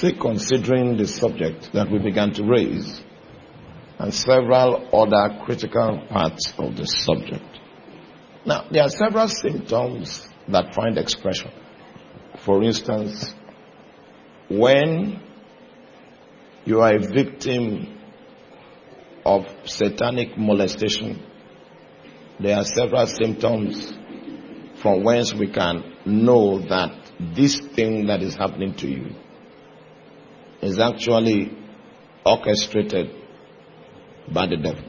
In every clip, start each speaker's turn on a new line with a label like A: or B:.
A: still considering the subject that we began to raise and several other critical parts of the subject. Now, there are several symptoms that find expression. For instance, when you are a victim of satanic molestation, there are several symptoms from whence we can know that this thing that is happening to you is actually orchestrated by the devil.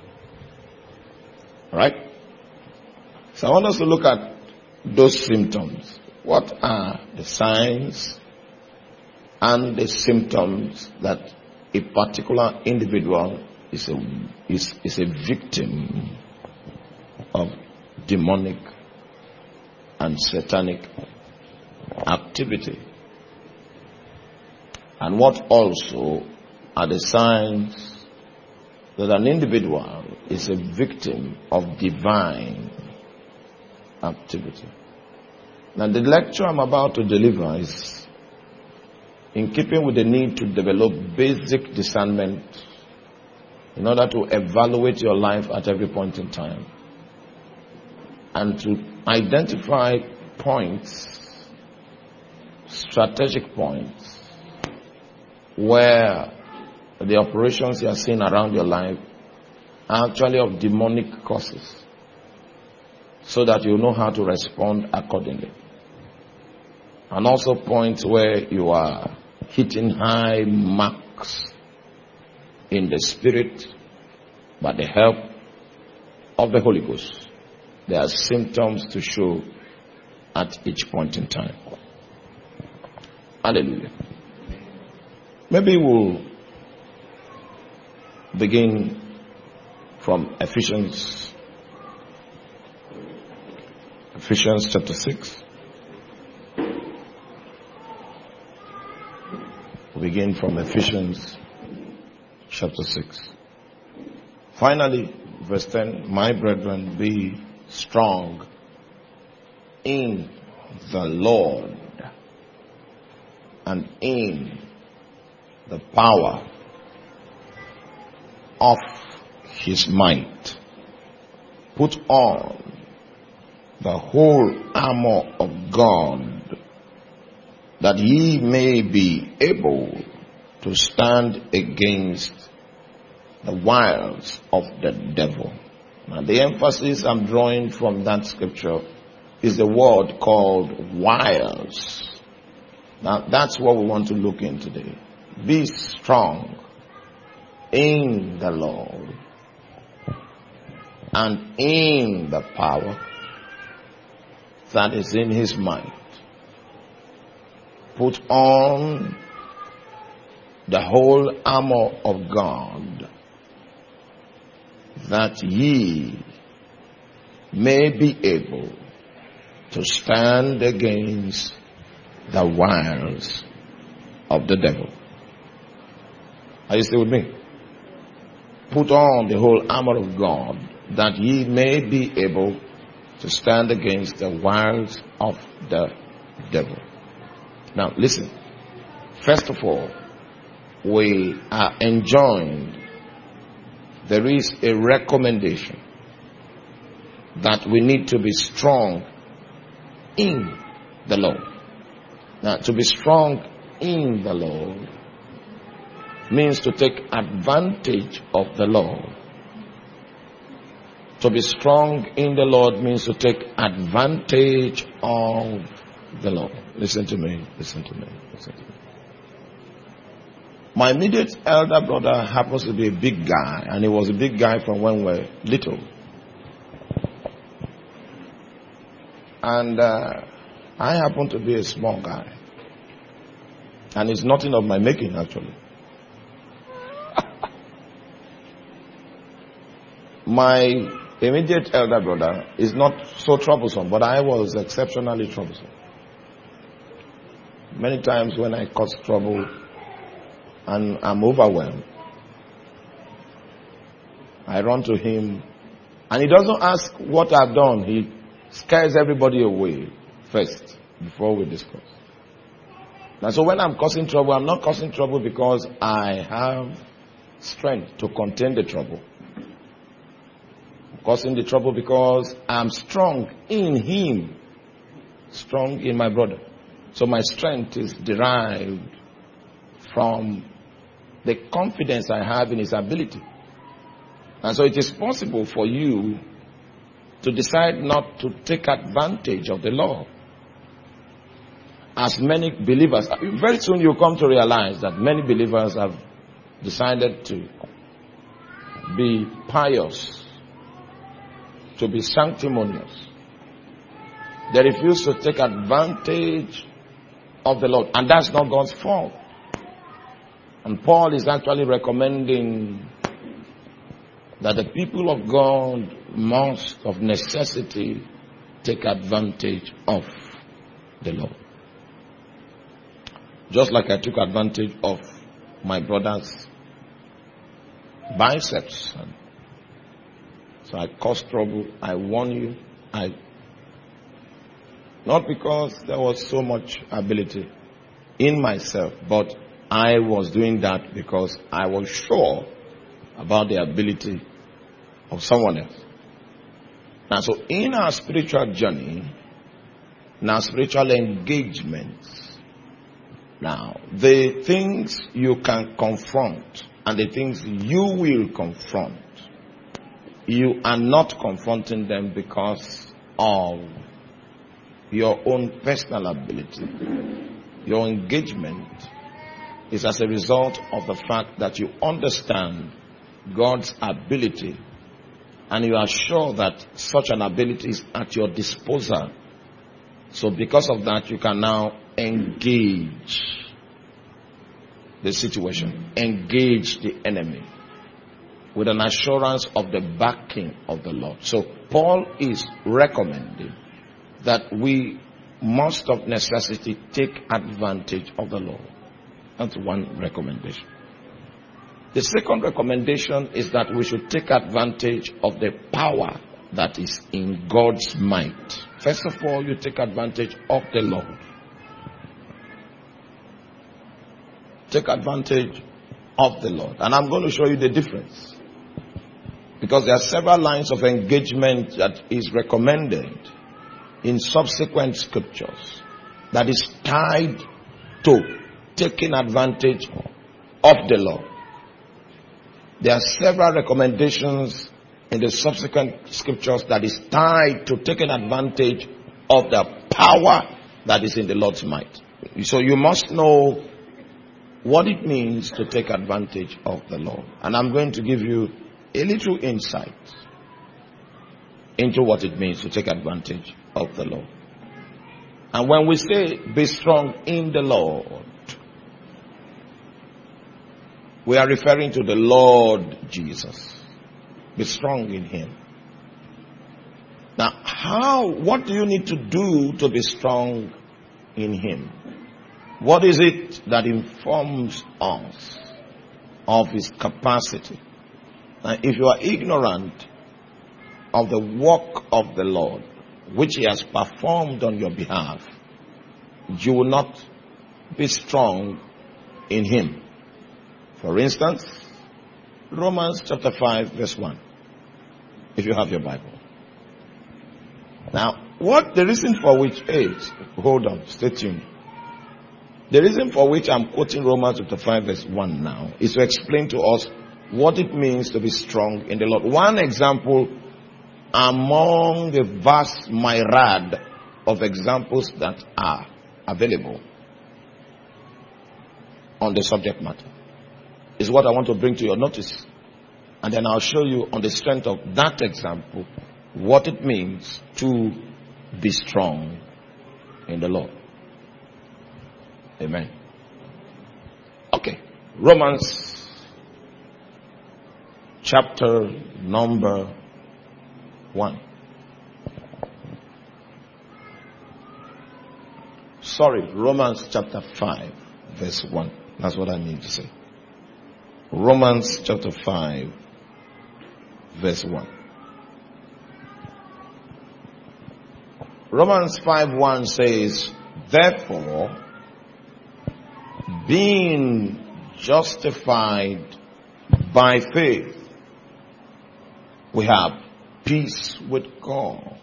A: Right? So I want us to look at those symptoms. What are the signs and the symptoms that a particular individual is a victim of demonic and satanic activity? And what also are the signs that an individual is a victim of divine activity? Now, the lecture I'm about to deliver is in keeping with the need to develop basic discernment in order to evaluate your life at every point in time and to identify points, strategic points, where the operations you are seeing around your life are actually of demonic causes, so that you know how to respond accordingly. And also points where you are hitting high marks in the spirit by the help of the Holy Ghost. There are symptoms to show at each point in time. Hallelujah. Maybe we'll begin from Ephesians chapter 6. We begin from Ephesians chapter 6. Finally, verse 10, my brethren, be strong in the Lord and in the power of his might. Put on the whole armor of God, that ye may be able to stand against the wiles of the devil. Now, the emphasis I'm drawing from that scripture is the word called wiles. Now, that's what we want to look in today. Be strong in the Lord and in the power that is in his might. Put on the whole armor of God, that ye may be able to stand against the wiles of the devil. Are you still with me? Put on the whole armor of God, that ye may be able to stand against the wiles of the devil. Now listen, first of all, we are enjoined, there is a recommendation that we need to be strong in the Lord. Now, to be strong in the Lord means to take advantage of the Lord. To be strong in the Lord means to take advantage of the Lord. Listen to me, listen to me, listen to me. My immediate elder brother happens to be a big guy, and he was a big guy from when we were little. And I happen to be a small guy. And it's nothing of my making, actually. My immediate elder brother is not so troublesome, but I was exceptionally troublesome. Many times when I cause trouble and I'm overwhelmed, I run to him, and he doesn't ask what I've done. He scares everybody away first before we discuss. And so when I'm causing trouble, I'm not causing trouble because I have strength to contain the trouble. I'm causing the trouble because I'm strong in him, strong in my brother. So my strength is derived from the confidence I have in his ability. And so it is possible for you to decide not to take advantage of the law. As many believers, very soon you'll come to realize that many believers have decided to be pious, to be sanctimonious. They refuse to take advantage of the Lord. And that's not God's fault. And Paul is actually recommending that the people of God must, of necessity, take advantage of the Lord. Just like I took advantage of my brother's biceps. So I caused trouble. I warn you. Not because there was so much ability in myself, but I was doing that because I was sure about the ability of someone else. Now, so in our spiritual journey, in our spiritual engagements, now, the things you can confront and the things you will confront, you are not confronting them because of your own personal ability. Your engagement is as a result of the fact that you understand God's ability and you are sure that such an ability is at your disposal. So because of that, you can now engage the situation, engage the enemy with an assurance of the backing of the Lord. So Paul is recommending that we must of necessity take advantage of the Lord. That's one recommendation. The second recommendation is that we should take advantage of the power that is in God's might. First of all, you take advantage of the Lord. Take advantage of the Lord. And I'm going to show you the difference. Because there are several lines of engagement that is recommended in subsequent scriptures that is tied to taking advantage of the Lord. There are several recommendations in the subsequent scriptures that is tied to taking advantage of the power that is in the Lord's might. So you must know what it means to take advantage of the Lord. And I'm going to give you a little insight into what it means to take advantage of the Lord. And when we say be strong in the Lord, we are referring to the Lord Jesus. Be strong in him. Now, what do you need to do to be strong in him? What is it that informs us of his capacity? Now, if you are ignorant of the work of the Lord, which he has performed on your behalf, you will not be strong in him. For instance, Romans chapter 5 verse 1. If you have your Bible. Now, what the reason for which is, hold on, stay tuned. The reason for which I'm quoting Romans chapter 5 verse 1 now is to explain to us what it means to be strong in the Lord. One example among the vast myriad of examples that are available on the subject matter is what I want to bring to your notice. And then I'll show you on the strength of that example what it means to be strong in the Lord. Amen. Okay. Romans chapter number 1. Sorry, Romans chapter 5 verse 1. That's what I mean to say. Romans chapter 5 verse 1. Romans 5:1 says, therefore, being justified by faith, we have peace with God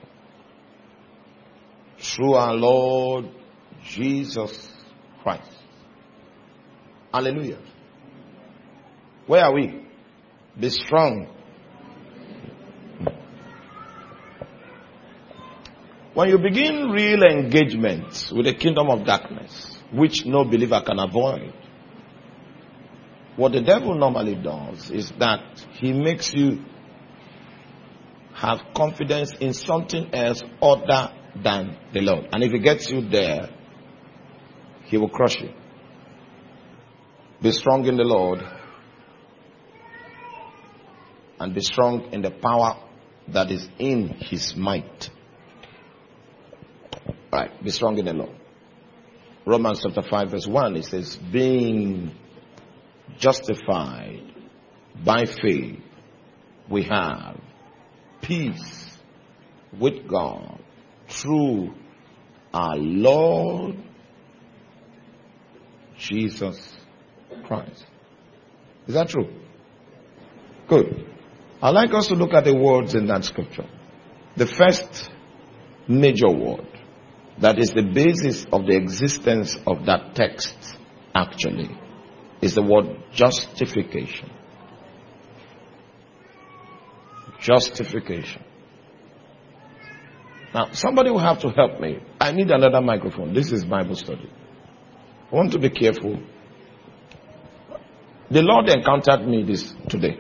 A: through our Lord Jesus Christ. Hallelujah. Where are we? Be strong. When you begin real engagement with the kingdom of darkness, which no believer can avoid, what the devil normally does is that he makes you have confidence in something else other than the Lord. And if he gets you there, he will crush you. Be strong in the Lord and be strong in the power that is in his might. Right, be strong in the Lord. Romans chapter 5 verse 1, it says, being justified by faith, we have peace with God through our Lord Jesus Christ. Is that true? Good. I'd like us to look at the words in that scripture. The first major word that is the basis of the existence of that text actually is the word justification. Justification. Now, somebody will have to help me. I need another microphone. This is Bible study. I want to be careful. The Lord encountered me this today.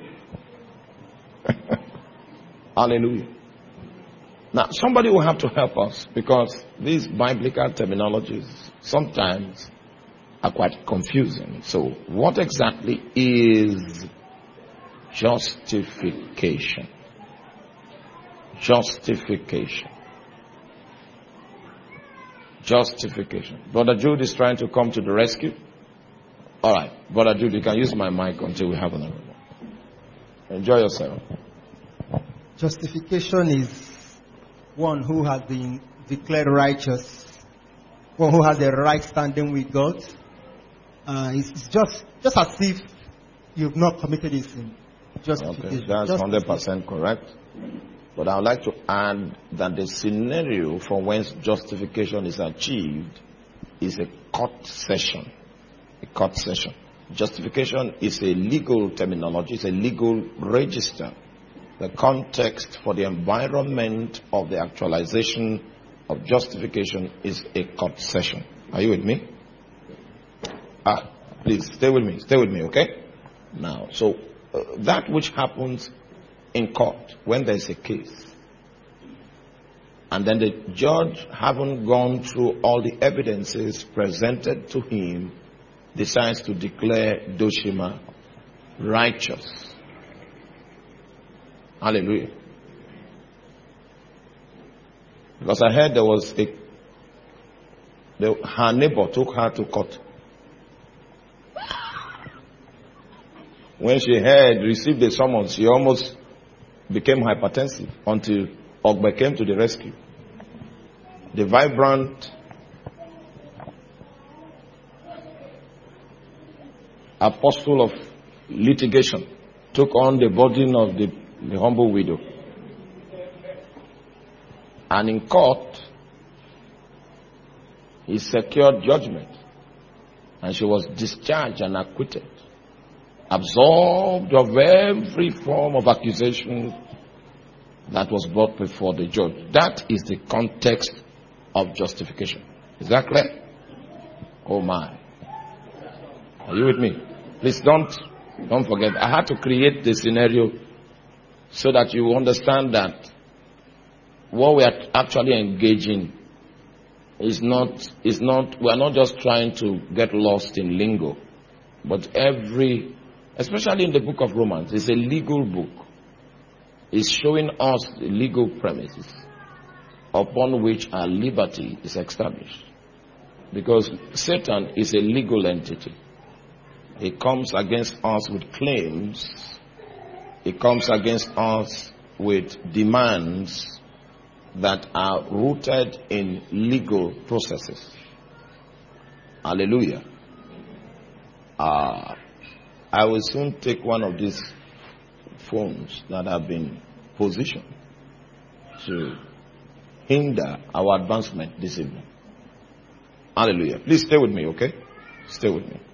A: Hallelujah. Now, somebody will have to help us because these biblical terminologies sometimes are quite confusing. So, what exactly is justification? Justification. Justification. Brother Jude is trying to come to the rescue. All right. Brother Jude, you can use my mic until we have another one. Enjoy yourself.
B: Justification is one who has been declared righteous, one who has a right standing with God. It's just as if you've not committed a sin.
A: Okay, that's 100% correct. But I would like to add that the scenario for when justification is achieved is a court session. A court session. Justification is a legal terminology, it's a legal register. The context for the environment of the actualization of justification is a court session. Are you with me? Please stay with me, okay? Now, so that which happens in court when there's a case, and then the judge, having gone through all the evidences presented to him, decides to declare Doshima righteous. Hallelujah. Because I heard there was her neighbor took her to court. When she received the summons, she almost became hypertensive until Ogbe came to the rescue. The vibrant apostle of litigation took on the burden of the humble widow. And in court, he secured judgment. And she was discharged and acquitted. Absolved of every form of accusation that was brought before the judge. That is the context of justification. Is that clear? Oh my. Are you with me? Please don't forget. I had to create the scenario so that you understand that what we are actually engaging is not, we are not just trying to get lost in lingo, but especially in the book of Romans, it's a legal book. It's showing us the legal premises upon which our liberty is established. Because Satan is a legal entity. He comes against us with claims. He comes against us with demands that are rooted in legal processes. Hallelujah. I will soon take one of these phones that have been positioned to hinder our advancement this evening. Hallelujah. Please stay with me, okay? Stay with me.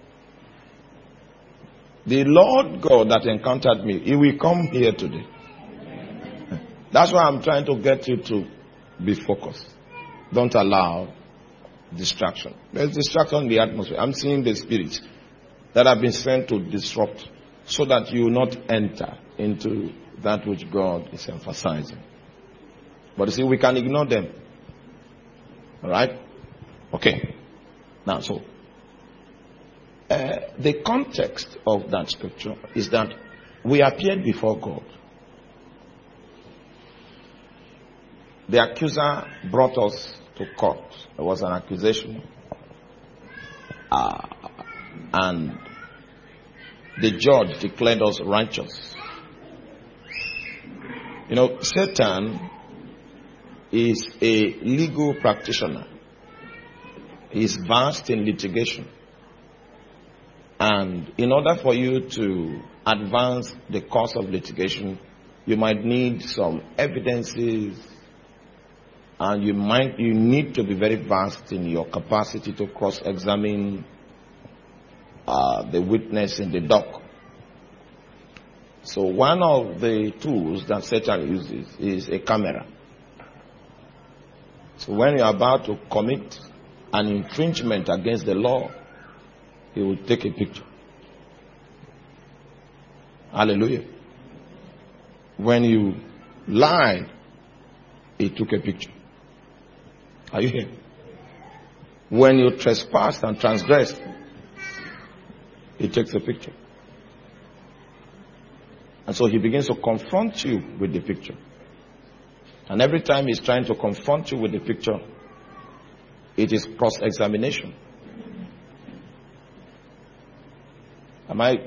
A: The Lord God that encountered me, He will come here today. That's why I'm trying to get you to be focused. Don't allow distraction. There's distraction in the atmosphere. I'm seeing the spirits that have been sent to disrupt so that you will not enter into that which God is emphasizing. But you see, we can ignore them. Alright? Okay. Now, so, the context of that scripture is that we appeared before God. The accuser brought us to court. There was an accusation. And the judge declared us righteous. You know, Satan is a legal practitioner. He is vast in litigation. And in order for you to advance the course of litigation, you might need some evidences, and you need to be very vast in your capacity to cross-examine the witness in the dock. So one of the tools that Satan uses is a camera. So when you're about to commit an infringement against the law, he will take a picture. Hallelujah. When you lied, he took a picture. Are you here? When you trespassed and transgressed, he takes a picture. And so he begins to confront you with the picture. And every time he's trying to confront you with the picture, it is cross-examination. Am I?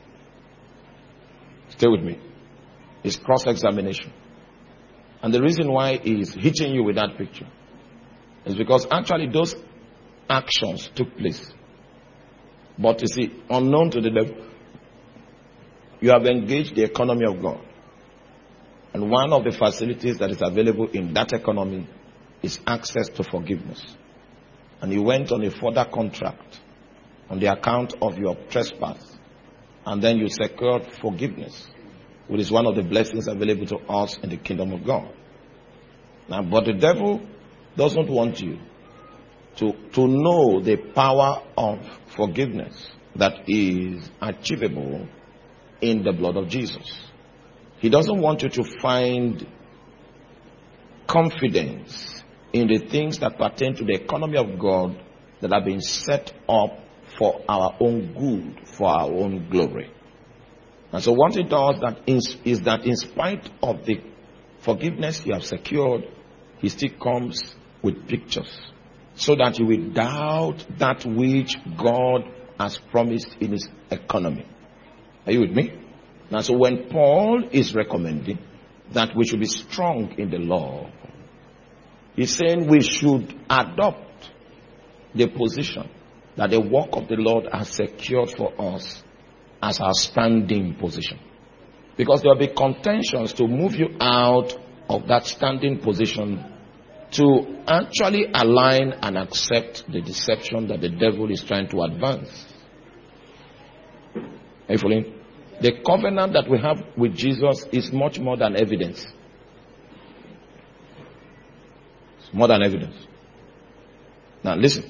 A: Stay with me. It's cross-examination. And the reason why he's hitting you with that picture is because actually those actions took place. But you see, unknown to the devil, you have engaged the economy of God. And one of the facilities that is available in that economy is access to forgiveness. And you went on a further contract on the account of your trespass. And then you secured forgiveness, which is one of the blessings available to us in the kingdom of God. Now, but the devil doesn't want you to know the power of forgiveness that is achievable in the blood of Jesus. He doesn't want you to find confidence in the things that pertain to the economy of God that have been set up for our own good, for our own glory. And so what it does is that in spite of the forgiveness you have secured, he still comes with pictures so that you will doubt that which God has promised in his economy. Are you with me? Now, so when Paul is recommending that we should be strong in the law, he's saying we should adopt the position that the work of the Lord has secured for us as our standing position. Because there will be contentions to move you out of that standing position to actually align and accept the deception that the devil is trying to advance. Are you following? The covenant that we have with Jesus is much more than evidence. It's more than evidence. Now listen.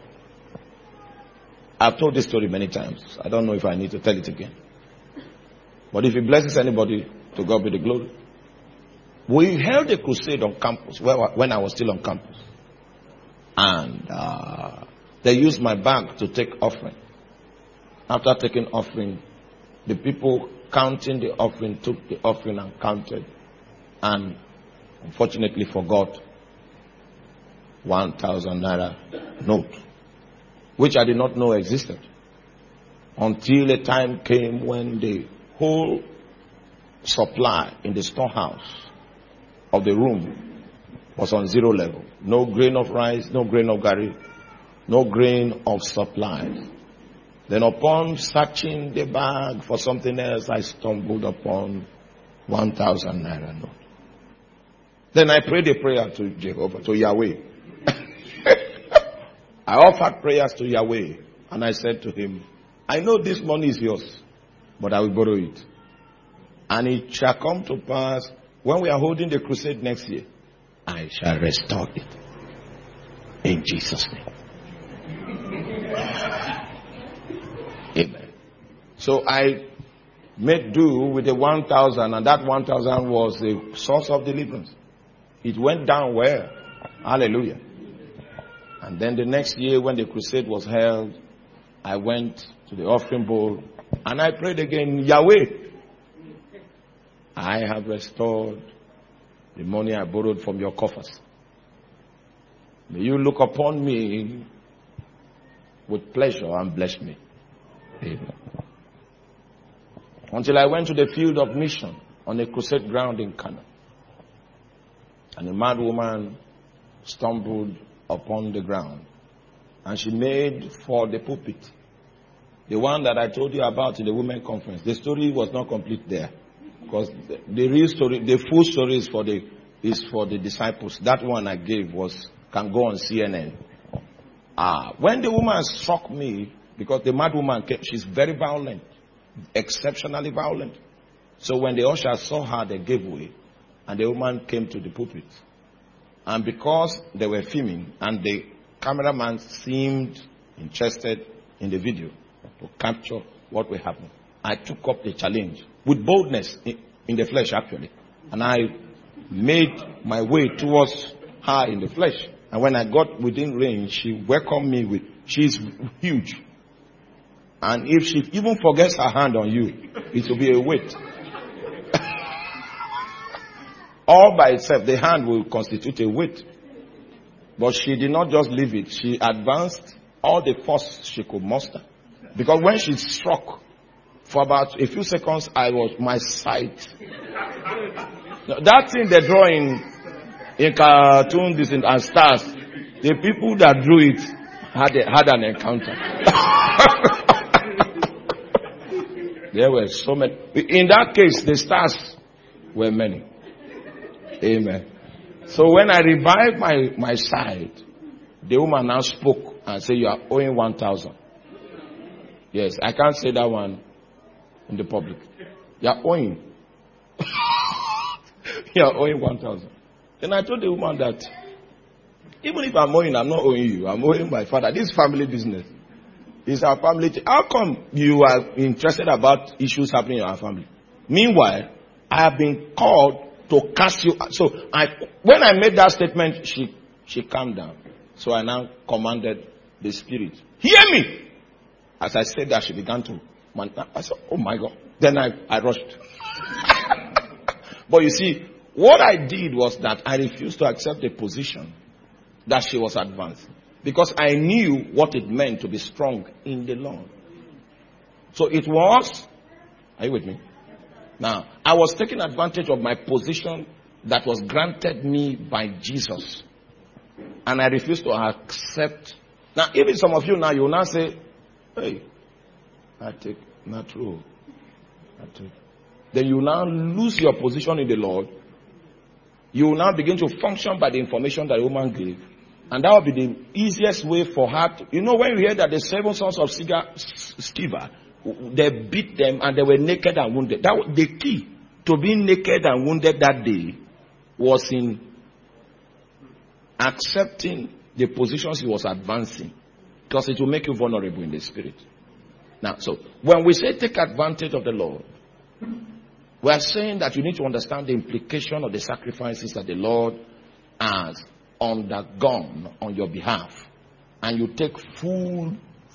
A: I've told this story many times. I don't know if I need to tell it again. But if it blesses anybody, to God be the glory. We held a crusade on campus when I was still on campus. And they used my bag to take offering. After taking offering, the people counting the offering took the offering and counted. And unfortunately forgot 1,000 naira note, which I did not know existed until a time came when the whole supply in the storehouse of the room was on zero level. No grain of rice, no grain of gari, no grain of supplies. Then upon searching the bag for something else, I stumbled upon 1,000 naira note. Then I prayed a prayer to Jehovah, to Yahweh. I offered prayers to Yahweh, and I said to him, I know this money is yours, but I will borrow it. And it shall come to pass, when we are holding the crusade next year, I shall restore it. In Jesus' name. Amen. So I made do with the 1,000, and that 1,000 was the source of deliverance. It went down well. Hallelujah. And then the next year when the crusade was held, I went to the offering bowl and I prayed again, Yahweh, I have restored the money I borrowed from your coffers. May you look upon me with pleasure and bless me. Amen. Until I went to the field of mission on a crusade ground in Canada. And a mad woman stumbled upon the ground. And she made for the pulpit. The one that I told you about in the women conference. The story was not complete there. Because the real story, the full story is for the disciples. That one I gave can go on CNN. When the woman struck me, because the mad woman, she's very violent. Exceptionally violent. So when the ushers saw her, they gave way. And the woman came to the pulpit. And because they were filming, and the cameraman seemed interested in the video to capture what will happen, I took up the challenge with boldness in the flesh, actually. And I made my way towards her in the flesh. And when I got within range, she welcomed me she's huge. And if she even forgets her hand on you, it will be a weight. All by itself, the hand will constitute a weight. But she did not just leave it. She advanced all the force she could muster. Because when she struck, for about a few seconds, my sight. That thing they draw in cartoons and stars, the people that drew it had an encounter. There were so many. In that case, the stars were many. Amen. So when I revived my sight, the woman now spoke and said, you are owing 1,000. Yes, I can't say that one in the public. You are owing. You are owing 1,000. Then I told the woman that even if I'm owing, I'm not owing you. I'm owing my father. This is family business. It's our family. How come you are interested about issues happening in our family? Meanwhile, I have been called to cast you. So when I made that statement, she calmed down. So I now commanded the spirit, hear me. As I said that, she began to. I said, oh my God. Then I rushed. But you see, what I did was that I refused to accept the position that she was advancing. Because I knew what it meant to be strong in the Lord. So it was, are you with me? Now, I was taking advantage of my position that was granted me by Jesus. And I refused to accept. Now, even some of you now, you will now say, hey, I take, not true. Not true. Then you now lose your position in the Lord. You will now begin to function by the information that the woman gave. And that will be the easiest way for her to, you know, when you hear that the 7 sons of Sceva, they beat them and they were naked and wounded. The key to being naked and wounded that day was in accepting the positions he was advancing. Because it will make you vulnerable in the spirit. Now, so when we say take advantage of the Lord, we are saying that you need to understand the implication of the sacrifices that the Lord has undergone on your behalf. And you take full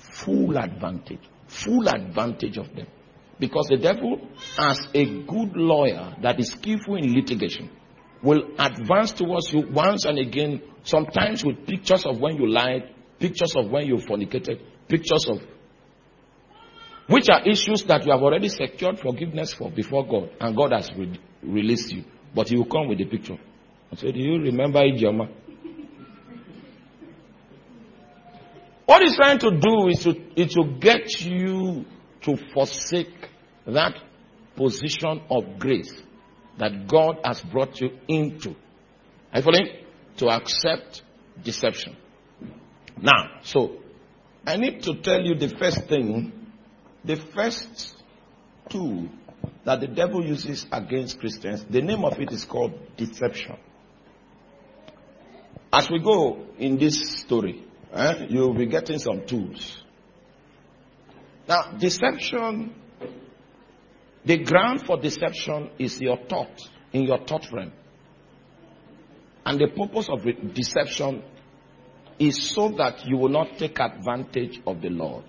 A: advantage of them. Because the devil, as a good lawyer that is skillful in litigation, will advance towards you once and again, sometimes with pictures of when you lied, pictures of when you fornicated, pictures of which are issues that you have already secured forgiveness for before God, and God has released you. But he will come with the picture and say, do you remember Ijoma? What he's trying to do is to get you to forsake that position of grace that God has brought you into. Are you following? To accept deception. Now, so I need to tell you the first thing, the first tool that the devil uses against Christians. The name of it is called deception. As we go in this story, you'll be getting some tools. Now, deception, the ground for deception is your thought, in your thought frame. And the purpose of deception is so that you will not take advantage of the Lord.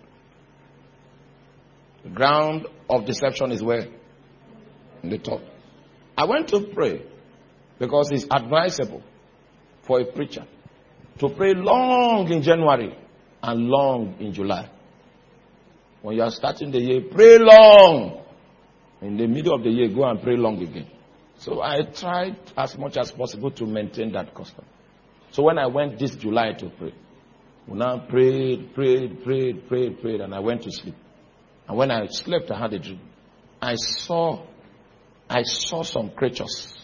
A: The ground of deception is where? In the thought. I went to pray because it's advisable for a preacher to pray long in January and long in July. When you are starting the year, pray long. In the middle of the year, go and pray long again. So I tried as much as possible to maintain that custom. So when I went this July to pray, we now prayed, and I went to sleep. And when I slept, I had a dream. I saw some creatures.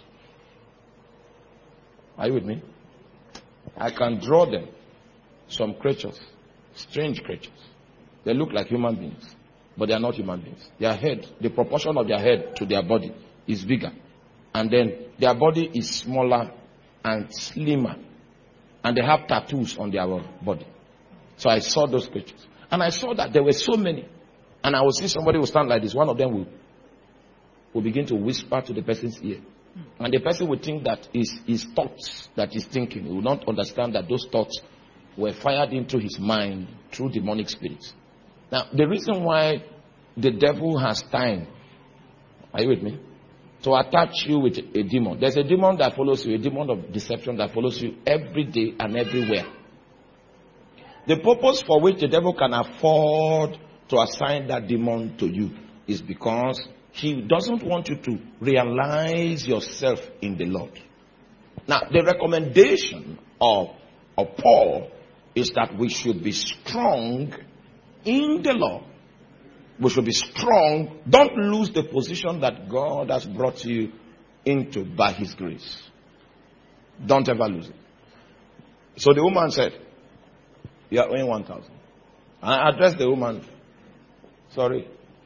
A: Are you with me? I can draw them. Some creatures. Strange creatures. They look like human beings. But they are not human beings. Their head, the proportion of their head to their body is bigger. And then their body is smaller and slimmer. And they have tattoos on their body. So I saw those creatures. And I saw that there were so many. And I will see somebody will stand like this. One of them will begin to whisper to the person's ear. And the person will think that is his thoughts that he's thinking. He will not understand that those thoughts were fired into his mind through demonic spirits. Now, the reason why the devil has time, are you with me? To attach you with a demon. There's a demon that follows you, a demon of deception that follows you every day and everywhere. The purpose for which the devil can afford to assign that demon to you is because he doesn't want you to realize yourself in the Lord. Now, the recommendation of Paul is that we should be strong in the Lord. We should be strong. Don't lose the position that God has brought you into by His grace. Don't ever lose it. So the woman said, "You are owing 1,000." I addressed the woman. Sorry.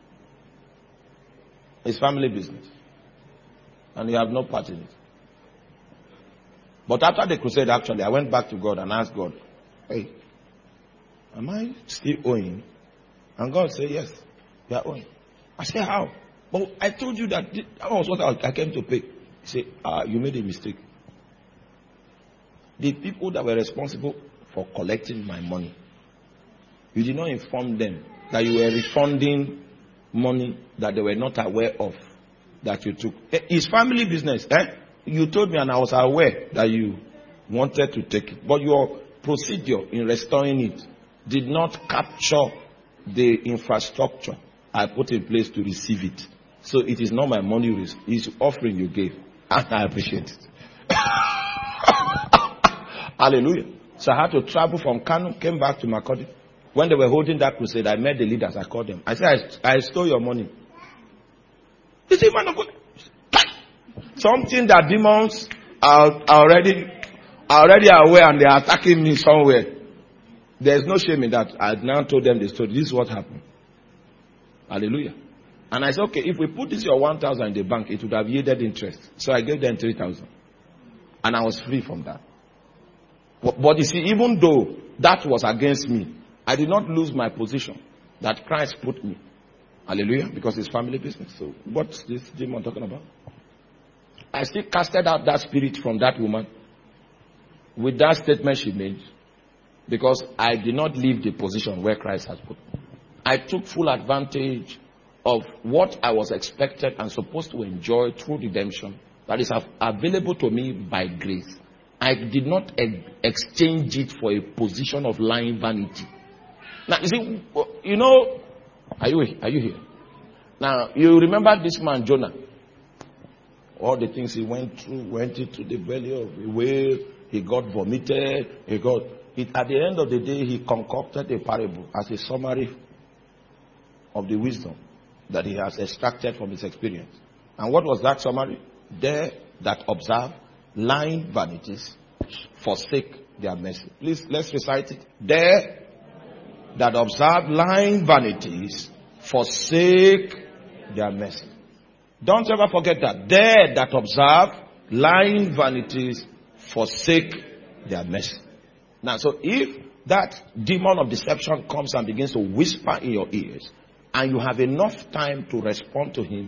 A: It's family business. And you have no part in it. But after the crusade, actually, I went back to God and asked God, "Hey, am I still owing?" And God said, "Yes, you are owing." I said, "How?" "Well, I told you that was what I came to pay." He said, "You made a mistake. The people that were responsible for collecting my money, you did not inform them that you were refunding money that they were not aware of that you took." It's family business. You told me and I was aware that you wanted to take it. But your procedure in restoring it did not capture the infrastructure I put in place to receive it. So it is not my money, it's offering you gave. I appreciate it. Hallelujah. So I had to travel from Kano, came back to Makurdi. When they were holding that crusade, I met the leaders. I called them. I said, I stole your money. They said, "Man of God." Something that demons are already aware and they are attacking me somewhere. There's no shame in that. I now told them the story. This is what happened. Hallelujah. And I said, "Okay, if we put this your 1,000 in the bank, it would have yielded interest." So I gave them 3,000. And I was free from that. But you see, even though that was against me, I did not lose my position that Christ put me. Hallelujah. Because it's family business. So what's this demon talking about? I still casted out that spirit from that woman with that statement she made, because I did not leave the position where Christ has put me. I took full advantage of what I was expected and supposed to enjoy through redemption that is available to me by grace. I did not exchange it for a position of lying vanity. Now, you see, you know, are you here? Now, you remember this man, Jonah. All the things he went through, went into the belly of the whale. He got vomited. at the end of the day, he concocted a parable as a summary of the wisdom that he has extracted from his experience. And what was that summary? They that observe lying vanities forsake their mercy. Please, let's recite it. They that observe lying vanities forsake their mercy. Don't ever forget that. They that observe lying vanities forsake their mercy. Now, so if that demon of deception comes and begins to whisper in your ears, and you have enough time to respond to him,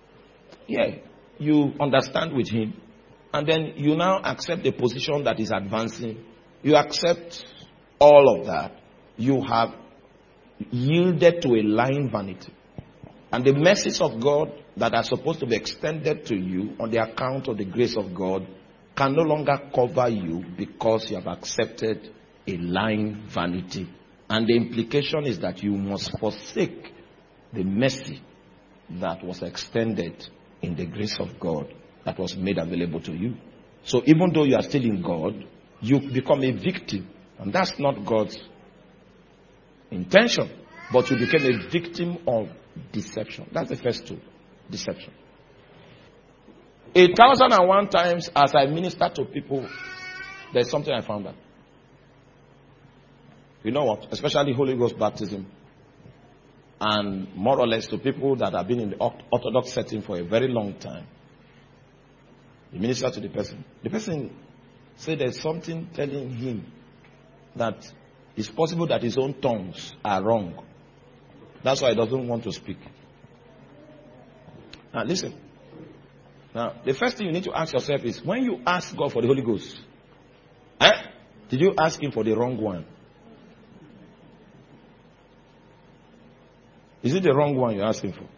A: you understand with him, and then you now accept the position that is advancing. You accept all of that. You have yielded to a lying vanity. And the mercies of God that are supposed to be extended to you on the account of the grace of God can no longer cover you because you have accepted a lying vanity. And the implication is that you must forsake the mercy that was extended in the grace of God that was made available to you. So even though you are still in God, you become a victim. And that's not God's intention. But you became a victim of deception. That's the first tool. Deception. 1,001 times as I minister to people, there's something I found out. You know what? Especially Holy Ghost baptism. And more or less to people that have been in the Orthodox setting for a very long time. You minister to the person. The person said there's something telling him that it's possible that his own tongues are wrong. That's why he doesn't want to speak. Now listen. Now, the first thing you need to ask yourself is, when you ask God for the Holy Ghost, did you ask him for the wrong one? Is it the wrong one you're asking for?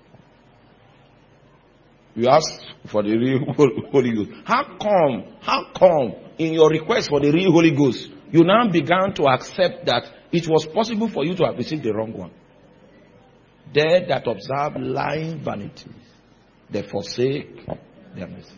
A: You asked for the real Holy Ghost. How come in your request for the real Holy Ghost, you now began to accept that it was possible for you to have received the wrong one? They that observe lying vanities, they forsake their mercy.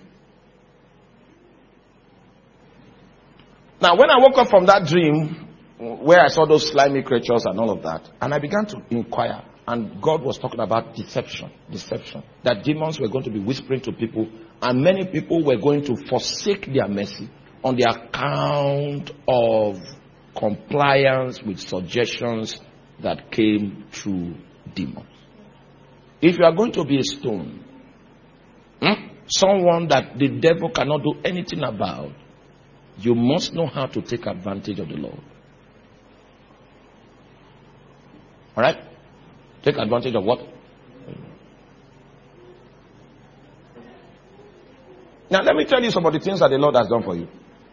A: Now, when I woke up from that dream, where I saw those slimy creatures and all of that, and I began to inquire, and God was talking about deception, that demons were going to be whispering to people, and many people were going to forsake their mercy on the account of compliance with suggestions that came through demons. If you are going to be a stone, someone that the devil cannot do anything about, you must know how to take advantage of the Lord. Alright? Take advantage of what? Now let me tell you some of the things that the Lord has done for you.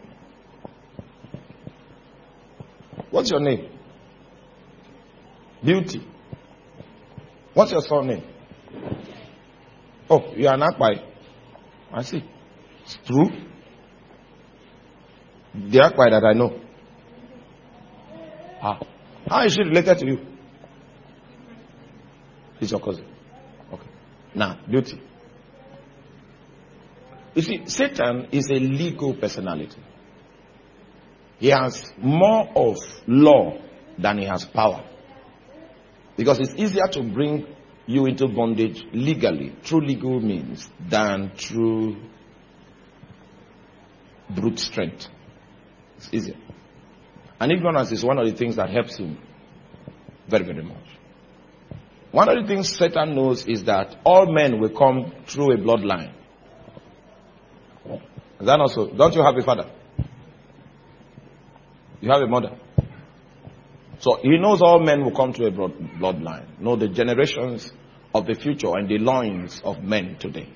A: What's your name? Beauty. What's your surname? Oh, you are not by. I see. It's true. The Akpai that I know. How is she related to you? He's your cousin. Okay. Now, Beauty. You see, Satan is a legal personality. He has more of law than he has power. Because it's easier to bring you into bondage legally, through legal means, than through brute strength. It's easier. And ignorance is one of the things that helps him very, very much. One of the things Satan knows is that all men will come through a bloodline. Is that not so? Don't you have a father? You have a mother. So he knows all men will come through a bloodline. Know the generations of the future and the loins of men today.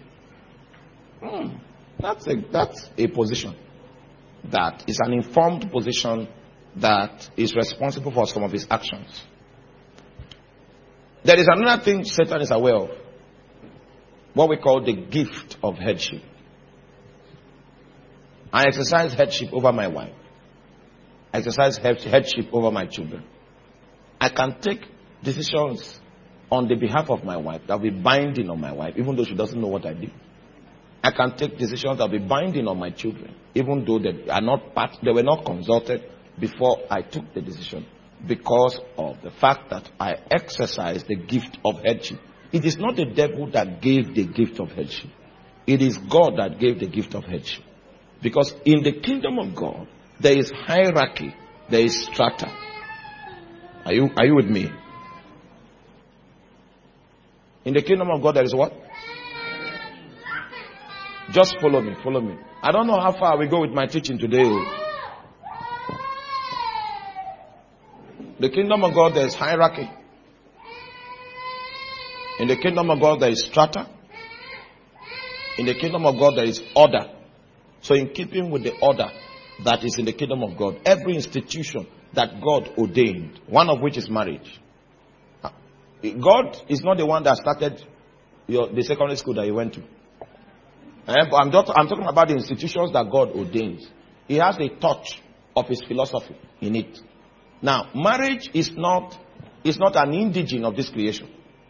A: That's a position that is an informed position that is responsible for some of his actions. There is another thing Satan is aware of. What we call the gift of headship. I exercise headship over my wife. I exercise headship over my children. I can take decisions on the behalf of my wife that will be binding on my wife, even though she doesn't know what I did. I can take decisions that will be binding on my children, even though they were not consulted, before I took the decision because of the fact that I exercised the gift of headship. It is not the devil that gave the gift of headship. It is God that gave the gift of headship. Because in the kingdom of God, there is hierarchy, there is strata. Are you with me? In the kingdom of God, there is what? Just follow me, follow me. I don't know how far we go with my teaching today. The kingdom of God, there is hierarchy. In the kingdom of God, there is strata. In the kingdom of God, there is order. So in keeping with the order that is in the kingdom of God, every institution that God ordained, one of which is marriage. God is not the one that started the secondary school that you went to. I'm talking about the institutions that God ordains. He has a touch of his philosophy in it. Now, marriage is not an indigene of this creation.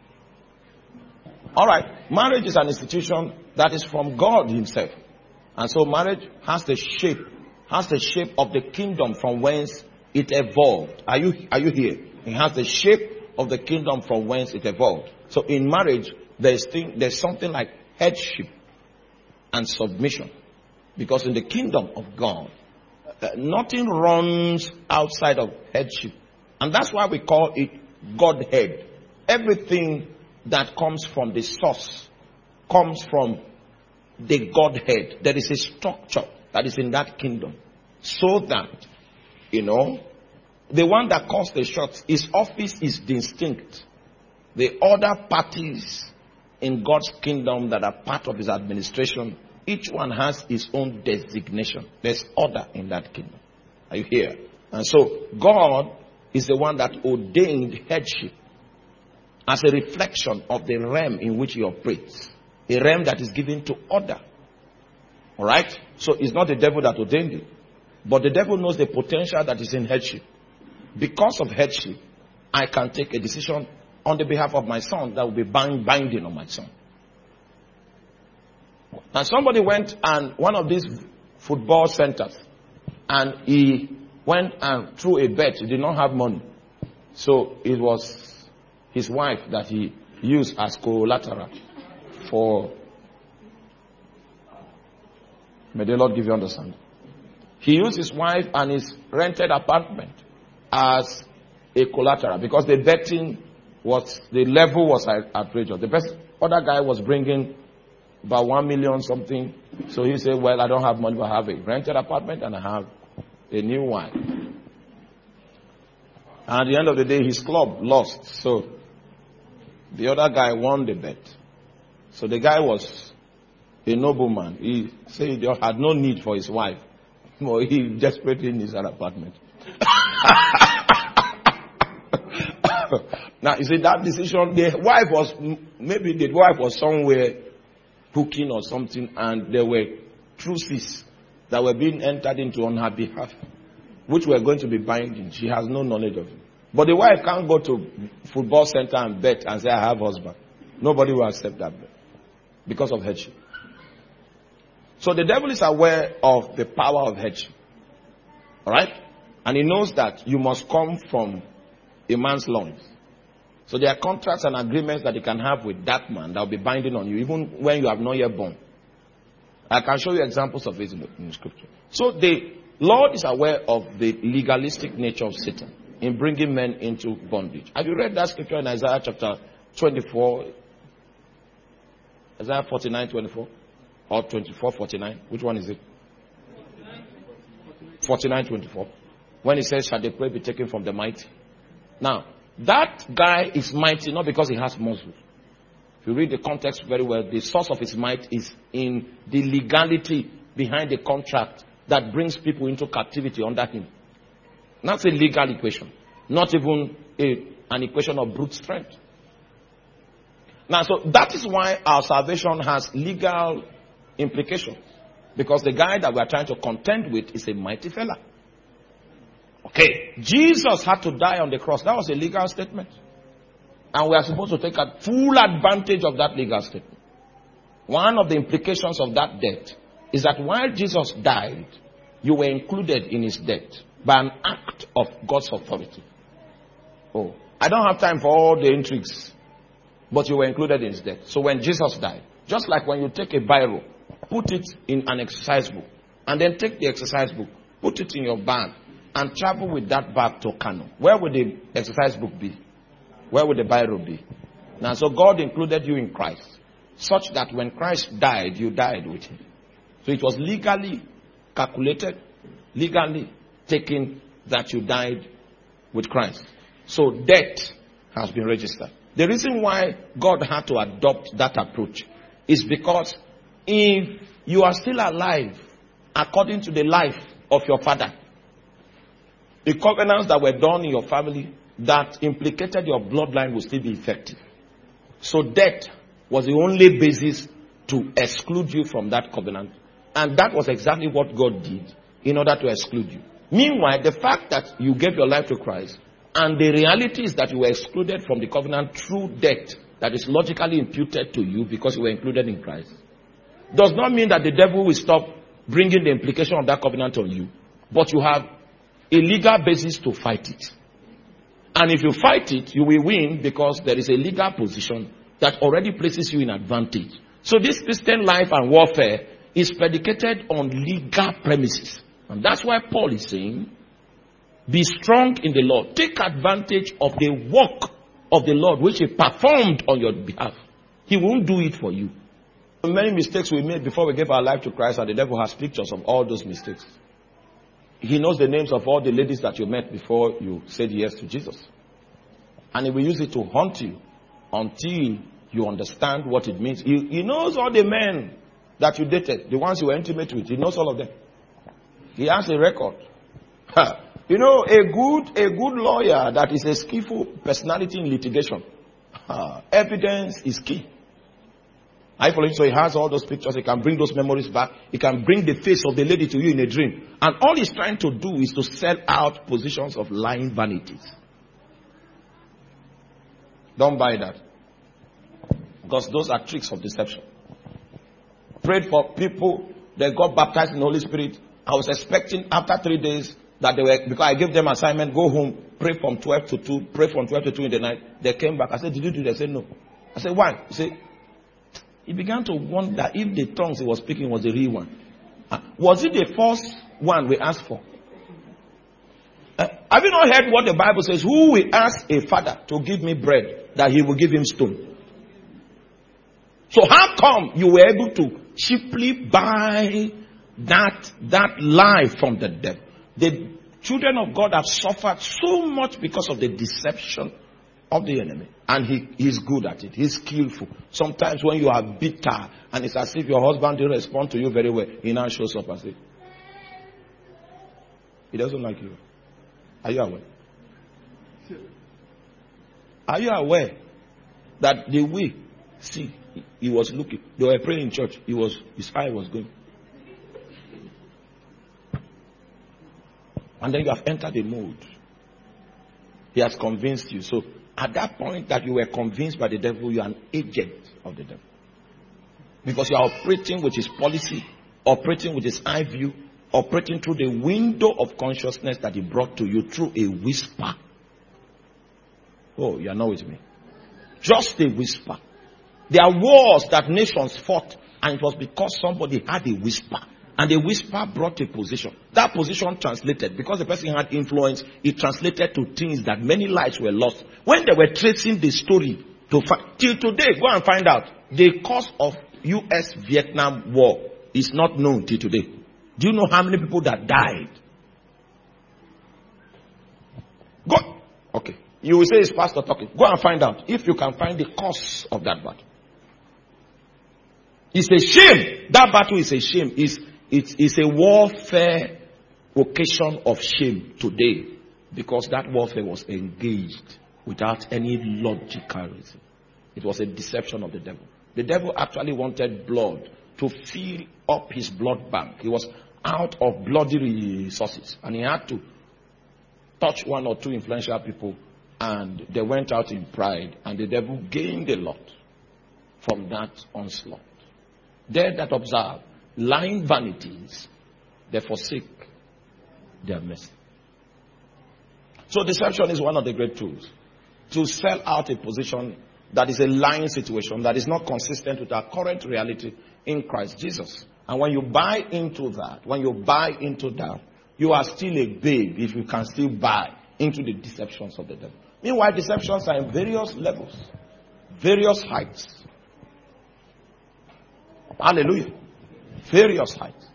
A: All right, marriage is an institution that is from God himself. And so marriage has the shape of the kingdom from whence it evolved. Are you here? It has the shape of the kingdom from whence it evolved. So in marriage, there's something like headship and submission. Because in the kingdom of God, nothing runs outside of headship. And that's why we call it Godhead. Everything that comes from the source comes from the Godhead. There is a structure that is in that kingdom. So that, the one that calls the shots, his office is distinct. The other parties in God's kingdom that are part of his administration, each one has his own designation. There's order in that kingdom. Are you here? And so God is the one that ordained headship as a reflection of the realm in which he operates. A realm that is given to order. Alright? So it's not the devil that ordained it. But the devil knows the potential that is in headship. Because of headship, I can take a decision on the behalf of my son that will be binding on my son. And somebody went and one of these football centers, and he went and threw a bet. He did not have money. So it was his wife that he used as collateral for. May the Lord give you understanding. He used his wife and his rented apartment as a collateral because the betting the level was outrageous. The other guy was bringing about 1 million something. So he said, well, I don't have money, but I have a rented apartment and I have a new wife. And at the end of the day, his club lost. So the other guy won the bet. So the guy was a nobleman. He said he had no need for his wife. No, he desperately needs an apartment. Now, you see, that decision, the wife was somewhere cooking or something, and there were truces that were being entered into on her behalf, which were going to be binding. She has no knowledge of it. But the wife can't go to football center and bet and say, I have husband. Nobody will accept that bet because of headship. So the devil is aware of the power of headship. Alright? And he knows that you must come from a man's loins. So there are contracts and agreements that you can have with that man that will be binding on you, even when you have not yet born. I can show you examples of it in the scripture. So the Lord is aware of the legalistic nature of Satan in bringing men into bondage. Have you read that scripture in Isaiah chapter 24? Isaiah 49:24 or 24:49? Which one is it? 49:24. When he says, shall the prey be taken from the mighty? Now, that guy is mighty not because he has muscles. If you read the context very well, the source of his might is in the legality behind the contract that brings people into captivity under him. That's a legal equation. Not even an equation of brute strength. Now, so that is why our salvation has legal implications. Because the guy that we are trying to contend with is a mighty fella. Okay, Jesus had to die on the cross. That was a legal statement. And we are supposed to take full advantage of that legal statement. One of the implications of that death is that while Jesus died, you were included in his death. by an act of God's authority. Oh, I don't have time for all the intrigues, but you were included in his death. So when Jesus died, just like when you take a biro, put it in an exercise book, and then take the exercise book, put it in your bag, and travel with that bag to Kano. Where would the exercise book be? Where would the biro be? Now, so God included you in Christ, such that when Christ died, you died with him. So it was legally calculated, legally taken that you died with Christ. So death has been registered. The reason why God had to adopt that approach is because if you are still alive according to the life of your father, the covenants that were done in your family that implicated your bloodline will still be effective. So death was the only basis to exclude you from that covenant. And that was exactly what God did in order to exclude you. Meanwhile, the fact that you gave your life to Christ and the reality is that you were excluded from the covenant through death that is logically imputed to you because you were included in Christ, does not mean that the devil will stop bringing the implication of that covenant on you. But you have a legal basis to fight it. And if you fight it, you will win because there is a legal position that already places you in advantage. So this Christian life and warfare is predicated on legal premises. And that's why Paul is saying, be strong in the Lord. Take advantage of the work of the Lord which he performed on your behalf. He won't do it for you. Many mistakes we made before we gave our life to Christ, and the devil has pictures of all those mistakes. He knows the names of all the ladies that you met before you said yes to Jesus. And he will use it to haunt you until you understand what it means. He knows all the men that you dated, the ones you were intimate with. He knows all of them. He has a record. You know, a good lawyer that is a skillful personality in litigation, evidence is key. So he has all those pictures. He can bring those memories back. He can bring the face of the lady to you in a dream. And all he's trying to do is to sell out positions of lying vanities. Don't buy that. Because those are tricks of deception. Prayed for people. They got baptized in the Holy Spirit. I was expecting after 3 days that they were, because I gave them assignment, go home, pray from 12 to 2, pray from 12 to 2 in the night. They came back. I said, did you do that? They said, no. I said, why? He said, he began to wonder if the tongues he was speaking was the real one. Was it the first one we asked for? Have you not heard what the Bible says? Who will ask a father to give me bread that he will give him stone? So how come you were able to cheaply buy that lie from the devil? The children of God have suffered so much because of the deception of the enemy. And he's good at it. He's skillful. Sometimes when you are bitter and it's as if your husband didn't respond to you very well, he now shows up and says, he doesn't like you. Are you aware? Are you aware that the way, see, he was looking, they were praying in church, his eye was going. And then you have entered the mood. He has convinced you. So at that point that you were convinced by the devil, you are an agent of the devil. Because you are operating with his policy, operating with his eye view, operating through the window of consciousness that he brought to you through a whisper. Oh, you are not with me. Just a whisper. There are wars that nations fought, and it was because somebody had a whisper. And the whisper brought a position. That position translated, because the person had influence, it translated to things that many lives were lost. When they were tracing the story, till today, go and find out, the cause of US-Vietnam War is not known till today. Do you know how many people that died? Go. Okay. You will say it's pastor talking. Go and find out if you can find the cause of that battle. It's a shame. That battle is a shame. It's a warfare occasion of shame today, because that warfare was engaged without any logical reason. It was a deception of the devil. The devil actually wanted blood to fill up his blood bank. He was out of bloody resources, and he had to touch one or two influential people, and they went out in pride, and the devil gained a lot from that onslaught. They that observe lying vanities, they forsake their mercy. So deception is one of the great tools to sell out a position that is a lying situation, that is not consistent with our current reality in Christ Jesus. And when you buy into that, you are still a babe if you can still buy into the deceptions of the devil. Meanwhile, deceptions are in various levels, various heights. Hallelujah. Various heights.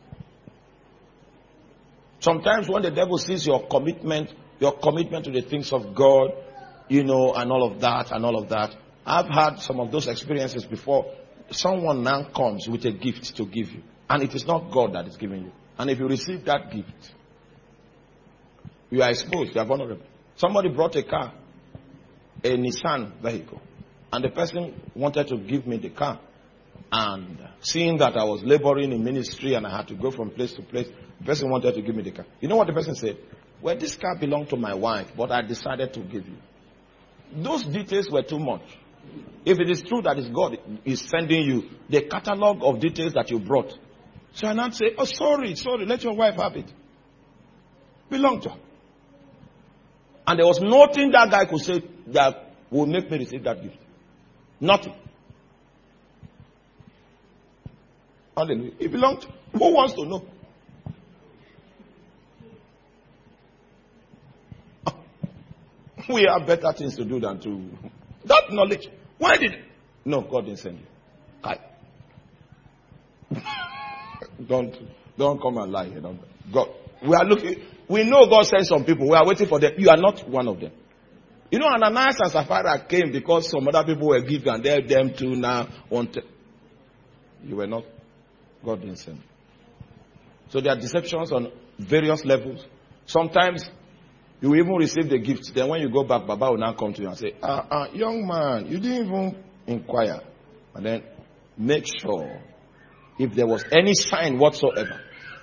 A: Sometimes when the devil sees your commitment to the things of God, and all of that. I've had some of those experiences before. Someone now comes with a gift to give you, and it is not God that is giving you. And if you receive that gift, you are exposed, you are vulnerable. Somebody brought a car, a Nissan vehicle, and the person wanted to give me the car. And seeing that I was laboring in ministry and I had to go from place to place, the person wanted to give me the car. You know what the person said? Well, this car belonged to my wife, but I decided to give you. Those details were too much. If it is true that it's God is sending you the catalog of details that you brought, so I not say, oh, sorry, let your wife have it. Belong to her. And there was nothing that guy could say that would make me receive that gift. Nothing. Hallelujah. It belonged to. Who wants to know? We have better things to do than to. That knowledge. Why did? No, God didn't send you. Don't come and lie here. God. We are looking. We know God sent some people. We are waiting for them. You are not one of them. Ananias and Sapphira came because some other people were giving and them too now wanted. You were not. God didn't send you. So there are deceptions on various levels. Sometimes you even receive the gift. Then when you go back, Baba will now come to you and say, young man, you didn't even inquire. And then make sure if there was any sign whatsoever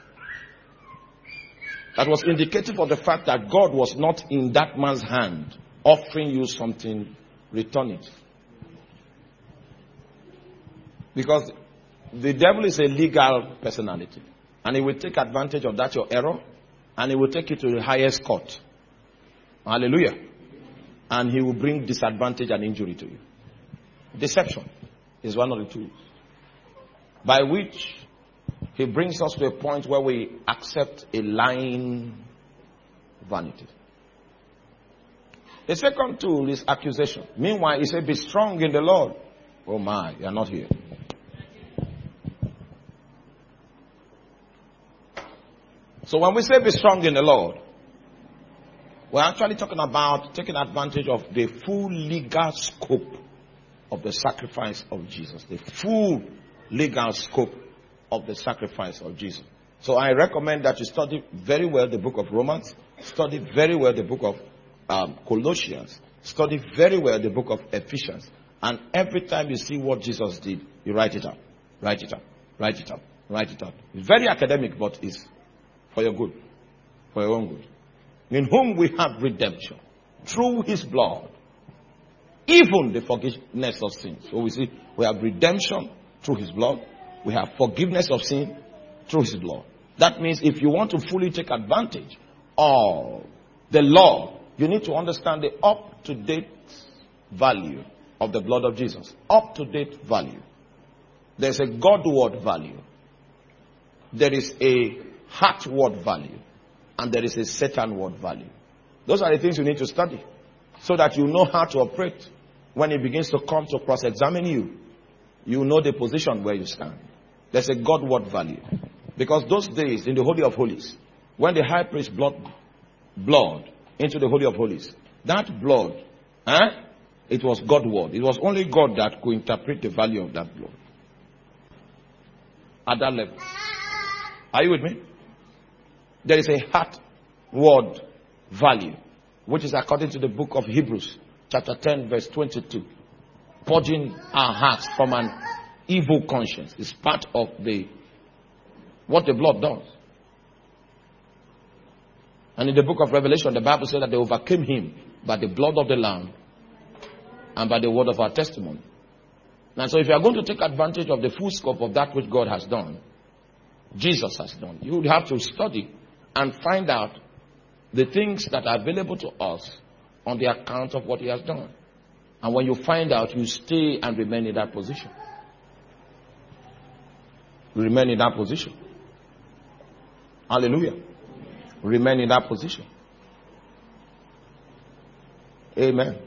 A: that was indicative of the fact that God was not in that man's hand offering you something, return it. Because the devil is a legal personality. And he will take advantage of that, your error, and he will take you to the highest court. Hallelujah. And he will bring disadvantage and injury to you. Deception is one of the tools by which he brings us to a point where we accept a lying vanity. The second tool is accusation. Meanwhile, he said, be strong in the Lord. Oh my, you are not here. So when we say be strong in the Lord, we're actually talking about taking advantage of the full legal scope of the sacrifice of Jesus. The full legal scope of the sacrifice of Jesus. So I recommend that you study very well the book of Romans, study very well the book of Colossians, study very well the book of Ephesians. And every time you see what Jesus did, you write it up. Write it up. Write it up. Write it up. It's very academic, but it's for your good. For your own good. In whom we have redemption through his blood, even the forgiveness of sins. So we see we have redemption through his blood. We have forgiveness of sin through his blood. That means if you want to fully take advantage of the law, you need to understand the up-to-date value of the blood of Jesus. Up-to-date value. There's a Godward value. There is a heartward value. And there is a Satanward value. Those are the things you need to study. So that you know how to operate. When it begins to come to cross-examine you, you know the position where you stand. There's a Godward value. Because those days in the Holy of Holies, when the high priest blood into the Holy of Holies, that blood, it was Godward. It was only God that could interpret the value of that blood. At that level. Are you with me? There is a heartward value, which is according to the book of Hebrews, chapter 10, verse 22. Purging our hearts from an evil conscience is part of what the blood does. And in the book of Revelation, the Bible said that they overcame him by the blood of the Lamb and by the word of our testimony. Now, so if you are going to take advantage of the full scope of that which God has done, Jesus has done, you would have to study and find out the things that are available to us on the account of what he has done. And when you find out, you stay and remain in that position. Remain in that position. Hallelujah. Remain in that position. Amen.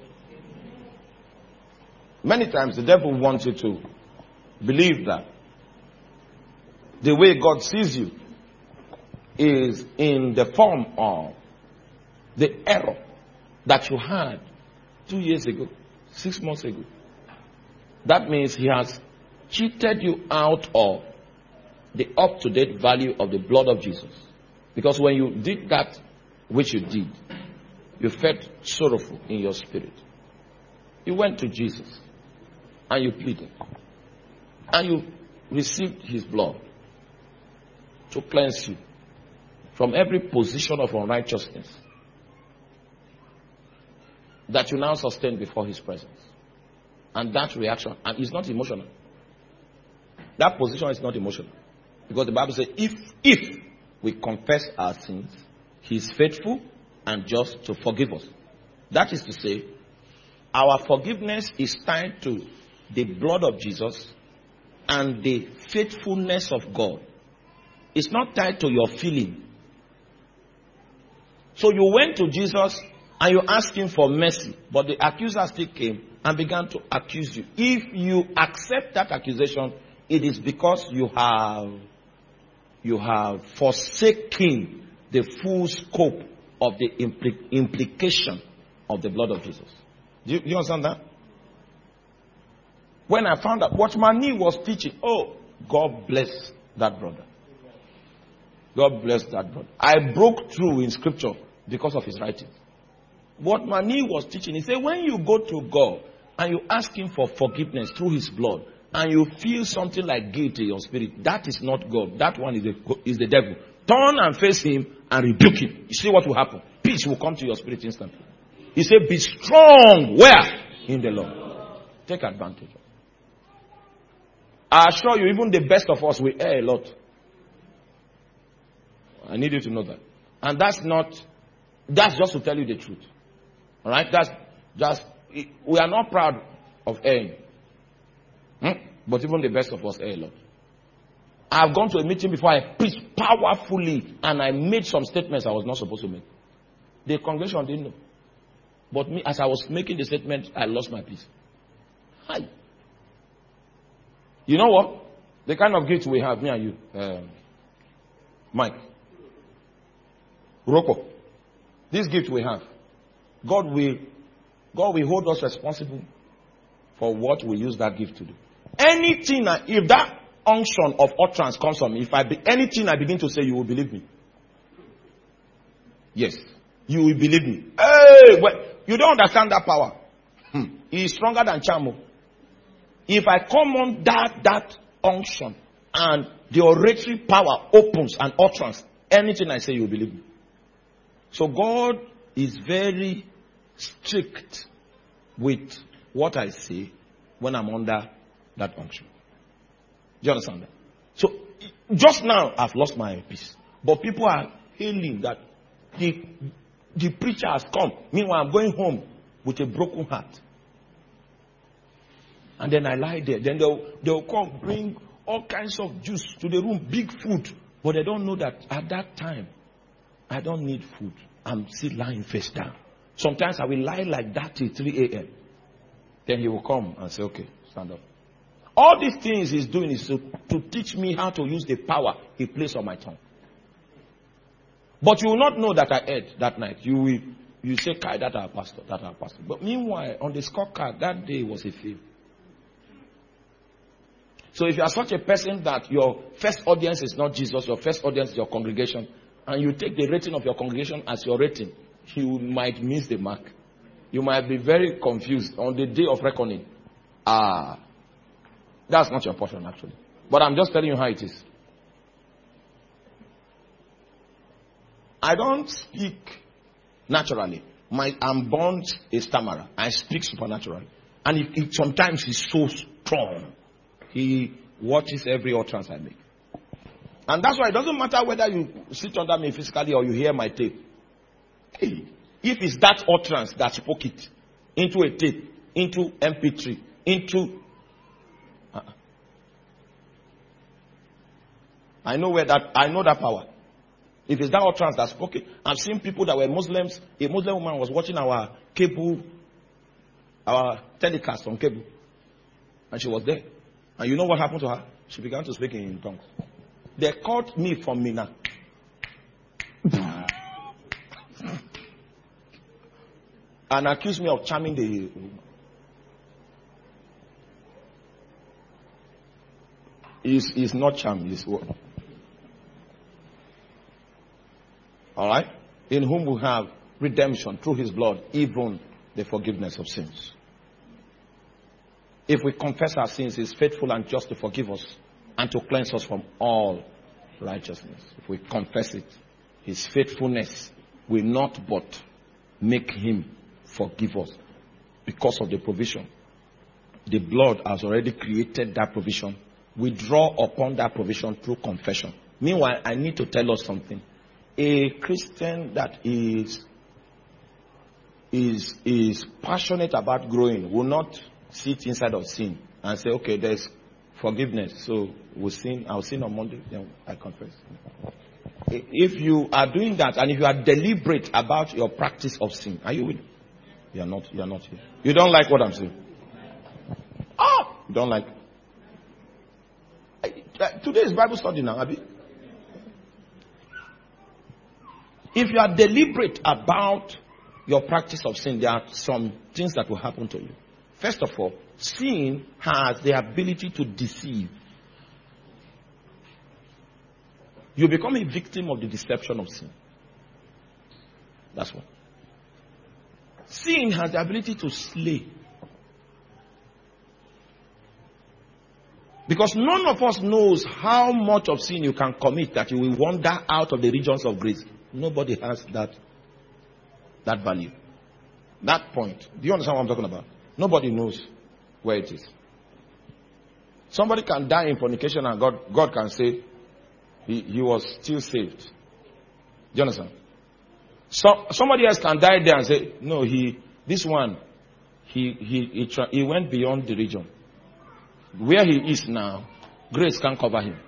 A: Many times the devil wants you to believe that the way God sees you is in the form of the error that you had 2 years ago, 6 months ago. That means he has cheated you out of the up-to-date value of the blood of Jesus. Because when you did that which you did, you felt sorrowful in your spirit. You went to Jesus and you pleaded. And you received his blood to cleanse you from every position of unrighteousness that you now sustain before his presence. And that reaction, and it's not emotional. That position is not emotional. Because the Bible says, if we confess our sins, he is faithful and just to forgive us. That is to say, our forgiveness is tied to the blood of Jesus and the faithfulness of God. It's not tied to your feeling. So you went to Jesus and you asked him for mercy, but the accuser still came and began to accuse you. If you accept that accusation, it is because you have forsaken the full scope of the implication of the blood of Jesus. Do you understand that? When I found out what Mani was teaching, oh, God bless that brother. God bless that brother. I broke through in scripture because of his writings. What Mani was teaching, he said, when you go to God and you ask him for forgiveness through his blood, and you feel something like guilt in your spirit, that is not God. That one is the devil. Turn and face him and rebuke him. You see what will happen? Peace will come to your spirit instantly. He said, be strong. Where? In the Lord. Take advantage. I assure you, even the best of us will err a lot. I need you to know that. And that's just to tell you the truth. Alright? We are not proud of erring. But even the best of us err a lot. I've gone to a meeting before, I preached powerfully, and I made some statements I was not supposed to make. The congregation didn't know. But me, as I was making the statement, I lost my peace. Hi. You know what? The kind of gift we have, me and you, Mike, Rocco, this gift we have, God will hold us responsible for what we use that gift to do. Anything, if that unction of utterance comes from me, anything I begin to say, you will believe me. Yes, you will believe me. Hey, well, you don't understand that power. He is stronger than Chamo. If I come on that unction and the oratory power opens and utterance, anything I say, you will believe me. So God is very strict with what I say when I'm under that unction. Do you understand that? So, just now, I've lost my peace. But people are hailing that the preacher has come. Meanwhile, I'm going home with a broken heart. And then I lie there. Then they'll come, bring all kinds of juice to the room, big food. But they don't know that at that time, I don't need food. I'm still lying face down. Sometimes I will lie like that till 3 a.m. Then he will come and say, okay, stand up. All these things he's doing is to teach me how to use the power he placed on my tongue. But you will not know that I ate that night. You say, Kai, that our pastor, that our pastor. But meanwhile, on the scorecard, that day was a fail. So if you are such a person that your first audience is not Jesus, your first audience is your congregation, and you take the rating of your congregation as your rating, you might miss the mark. You might be very confused on the day of reckoning. That's not your portion, actually. But I'm just telling you how it is. I don't speak naturally. I'm born a stammerer. I speak supernaturally. And sometimes he's so strong. He watches every utterance I make. And that's why it doesn't matter whether you sit under me physically or you hear my tape. Hey, if it's that utterance that spoke it into a tape, into MP3, into... I know that power. If it's that utterance that spoke it, I've seen people that were Muslims. A Muslim woman was watching our cable, our telecast on cable, and she was there. And you know what happened to her? She began to speak in tongues. They called me from Mina. And accused me of charming the woman. He's not charmed, he's what? Alright? In whom we have redemption through his blood, even the forgiveness of sins. If we confess our sins, he is faithful and just to forgive us and to cleanse us from all righteousness. If we confess it, his faithfulness will not but make him forgive us because of the provision. The blood has already created that provision. We draw upon that provision through confession. Meanwhile, I need to tell us something. A Christian that is passionate about growing will not sit inside of sin and say, okay, there's forgiveness, so I'll sin on Monday, then I confess. If you are doing that and if you are deliberate about your practice of sin, are you with me? You are not here. You don't like what I'm saying? You don't like? Today is Bible study now, Abi. If you are deliberate about your practice of sin, there are some things that will happen to you. First of all, sin has the ability to deceive. You become a victim of the deception of sin. That's one. Sin has the ability to slay. Because none of us knows how much of sin you can commit that you will wander out of the regions of grace. Nobody has that value. That point. Do you understand what I'm talking about? Nobody knows where it is. Somebody can die in fornication and God can say he was still saved. Do you understand? Somebody else can die there and say, no, he went beyond the region. Where he is now, grace can't cover him.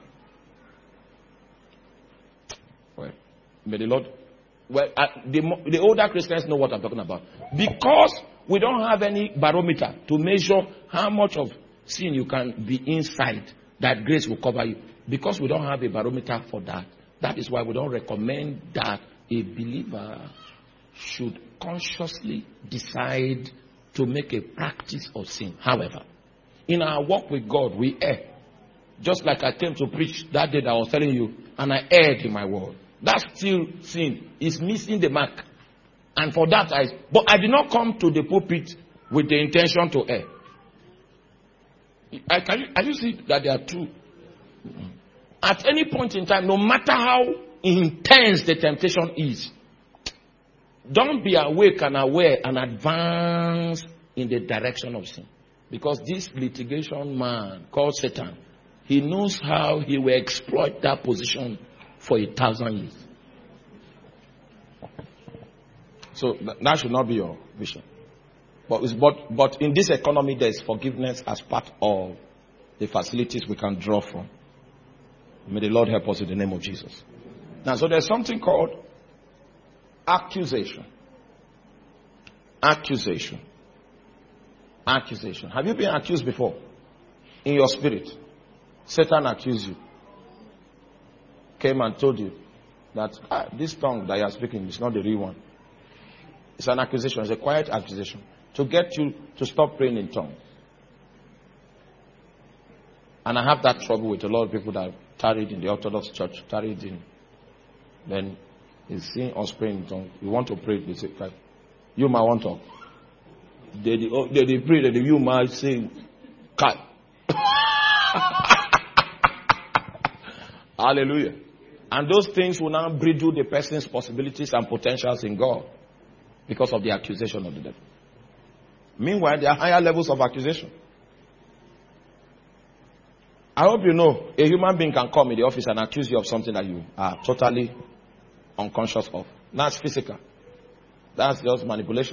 A: Well, may the Lord... Well, the older Christians know what I'm talking about. Because we don't have any barometer to measure how much of sin you can be inside, that grace will cover you. Because we don't have a barometer for that. That is why we don't recommend that a believer should consciously decide to make a practice of sin. However, in our walk with God, we err. Just like I came to preach that day that I was telling you, and I erred in my word. That's still sin. It's missing the mark. And for that, but I did not come to the pulpit with the intention to err. Can you see that there are two? At any point in time, no matter how intense the temptation is, don't be awake and aware and advance in the direction of sin. Because this litigation man called Satan, he knows how he will exploit that position for 1,000 years. So that should not be your vision. But in this economy, there is forgiveness as part of the facilities we can draw from. May the Lord help us in the name of Jesus. Now, so there's something called accusation. Accusation. Accusation. Have you been accused before? In your spirit. Satan accused you. Came and told you that this tongue that you are speaking is not the real one. It's an accusation. It's a quiet accusation. To get you to stop praying in tongues. And I have that trouble with a lot of people that tarried in the Orthodox Church. Tarried in. Then he's seeing us praying in tongues. You want to pray, they say, you might want to. They pray that you might say, cut. Hallelujah. And those things will now bridle the person's possibilities and potentials in God because of the accusation of the devil. Meanwhile, there are higher levels of accusation. I hope you know a human being can come in the office and accuse you of something that you are totally unconscious of. That's physical. That's just manipulation.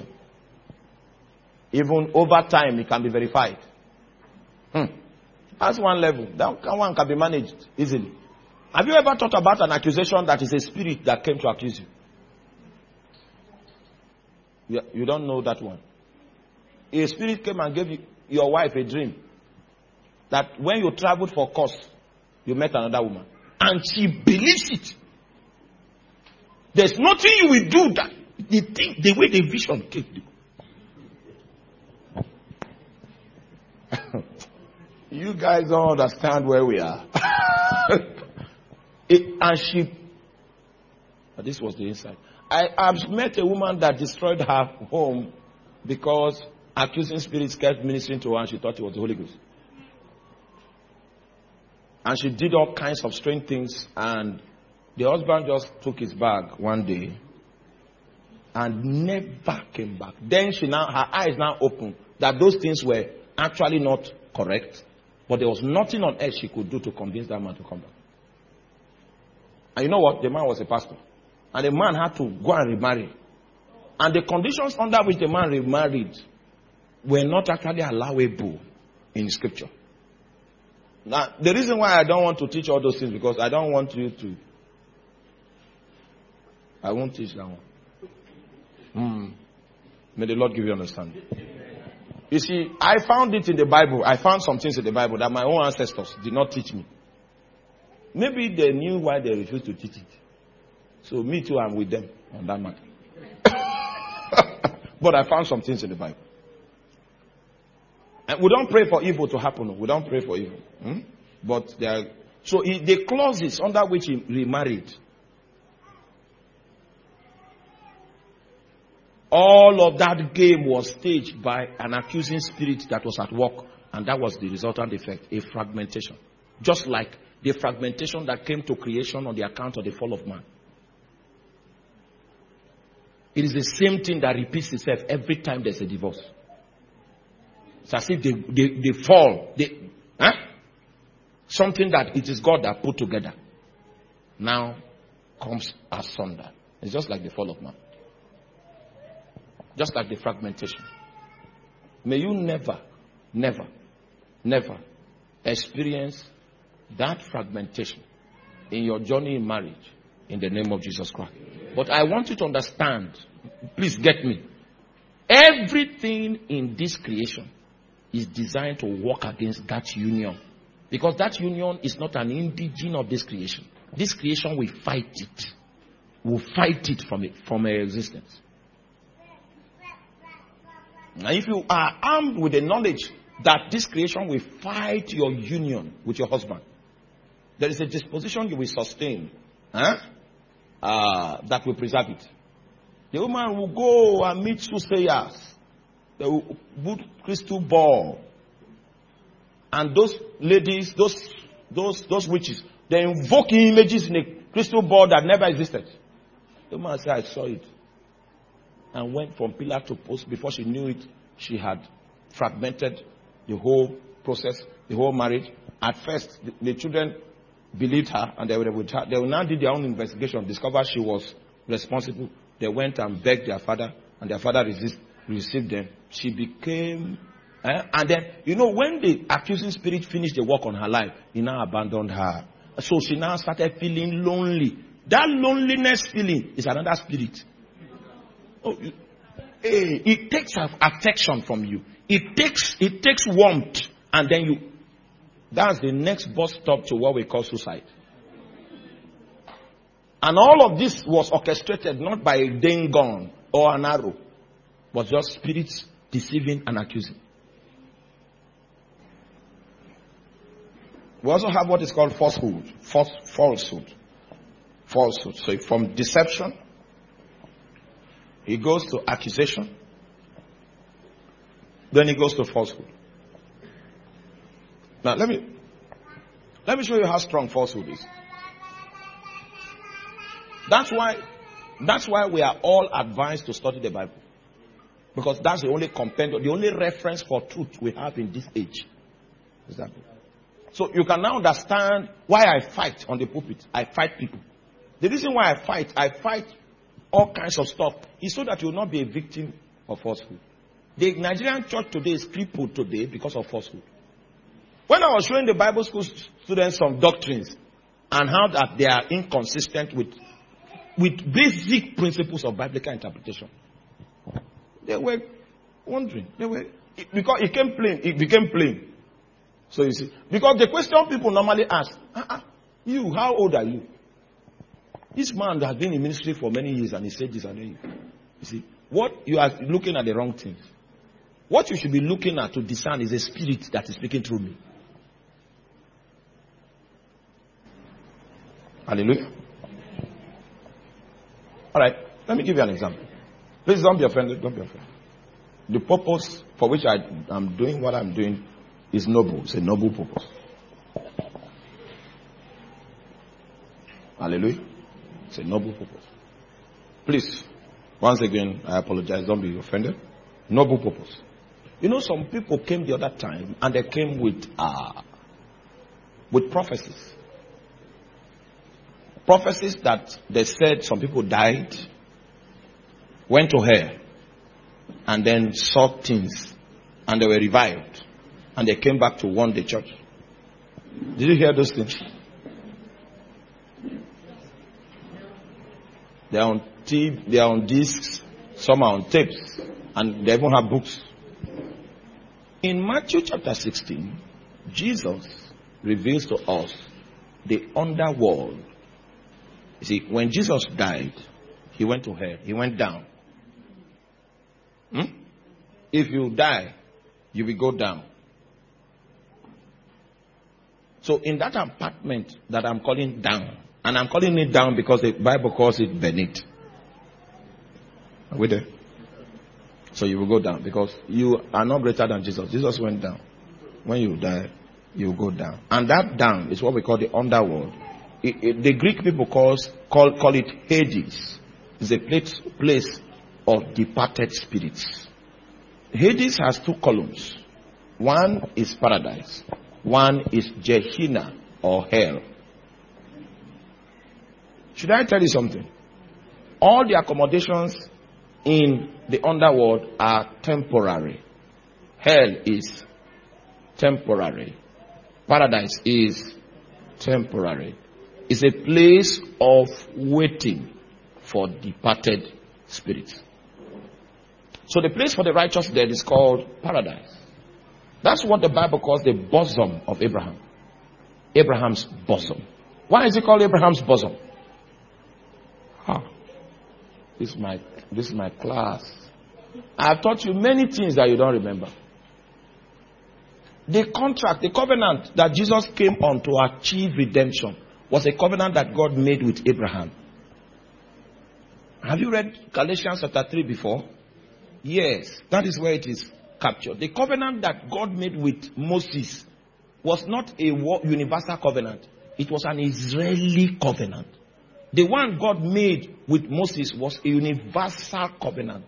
A: Even over time, it can be verified. That's one level. That one can be managed easily. Have you ever thought about an accusation that is a spirit that came to accuse you? You don't know that one. A spirit came and gave your wife a dream that when you traveled for course, you met another woman. And she believes it. There's nothing you will do that the way the vision came. You guys don't understand where we are. This was the inside. I've met a woman that destroyed her home because accusing spirits kept ministering to her and she thought it was the Holy Ghost. And she did all kinds of strange things, and the husband just took his bag one day and never came back. Then her eyes now opened that those things were actually not correct, but there was nothing on earth she could do to convince that man to come back. And you know what? The man was a pastor. And the man had to go and remarry. And the conditions under which the man remarried were not actually allowable in Scripture. Now, the reason why I don't want to teach all those things, because I don't want you to. I won't teach that one. May the Lord give you understanding. You see, I found it in the Bible. I found some things in the Bible that my own ancestors did not teach me. Maybe they knew why they refused to teach it. So me too, I'm with them on that matter. But I found some things in the Bible. And we don't pray for evil to happen. We don't pray for evil. But there are, so the clauses under which he remarried, all of that game was staged by an accusing spirit that was at work, and that was the resultant effect, a fragmentation. Just like the fragmentation that came to creation on the account of the fall of man. It is the same thing that repeats itself every time there's a divorce. It's as if they fall. Something that it is God that put together now comes asunder. It's just like the fall of man. Just like the fragmentation. May you never, never, never experience that fragmentation in your journey in marriage in the name of Jesus Christ. But I want you to understand, please get me. Everything in this creation is designed to work against that union. Because that union is not an indigene of this creation. This creation will fight it. Will fight it from existence. Now if you are armed with the knowledge that this creation will fight your union with your husband, there is a disposition you will sustain that will preserve it. The woman will go and meet soothsayers. They will put crystal ball. And those ladies, those witches, they invoke images in a crystal ball that never existed. The woman said, I saw it. And went from pillar to post. Before she knew it, she had fragmented the whole process, the whole marriage. At first, the children believed her and they were with her. They now did their own investigation, discovered she was responsible. They went and begged their father, and their father received them. She became... and then, when the accusing spirit finished the work on her life, he now abandoned her. So she now started feeling lonely. That loneliness feeling is another spirit. It takes affection from you. It takes warmth, and then that's the next bus stop to what we call suicide. And all of this was orchestrated not by a gun or an arrow, but just spirits deceiving and accusing. We also have what is called falsehood. Falsehood. So from deception, it goes to accusation. Then it goes to falsehood. Now let me show you how strong falsehood is. That's why we are all advised to study the Bible. Because that's the only compendium, the only reference for truth we have in this age. Is that? So you can now understand why I fight on the pulpit. I fight people. The reason why I fight all kinds of stuff. It's so that you will not be a victim of falsehood. The Nigerian church today is crippled today because of falsehood. When I was showing the Bible school students some doctrines and how that they are inconsistent with basic principles of biblical interpretation, they were wondering. Because it became plain. So you see, because the question people normally ask, you, how old are you? This man has been in ministry for many years and he said this and that. You see, what you are looking at the wrong things. What you should be looking at to discern is a spirit that is speaking through me. Hallelujah. All right, let me give you an example. Please don't be offended. Don't be offended. The purpose for which I am doing what I'm doing is noble. It's a noble purpose. Hallelujah. It's a noble purpose. Please, once again, I apologize. Don't be offended. Noble purpose. You know, some people came the other time and they came with prophecies. Prophecies that they said some people died, went to hell, and then saw things, and they were revived, and they came back to warn the church. Did you hear those things? They are on TV, they are on discs, some are on tapes, and they even have books. In Matthew chapter 16, Jesus reveals to us the underworld. You see, when Jesus died, he went to hell. He went down. If you die, you will go down. So in that apartment that I'm calling down, and I'm calling it down because the Bible calls it beneath. Are we there? So you will go down because you are not greater than Jesus. Jesus went down. When you die, you go down. And that down is what we call the underworld. The Greek people call it Hades. It's a place of departed spirits. Hades has two columns. One is paradise. One is Gehenna or hell. Should I tell you something? All the accommodations in the underworld are temporary. Hell is temporary. Paradise is temporary. It's a place of waiting for departed spirits. So the place for the righteous dead is called paradise. That's what the Bible calls the bosom of Abraham. Abraham's bosom. Why is it called Abraham's bosom? This is my class. I've taught you many things that you don't remember. The contract, the covenant that Jesus came on to achieve redemption was a covenant that God made with Abraham. Have you read Galatians chapter 3 before? Yes, that is where it is captured. The covenant that God made with Moses was not a universal covenant. It was an Israeli covenant. The one God made with Moses was a universal covenant.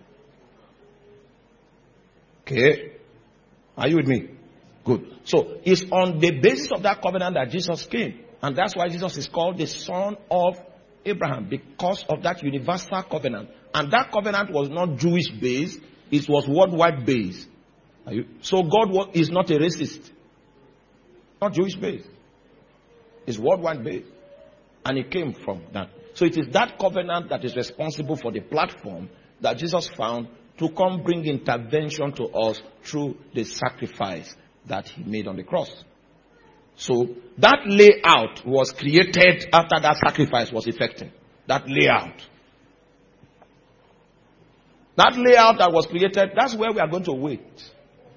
A: Okay? Are you with me? Good. So, it's on the basis of that covenant that Jesus came. And that's why Jesus is called the son of Abraham. Because of that universal covenant. And that covenant was not Jewish based. It was worldwide based. So God is not a racist. Not Jewish based. It's worldwide based. And it came from that. So it is that covenant that is responsible for the platform that Jesus found to come bring intervention to us through the sacrifice that he made on the cross. So that layout was created after that sacrifice was effected. That layout. That layout that was created, that's where we are going to wait.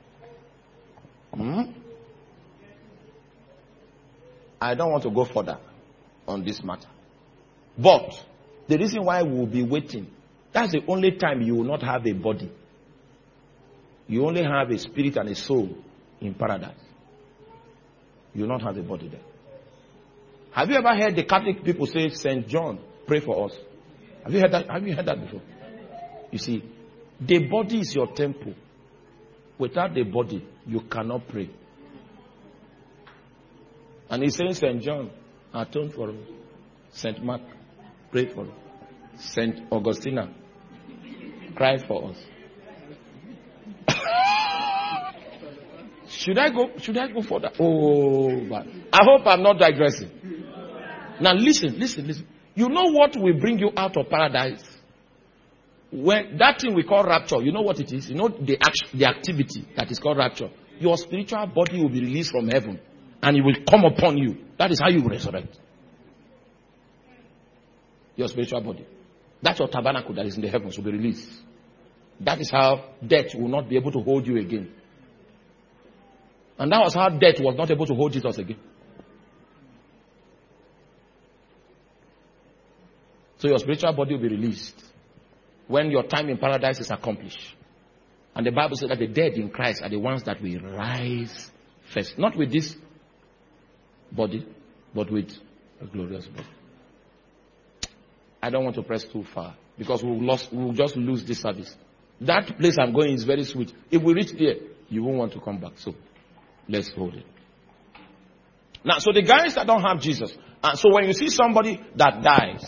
A: I don't want to go further on this matter. But the reason why we will be waiting, that's the only time you will not have a body. You only have a spirit and a soul in paradise. You will not have a body there. Have you ever heard the Catholic people say, St. John, pray for us? Have you heard that? Have you heard that before? You see, the body is your temple. Without the body, you cannot pray. And he's saying, St. John, atone for us. St. Mark, pray for us. Saint Augustina cried for us. Should I go for that? Oh, but I hope I'm not digressing. Now listen. You know what will bring you out of paradise? When that thing we call rapture, you know what it is? You know the activity that is called rapture. Your spiritual body will be released from heaven and it will come upon you. That is how you will resurrect. Your spiritual body. That's your tabernacle that is in the heavens will be released. That is how death will not be able to hold you again. And that was how death was not able to hold Jesus again. So your spiritual body will be released when your time in paradise is accomplished. And the Bible says that the dead in Christ are the ones that will rise first. Not with this body, but with a glorious body. I don't want to press too far because we'll just lose this service. That place I'm going is very sweet. If we reach there, you won't want to come back. So let's hold it. Now, so the guys that don't have Jesus, and so when you see somebody that dies,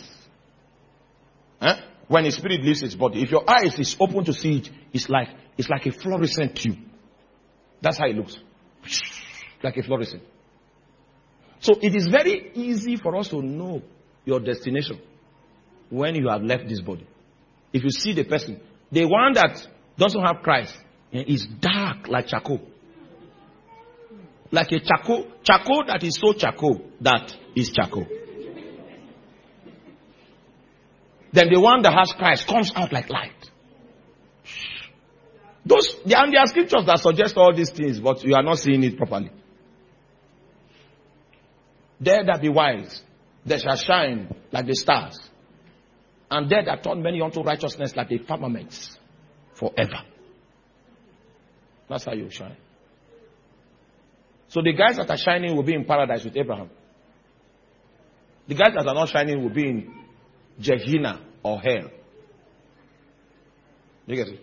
A: when his spirit leaves his body, if your eyes is open to see it, it's like a fluorescent tube. That's how it looks. Like a fluorescent. So it is very easy for us to know your destination when you have left this body. If you see the person, the one that doesn't have Christ is dark like charcoal. Like a charcoal that is so charcoal that is charcoal. Then the one that has Christ comes out like light. There are scriptures that suggest all these things, but you are not seeing it properly. They that be wise, they shall shine like the stars. And they that turn many unto righteousness like the firmaments forever. That's how you shine. So the guys that are shining will be in paradise with Abraham. The guys that are not shining will be in Gehenna or hell. You get it?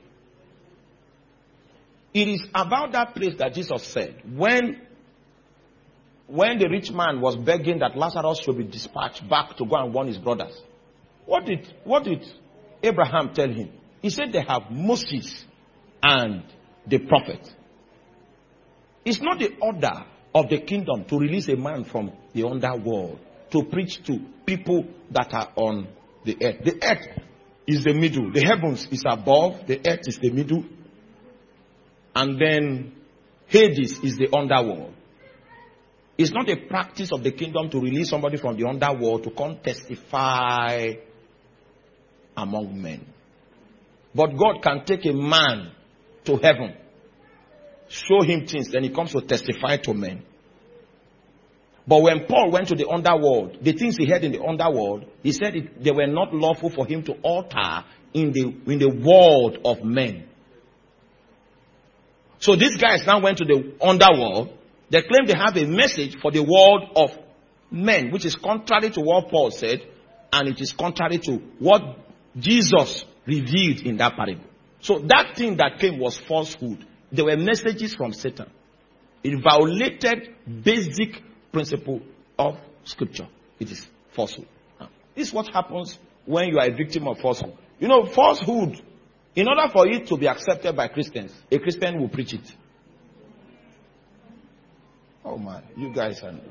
A: It is about that place that Jesus said, when the rich man was begging that Lazarus should be dispatched back to go and warn his brothers. What did Abraham tell him? He said they have Moses and the prophet. It's not the order of the kingdom to release a man from the underworld to preach to people that are on the earth. The earth is the middle. The heavens is above. The earth is the middle. And then Hades is the underworld. It's not a practice of the kingdom to release somebody from the underworld to come testify among men. But God can take a man to heaven, show him things, then he comes to testify to men. But when Paul went to the underworld, the things he heard in the underworld, he said they were not lawful for him to utter in the world of men. So these guys now went to the underworld. They claim they have a message for the world of men, which is contrary to what Paul said, and it is contrary to what Jesus revealed in that parable. So that thing that came was falsehood. There were messages from Satan. It violated basic principle of scripture. It is falsehood. This is what happens when you are a victim of falsehood. You know, falsehood, in order for it to be accepted by Christians, a Christian will preach it. Oh my, you guys are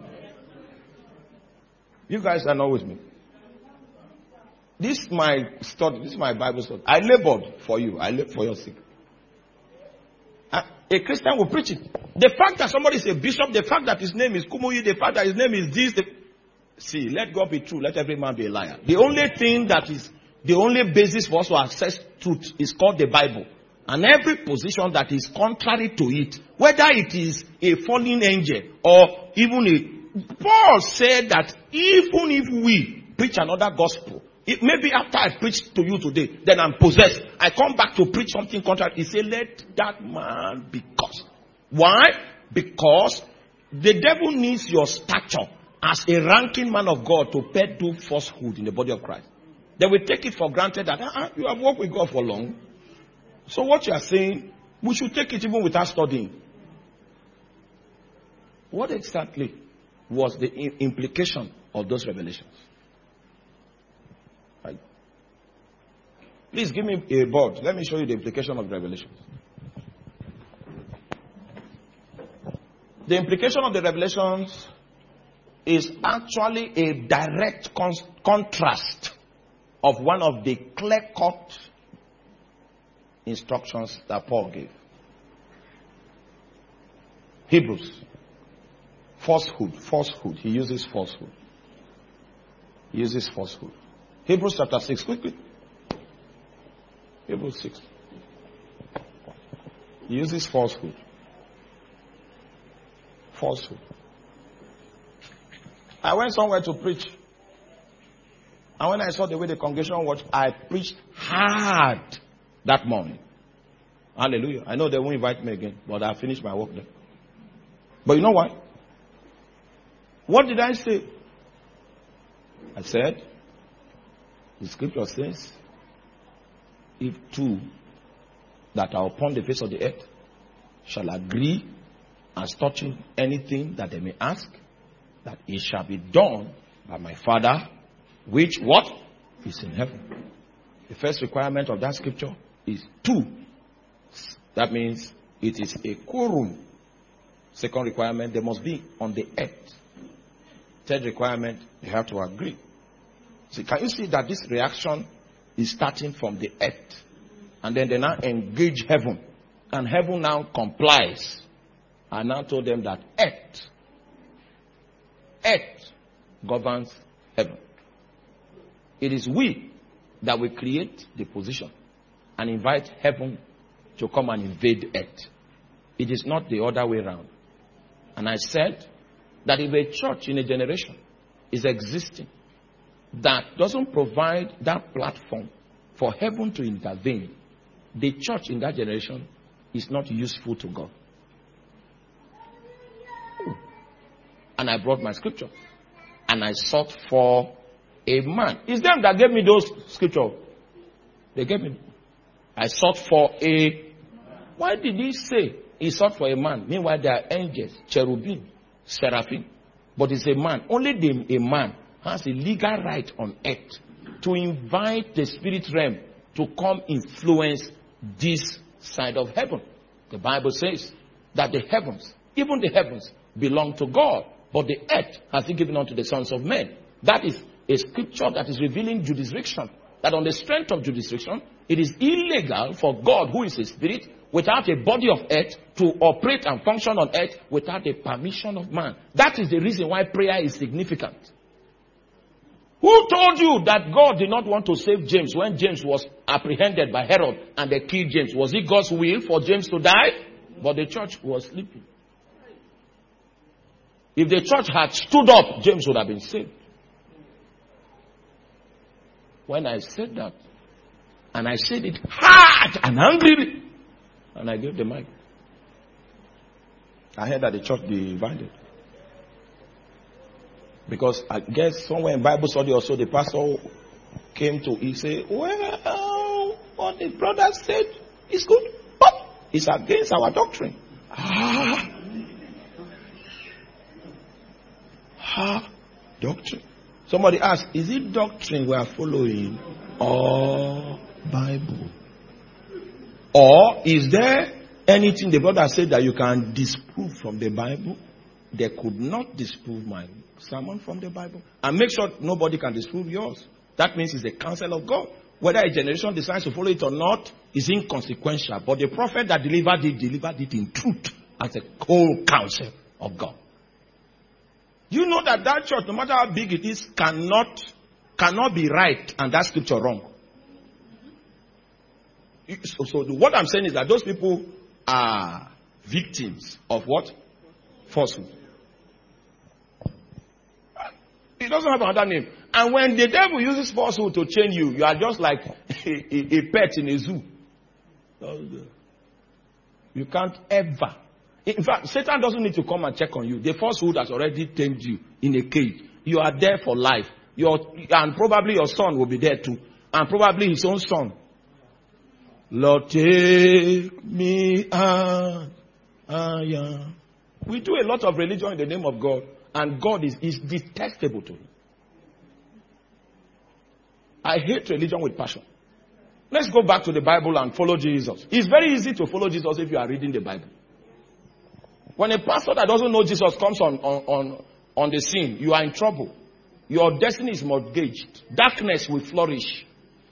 A: not with me. This is my study, this is my Bible study. I labored for you. I labored for your sake. A Christian will preach it. The fact that somebody is a bishop, the fact that his name is Kumuyi, the fact that his name is this. See, let God be true, let every man be a liar. The only thing that is, the only basis for us to access truth is called the Bible. And every position that is contrary to it, whether it is a fallen angel or even Paul said that even if we preach another gospel, maybe after I preach to you today, then I'm possessed. I come back to preach something contrary. He said, let that man be cursed. Why? Because the devil needs your stature as a ranking man of God to peddle falsehood in the body of Christ. They will take it for granted that you have worked with God for long. So what you are saying, we should take it even without studying. What exactly was the implication of those revelations? Right. Please give me a board. Let me show you the implication of Revelation. The implication of the Revelations is actually a direct contrast of one of the clear-cut instructions that Paul gave. Hebrews. Falsehood. He uses falsehood. Hebrews chapter 6. Quickly. Hebrews 6. He uses falsehood. I went somewhere to preach. And when I saw the way the congregation watched, I preached hard that morning. Hallelujah. I know they won't invite me again, but I finished my work there. But you know what? What did I say? I said, the scripture says, if two that are upon the face of the earth shall agree as touching anything that they may ask, that it shall be done by my Father, which what? Is in heaven. The first requirement of that scripture is two. That means it is a quorum. Second requirement, they must be on the earth. Third requirement, they have to agree. See, can you see that this reaction is starting from the earth? And then they now engage heaven. And heaven now complies. I now told them that earth governs heaven. It is we that will create the position and invite heaven to come and invade earth. It is not the other way around. And I said that if a church in a generation is existing that doesn't provide that platform for heaven to intervene, the church in that generation is not useful to God. And I brought my scripture. And I sought for a man. It's them that gave me those scriptures. They gave me. I sought for a. Why did he say he sought for a man? Meanwhile, there are angels, cherubim, seraphim. But it's a man. Only a man has a legal right on earth to invite the spirit realm to come influence this side of heaven. The Bible says that the heavens, even the heavens, belong to God. But the earth has been given unto the sons of men. That is a scripture that is revealing jurisdiction. That on the strength of jurisdiction, it is illegal for God, who is a spirit, without a body of earth, to operate and function on earth without the permission of man. That is the reason why prayer is significant. Who told you that God did not want to save James when James was apprehended by Herod and they killed James? Was it God's will for James to die? But the church was sleeping. If the church had stood up, James would have been saved. When I said that, and I said it hard and angrily, and I gave the mic, I heard that the church divided. Because I guess somewhere in Bible study also, the pastor came to, he said, well, what the brother said is good, but it's against our doctrine. Doctrine. Somebody asked, is it doctrine we are following or Bible? Or is there anything the brother said that you can disprove from the Bible? They could not disprove my sermon from the Bible. And make sure nobody can disprove yours. That means it's the counsel of God. Whether a generation decides to follow it or not is inconsequential. But the prophet that delivered it in truth as a whole counsel of God. You know that church, no matter how big it is, cannot be right and that scripture wrong. So what I'm saying is that those people are victims of what? Falsehood. It doesn't have another name. And when the devil uses falsehood to chain you, you are just like a pet in a zoo. You can't ever. In fact, Satan doesn't need to come and check on you. The falsehood has already tamed you in a cage. You are there for life. And probably your son will be there too. And probably his own son. Lord, take me out. We do a lot of religion in the name of God. And God is detestable to me. I hate religion with passion. Let's go back to the Bible and follow Jesus. It's very easy to follow Jesus if you are reading the Bible. When a pastor that doesn't know Jesus comes on the scene, you are in trouble. Your destiny is mortgaged. Darkness will flourish.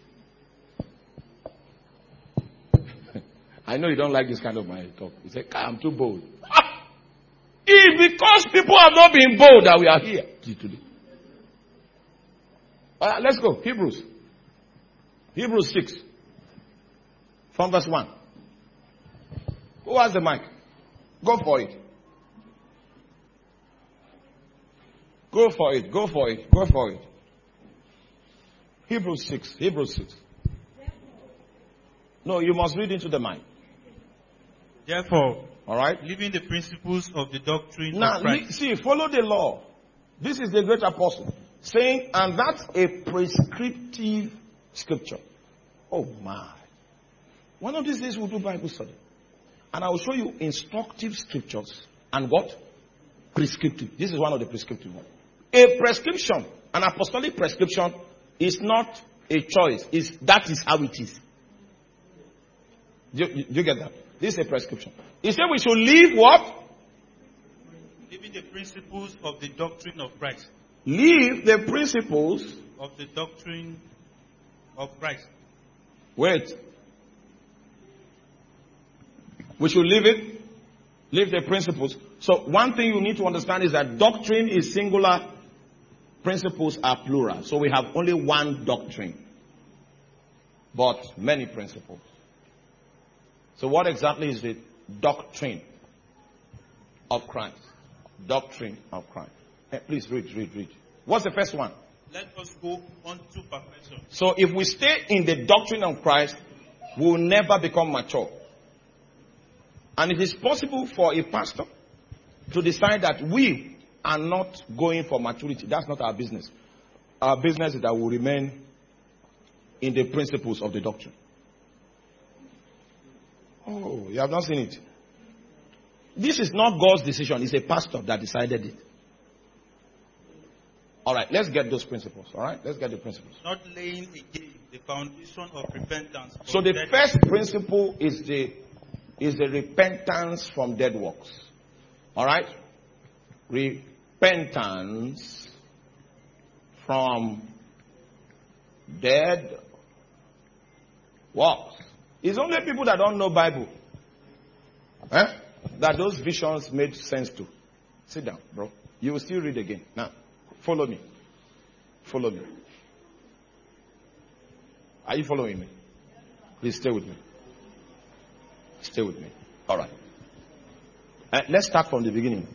A: I know you don't like this kind of my talk. You say, I'm too bold. It's because people have not been bold that we are here today. Let's go. Hebrews 6. From verse 1. Who has the mic? Go for it. Go for it. Go for it. Go for it. Hebrews 6. Hebrews 6. No, you must read into the mic.
C: Therefore,
A: all right,
C: leaving the principles of the doctrine
A: now,
C: of Christ.
A: See, follow the law. This is the great apostle saying, and that's a prescriptive scripture. Oh my. One of these days we'll do Bible study. And I will show you instructive scriptures and what? Prescriptive. This is one of the prescriptive ones. A prescription, an apostolic prescription, is not a choice. That is how it is. Do you get that? This is a prescription. He said we should leave what?
C: Leaving the principles of the doctrine of Christ.
A: Leave the principles
C: of the doctrine of Christ.
A: Wait. We should leave it. Leave the principles. So one thing you need to understand is that doctrine is singular. Principles are plural. So we have only one doctrine. But many principles. So what exactly is the doctrine of Christ? Doctrine of Christ. Please read. What's the first one?
C: Let us go on to perfection.
A: So if we stay in the doctrine of Christ, we will never become mature. And it is possible for a pastor to decide that we are not going for maturity. That's not our business. Our business is that we will remain in the principles of the doctrine. Oh, you have not seen it. This is not God's decision. It's a pastor that decided it. All right, let's get those principles. All right, let's get the principles.
C: Not laying again the foundation of repentance.
A: So the first principle is the repentance from dead works. All right, repentance from dead works. It's only people that don't know Bible that those visions made sense to. Sit down, bro. You will still read again. Now, follow me. Follow me. Are you following me? Please stay with me. Stay with me. All right. Let's start from the beginning.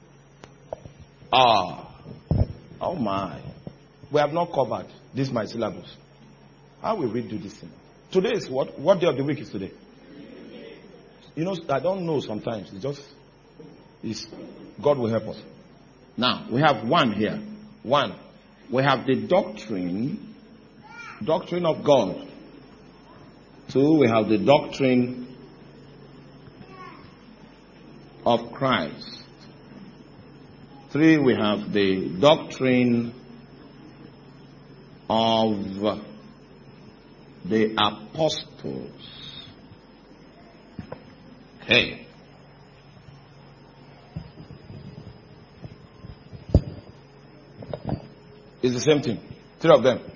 A: Oh my. We have not covered. This is my syllabus. How will we do this thing? Today is what? What day of the week is today? You know, I don't know sometimes. It's God will help us. Now, we have one here. One. We have the doctrine of God. Two, we have the doctrine of Christ. Three, we have the doctrine of the apostles. Okay. It's the same thing. Three of them.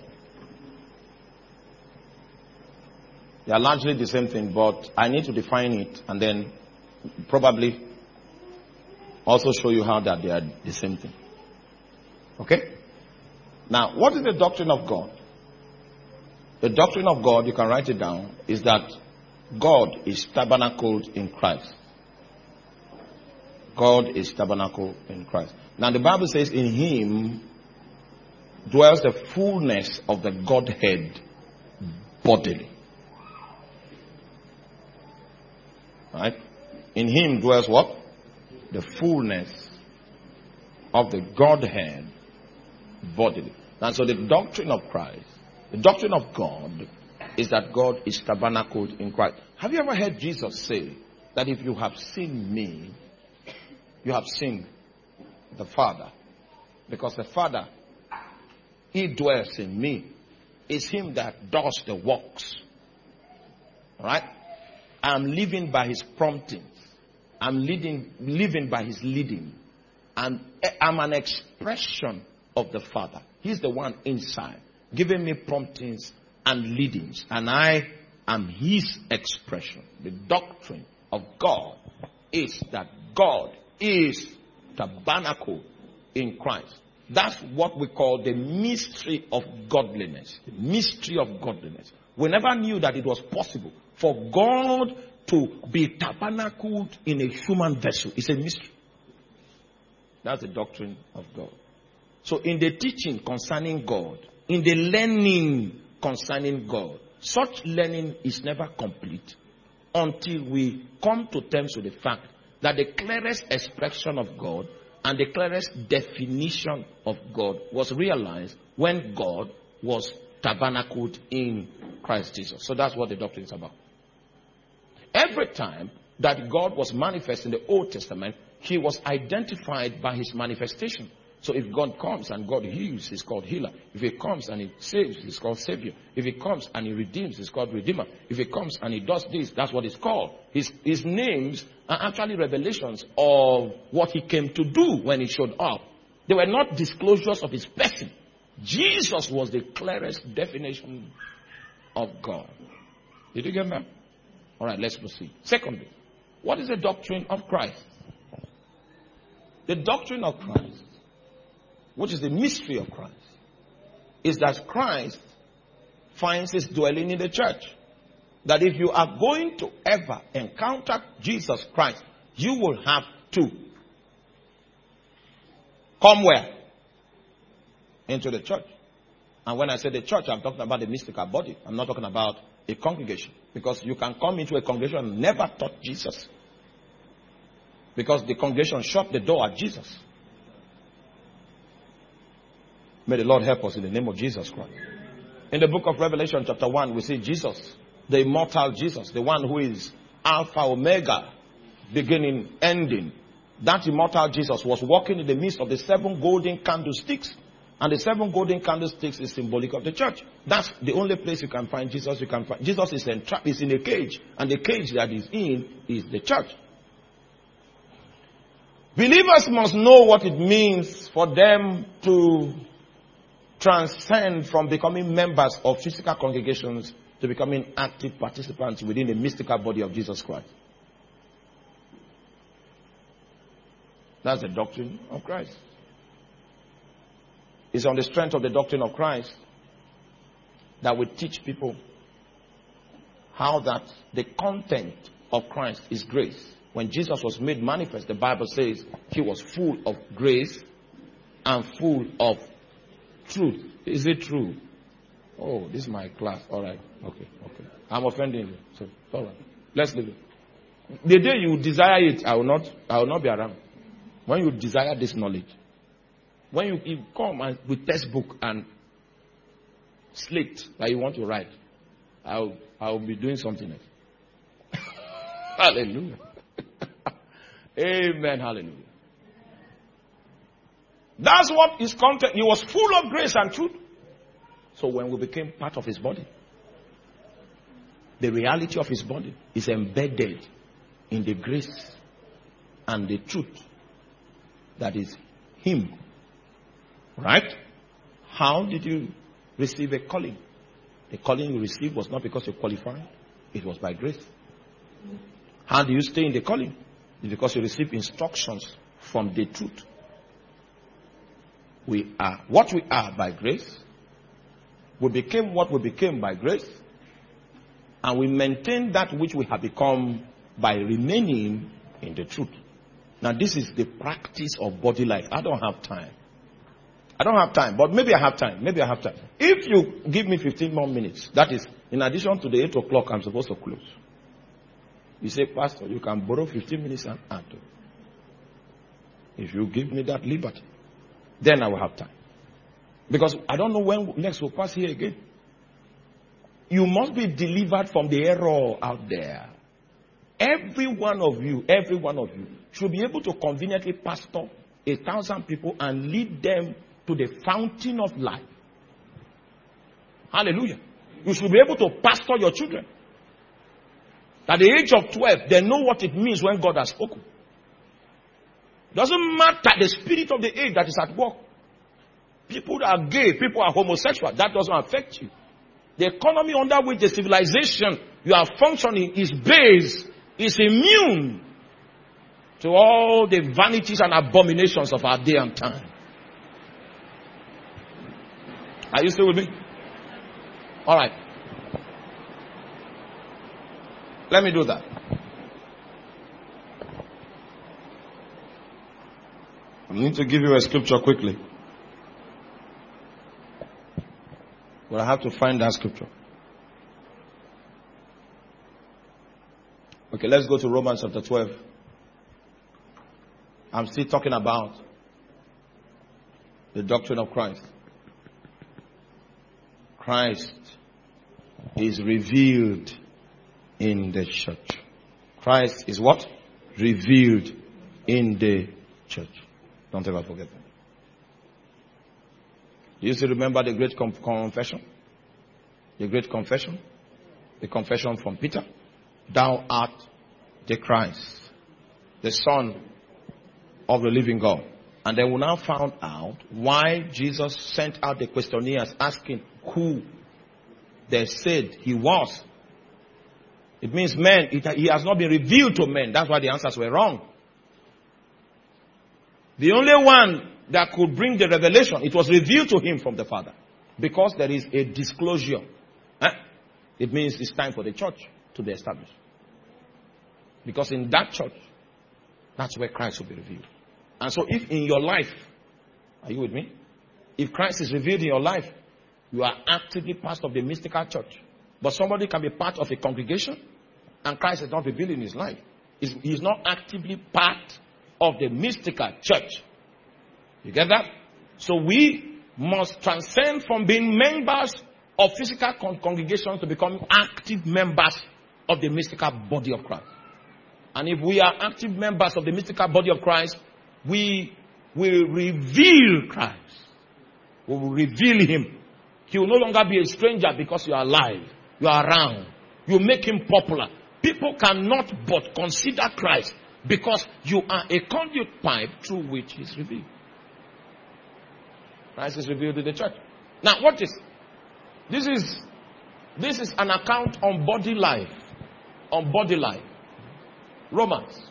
A: They are largely the same thing, but I need to define it and then probably also show you how that they are the same thing. Okay? Now, what is the doctrine of God? The doctrine of God, you can write it down, is that God is tabernacled in Christ. God is tabernacled in Christ. Now the Bible says in Him dwells the fullness of the Godhead bodily. Right? In Him dwells what? The fullness of the Godhead bodily. And so the doctrine of Christ, the doctrine of God, is that God is tabernacled in Christ. Have you ever heard Jesus say that if you have seen me, you have seen the Father? Because the Father, He dwells in me. It's Him that does the works. Right? I'm living by his promptings. I'm living by his leading. And I'm an expression of the Father. He's the one inside, giving me promptings and leadings. And I am his expression. The doctrine of God is that God is tabernacle in Christ. That's what we call the mystery of godliness. The mystery of godliness. We never knew that it was possible for God to be tabernacled in a human vessel. It's a mystery. That's the doctrine of God. So in the teaching concerning God, in the learning concerning God, such learning is never complete until we come to terms with the fact that the clearest expression of God and the clearest definition of God was realized when God was tabernacled in Christ Jesus. So that's what the doctrine is about. Every time that God was manifest in the Old Testament, he was identified by his manifestation. So if God comes and God heals, he's called healer. If he comes and he saves, he's called savior. If he comes and he redeems, he's called redeemer. If he comes and he does this, that's what it's called. His names are actually revelations of what he came to do when he showed up. They were not disclosures of his person. Jesus was the clearest definition of God. Did you get that? All right, let's proceed. Secondly, what is the doctrine of Christ? The doctrine of Christ, which is the mystery of Christ, is that Christ finds his dwelling in the church. That if you are going to ever encounter Jesus Christ, you will have to come where? Into the church. And when I say the church, I'm talking about the mystical body. I'm not talking about a congregation. Because you can come into a congregation and never touch Jesus. Because the congregation shut the door at Jesus. May the Lord help us in the name of Jesus Christ. In the book of Revelation chapter 1, we see Jesus, the immortal Jesus, the one who is Alpha, Omega, beginning, ending. That immortal Jesus was walking in the midst of the 7 golden candlesticks. And the 7 golden candlesticks is symbolic of the church. That's the only place you can find Jesus. Jesus is in a cage. And the cage that he's in is the church. Believers must know what it means for them to transcend from becoming members of physical congregations to becoming active participants within the mystical body of Jesus Christ. That's the doctrine of Christ. It's on the strength of the doctrine of Christ that we teach people how that the content of Christ is grace. When Jesus was made manifest, the Bible says he was full of grace and full of truth. Is it true? Oh, this is my class. All right. Okay. I'm offending you. So, all right. Let's leave it. The day you desire it, I will not be around. When you desire this knowledge, when you come with textbook and slate that you want to write, I'll be doing something else. Hallelujah. Amen. Hallelujah. That's what his content. He was full of grace and truth. So when we became part of his body, the reality of his body is embedded in the grace and the truth that is him. Right? How did you receive a calling? The calling you received was not because you qualified. It was by grace. How do you stay in the calling? It's because you receive instructions from the truth. We are what we are by grace. We became what we became by grace. And we maintain that which we have become by remaining in the truth. Now this is the practice of body life. I don't have time, but maybe I have time. If you give me 15 more minutes, that is in addition to the 8 o'clock I'm supposed to close. You say, Pastor, you can borrow 15 minutes and add to. If you give me that liberty, then I will have time. Because I don't know when next we'll pass here again. You must be delivered from the error out there. Every one of you should be able to conveniently pastor 1,000 people and lead them to the fountain of life. Hallelujah. You should be able to pastor your children. At the age of 12, they know what it means when God has spoken. Doesn't matter the spirit of the age that is at work. People are gay, people are homosexual. That doesn't affect you. The economy under which the civilization you are functioning is based, is immune to all the vanities and abominations of our day and time. Are you still with me? All right. Let me do that. I need to give you a scripture quickly. But I have to find that scripture. Okay, let's go to Romans chapter 12. I'm still talking about the doctrine of Christ. Christ is revealed in the church. Christ is what? Revealed in the church. Don't ever forget that. Do you still remember the great confession? The great confession? The confession from Peter. Thou art the Christ, the Son of the living God. And then we now found out why Jesus sent out the questionnaires asking who they said he was. It means men, he has not been revealed to men. That's why the answers were wrong. The only one that could bring the revelation, it was revealed to him from the Father. Because there is a disclosure. It means it's time for the church to be established. Because in that church, that's where Christ will be revealed. And so if in your life, are you with me? If Christ is revealed in your life, you are actively part of the mystical church. But somebody can be part of a congregation and Christ is not revealed in his life. He's not actively part of the mystical church. You get that? So we must transcend from being members of physical congregations to become active members of the mystical body of Christ. And if we are active members of the mystical body of Christ, we will reveal Christ. We will reveal him. He will no longer be a stranger because you are alive. You are around. You make him popular. People cannot but consider Christ because you are a conduit pipe through which he is revealed. Christ is revealed in the church. Now, what is this? This is an account on body life. On body life. Romans.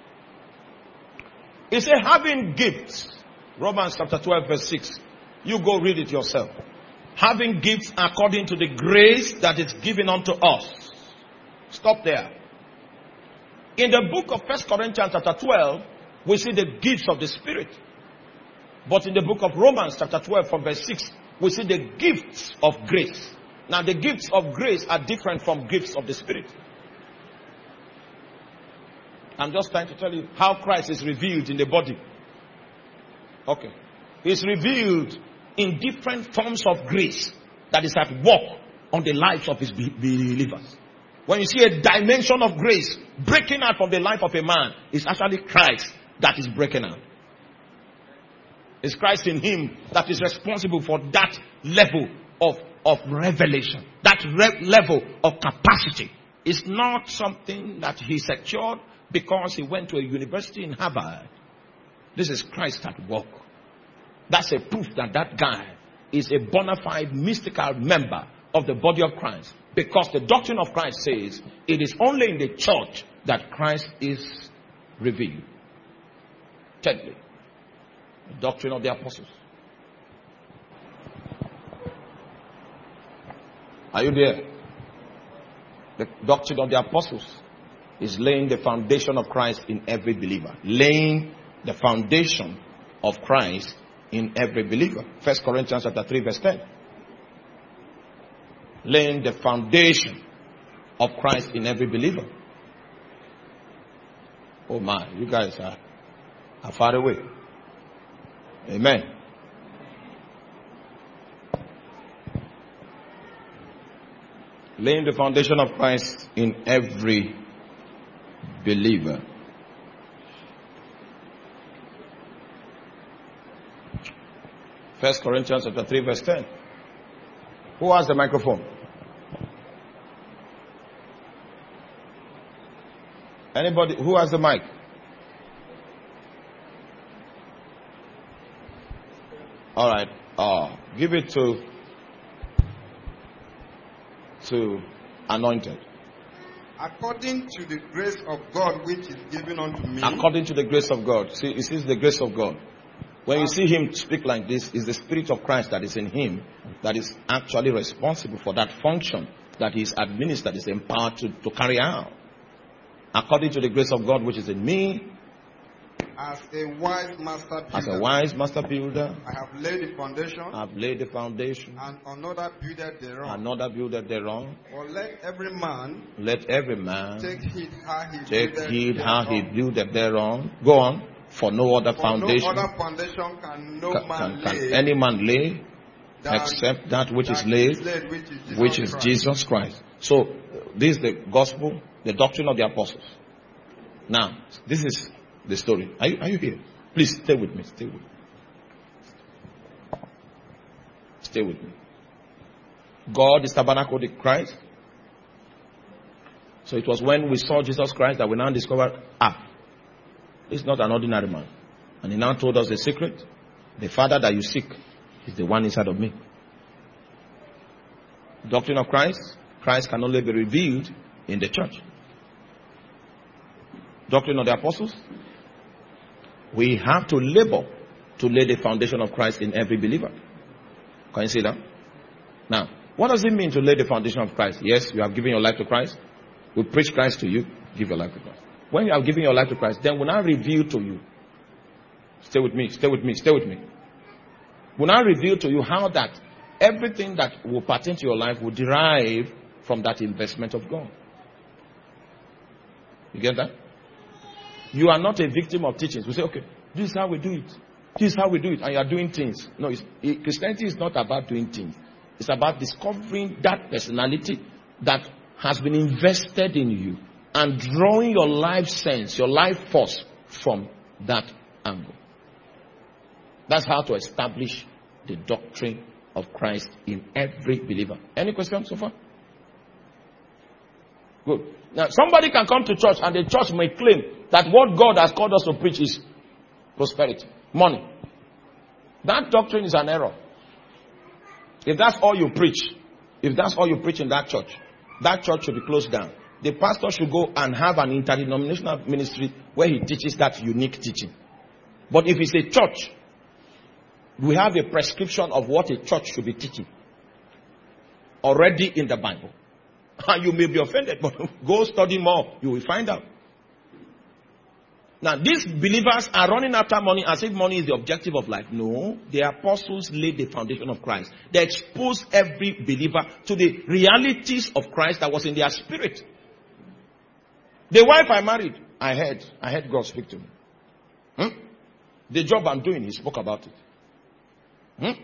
A: It says having gifts. Romans chapter 12 verse 6. You go read it yourself. Having gifts according to the grace that is given unto us. Stop there. In the book of 1 Corinthians chapter 12, we see the gifts of the Spirit. But in the book of Romans chapter 12 from verse 6, we see the gifts of grace. Now the gifts of grace are different from gifts of the Spirit. I'm just trying to tell you how Christ is revealed in the body. Okay. He's revealed in different forms of grace that is at work on the lives of his believers. When you see a dimension of grace breaking out from the life of a man, it's actually Christ that is breaking out. It's Christ in him that is responsible for that level of revelation, that level of capacity. It's not something that he secured because he went to a university in Harvard. This is Christ at work. That's a proof that that guy is a bona fide mystical member of the body of Christ. Because the doctrine of Christ says it is only in the church that Christ is revealed. Thirdly, the doctrine of the apostles. Are you there? The doctrine of the apostles is laying the foundation of Christ in every believer. Laying the foundation of Christ in every believer. 1 Corinthians chapter 3 verse 10. Laying the foundation of Christ in every believer. Oh my, you guys are far away. Amen. Laying the foundation of Christ in every believer. First Corinthians chapter 3 verse 10. Who has the microphone? Anybody who has the mic? All right. Give it to anointed.
D: According to the grace of God which is given unto me.
A: According to the grace of God. See, it is the grace of God. When you see him speak like this, it's the Spirit of Christ that is in him that is actually responsible for that function that he is administered, is empowered to carry out. According to the grace of God which is in me.
D: As a wise master builder.
A: As a wise master builder.
D: I have laid the foundation.
A: I have laid the foundation.
D: And another builded thereon.
A: Another builded thereon.
D: Or let every man.
A: Take
D: heed
A: how he builded thereon. Go on. For no other foundation.
D: No other foundation can
A: any man lay except that which is laid, which is Jesus Christ. So, this is the gospel, the doctrine of the apostles. Now, this is the story. Are you here? Please stay with me. Stay with me. God is tabernacled in Christ. So it was when we saw Jesus Christ that we now discovered, it's not an ordinary man. And he now told us the secret. The Father that you seek is the one inside of me. Doctrine of Christ. Christ can only be revealed in the church. Doctrine of the apostles. We have to labor to lay the foundation of Christ in every believer. Can you see that? Now, what does it mean to lay the foundation of Christ? Yes, you have given your life to Christ. We preach Christ to you. Give your life to Christ. When you have given your life to Christ, then we'll now reveal to you. Stay with me. We'll now reveal to you how that everything that will pertain to your life will derive from that investment of God. You get that? You are not a victim of teachings. We say, okay, this is how we do it. This is how we do it. And you are doing things. No, Christianity is not about doing things. It's about discovering that personality that has been invested in you and drawing your life sense, your life force from that angle. That's how to establish the doctrine of Christ in every believer. Any questions so far? Good. Now, somebody can come to church and the church may claim that what God has called us to preach is prosperity, money. That doctrine is an error. If that's all you preach in that church should be closed down. The pastor should go and have an interdenominational ministry where he teaches that unique teaching. But if it's a church, we have a prescription of what a church should be teaching already in the Bible. And you may be offended, but go study more. You will find out. Now, these believers are running after money as if money is the objective of life. No, the apostles laid the foundation of Christ. They exposed every believer to the realities of Christ that was in their spirit. The wife I married, I heard God speak to me. The job I'm doing, he spoke about it.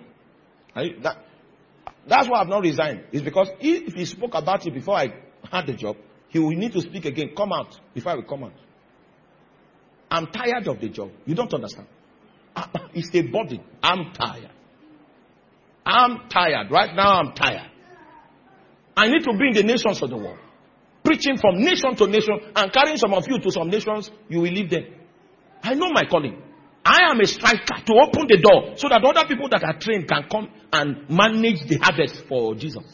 A: That's why I've not resigned. It's because if he spoke about it before I had the job, he will need to speak again. Come out before I will come out. I'm tired of the job. You don't understand. It's a burden. I'm tired. Right now I'm tired. I need to be in the nations of the world. Preaching from nation to nation and carrying some of you to some nations, you will live there. I know my calling. I am a striker to open the door so that other people that are trained can come and manage the harvest for Jesus.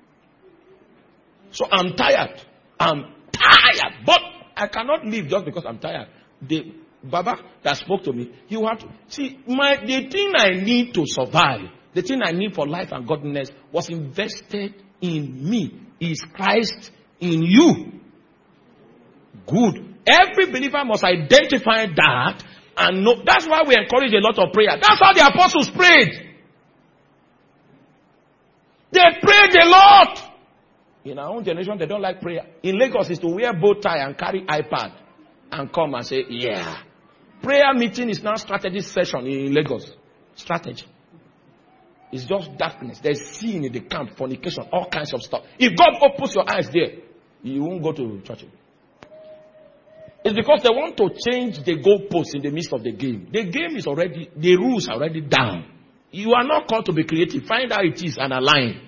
A: So I'm tired. But I cannot leave just because I'm tired. The Baba that spoke to me, he will have to see the thing I need to survive, the thing I need for life and godliness was invested in me. Is Christ in you? Good. Every believer must identify that and know. That's why we encourage a lot of prayer. That's how the apostles prayed. They prayed a lot. In our own generation, they don't like prayer. In Lagos, it's to wear bow tie and carry iPad and come and say, yeah. Prayer meeting is now strategy session in Lagos. Strategy. It's just darkness. There's sin in the camp, fornication, all kinds of stuff. If God opens your eyes there, you won't go to church. It's because they want to change the goalposts in the midst of the game. The game is already, the rules are already down. You are not called to be creative. Find out it is and align.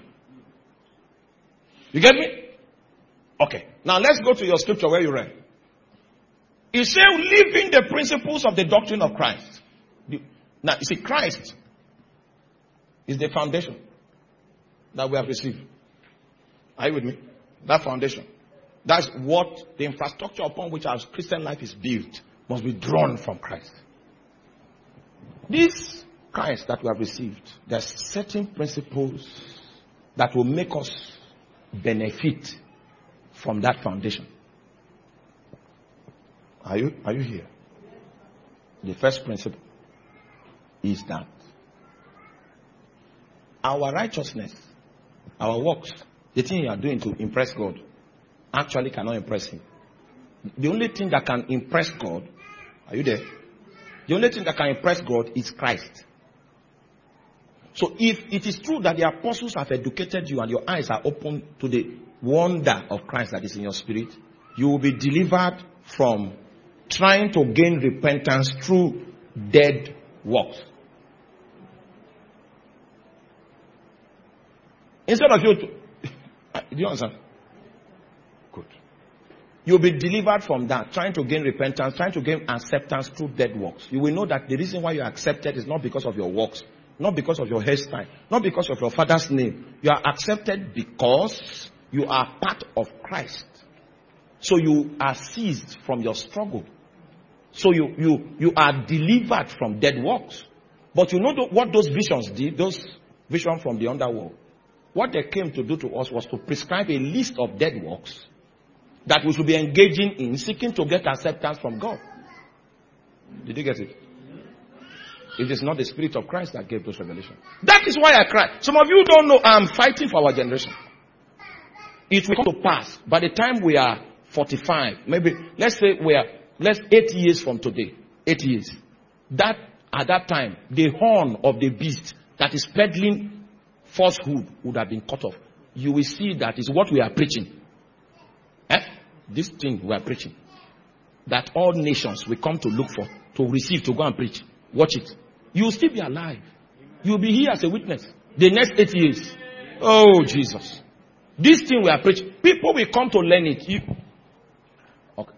A: You get me? Okay. Now let's go to your scripture where you read. He said, living the principles of the doctrine of Christ. Now, you see, Christ is the foundation that we have received. Are you with me? That foundation. That's what the infrastructure upon which our Christian life is built must be drawn from Christ. This Christ that we have received, there's certain principles that will make us benefit from that foundation. Are you here? The first principle is that our righteousness, our works, the thing you are doing to impress God, actually cannot impress Him. The only thing that can impress God, are you there? The only thing that can impress God is Christ. So if it is true that the apostles have educated you and your eyes are open to the wonder of Christ that is in your spirit, you will be delivered from trying to gain repentance through dead works. Instead of you to... Do you understand? Good. You'll be delivered from that, trying to gain repentance, trying to gain acceptance through dead works. You will know that the reason why you are accepted is not because of your works, not because of your hairstyle, not because of your father's name. You are accepted because you are part of Christ. So you are seized from your struggle. So you are delivered from dead works. But you know what those visions did? Those visions from the underworld. What they came to do to us was to prescribe a list of dead works that we should be engaging in, seeking to get acceptance from God. Did you get it? It is not the Spirit of Christ that gave those revelations. That is why I cry. Some of you don't know I'm fighting for our generation. It will come to pass. By the time we are 45, maybe, let's say 8 years from today, 8 years. That, at that time, the horn of the beast that is peddling falsehood would have been cut off. You will see that is what we are preaching. This thing we are preaching. That all nations will come to look for, to receive, to go and preach. Watch it. You will still be alive. You will be here as a witness. The next 8 years. Oh, Jesus. This thing we are preaching. People will come to learn it. Okay.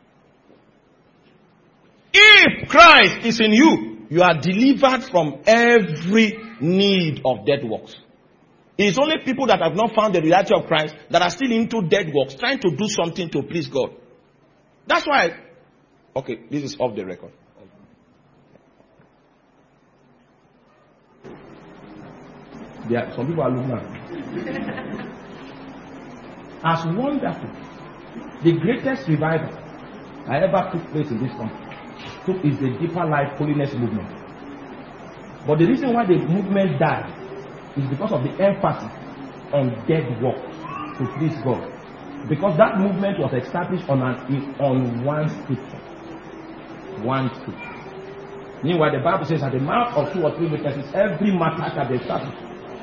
A: If Christ is in you, you are delivered from every need of dead works. It's only people that have not found the reality of Christ that are still into dead works, trying to do something to please God. That's why. Okay, this is off the record. Yeah, some people are looking at. As wonderful, the greatest revival that ever took place in this country is the Deeper Life Holiness movement. But the reason why the movement died is because of the emphasis on dead work to please God. Because that movement was established on one scripture. One scripture. Meanwhile, the Bible says at the mouth of 2 or 3 witnesses, every matter shall be established.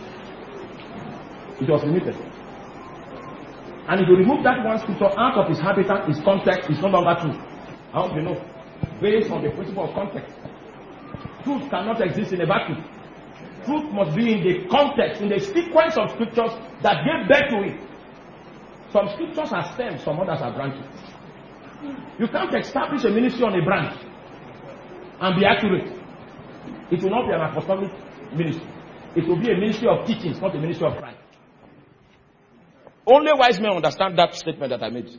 A: It was limited. And if you remove that one scripture out of its habitat, its context, it's no longer true. I hope you know. Based on the principle of context. Truth cannot exist in a vacuum. Truth must be in the context, in the sequence of scriptures that gave birth to it. Some scriptures are stems, some others are branches. You can't establish a ministry on a branch and be accurate. It will not be an apostolic ministry. It will be a ministry of teachings, not a ministry of Christ. Only wise men understand that statement that I made.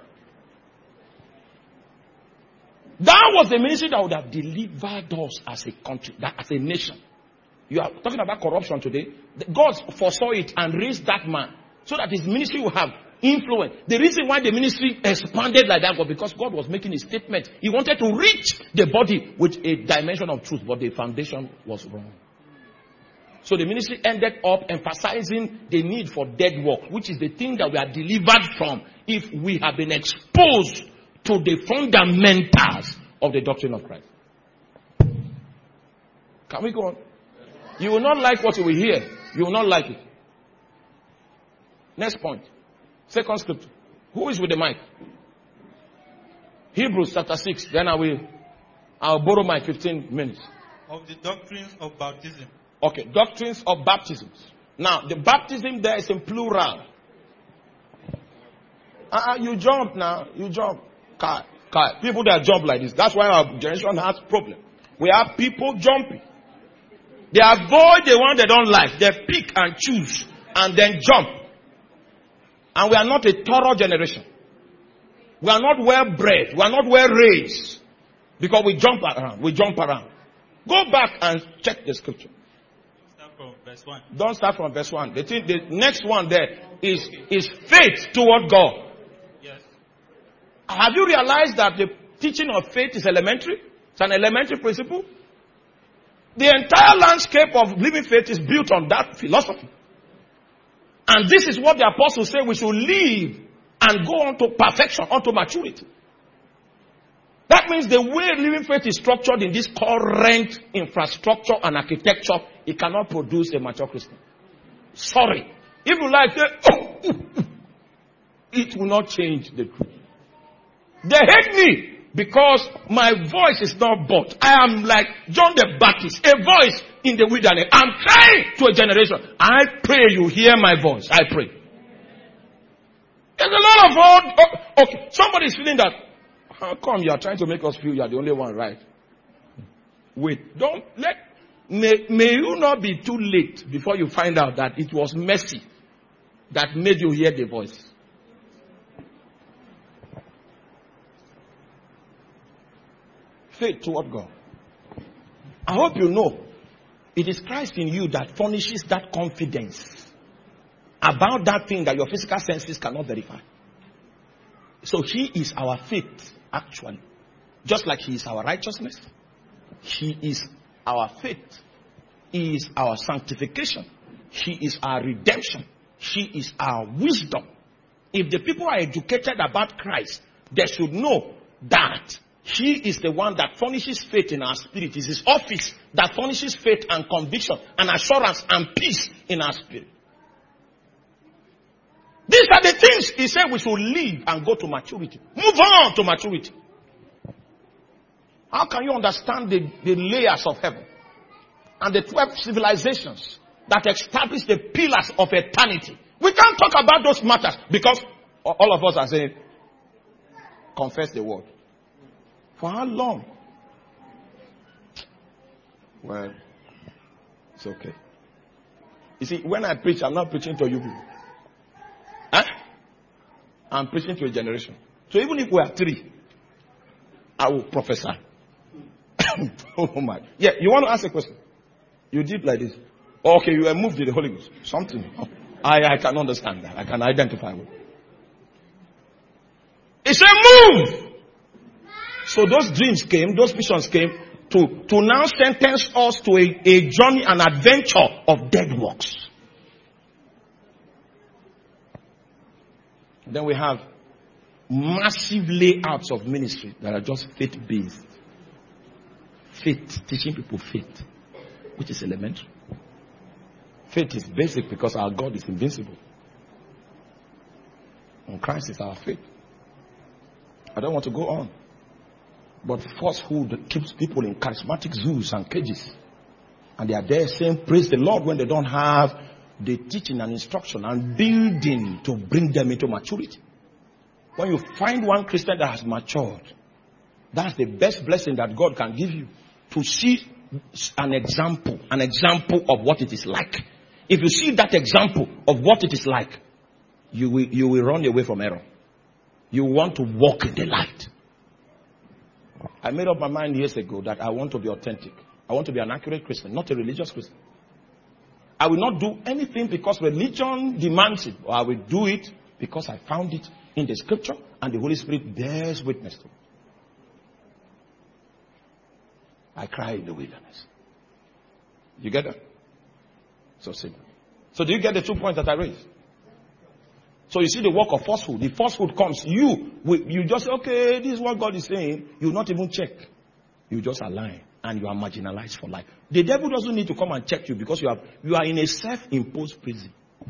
A: That was the ministry that would have delivered us as a country, as a nation. You are talking about corruption today. God foresaw it and raised that man so that his ministry will have influence. The reason why the ministry expanded like that was because God was making a statement. He wanted to reach the body with a dimension of truth, but the foundation was wrong. So the ministry ended up emphasizing the need for dead work, which is the thing that we are delivered from if we have been exposed to the fundamentals of the doctrine of Christ. Can we go on? You will not like what you will hear. You will not like it. Next point. Second scripture. Who is with the mic? Hebrews chapter 6. Then I'll borrow my 15 minutes.
C: Of the doctrines of baptism.
A: Okay, doctrines of baptisms. Now, the baptism there is in plural. You jump now. You jump. People that jump like this. That's why our generation has problem. We have people jumping. They avoid the one they don't like. They pick and choose and then jump. And we are not a thorough generation. We are not well bred. We are not well raised. Because we jump around. We jump around. Go back and check the scripture.
C: Start from verse 1.
A: Don't start from verse 1. The next one there is faith toward God.
C: Yes.
A: Have you realized that the teaching of faith is elementary? It's an elementary principle. The entire landscape of living faith is built on that philosophy. And this is what the apostles say we should live and go on to perfection, on to maturity. That means the way living faith is structured in this current infrastructure and architecture, it cannot produce a mature Christian. Sorry. If you like, it will not change the truth. They hate me because my voice is not bought. I am like John the Baptist, a voice in the wilderness. I'm crying to a generation. I pray you hear my voice. I pray. There's a lot of okay, somebody's feeling that. How come you are trying to make us feel you are the only one right? Wait, may you not be too late before you find out that it was mercy that made you hear the voice. Faith toward God. I hope you know it is Christ in you that furnishes that confidence about that thing that your physical senses cannot verify. So he is our faith, actually. Just like he is our righteousness. He is our faith. He is our sanctification. He is our redemption. He is our wisdom. If the people are educated about Christ, they should know that he is the one that furnishes faith in our spirit. It's his office that furnishes faith and conviction and assurance and peace in our spirit. These are the things he said we should live and go to maturity. Move on to maturity. How can you understand the layers of heaven and the 12 civilizations that establish the pillars of eternity? We can't talk about those matters because all of us are saying, confess the word. For how long? Well, it's okay. You see, when I preach, I'm not preaching to you people. Huh? I'm preaching to a generation. So even if we are 3, I will prophesy. Oh my. Yeah, you want to ask a question? You did like this. Okay, you are moved to the Holy Ghost. Something. I can understand that. I can identify with it. It's a move. So those dreams came, those visions came to now sentence us to a journey, an adventure of dead works. Then we have massive layouts of ministry that are just faith-based. Faith, teaching people faith, which is elementary. Faith is basic because our God is invincible. And Christ is our faith. I don't want to go on. But falsehood keeps people in charismatic zoos and cages. And they are there saying, praise the Lord, when they don't have the teaching and instruction and building to bring them into maturity. When you find one Christian that has matured, that's the best blessing that God can give you. To see an example of what it is like. If you see that example of what it is like, you will run away from error. You want to walk in the light. I made up my mind years ago that I want to be authentic. I want to be an accurate Christian, not a religious Christian. I will not do anything because religion demands it. Or I will do it because I found it in the scripture and the Holy Spirit bears witness to it. I cry in the wilderness. You get that? So simple. So do you get the 2 points that I raised? So you see the work of falsehood. The falsehood comes. You just say, okay, this is what God is saying. You not even check. You just align. And you are marginalized for life. The devil doesn't need to come and check you because you are in a self-imposed prison.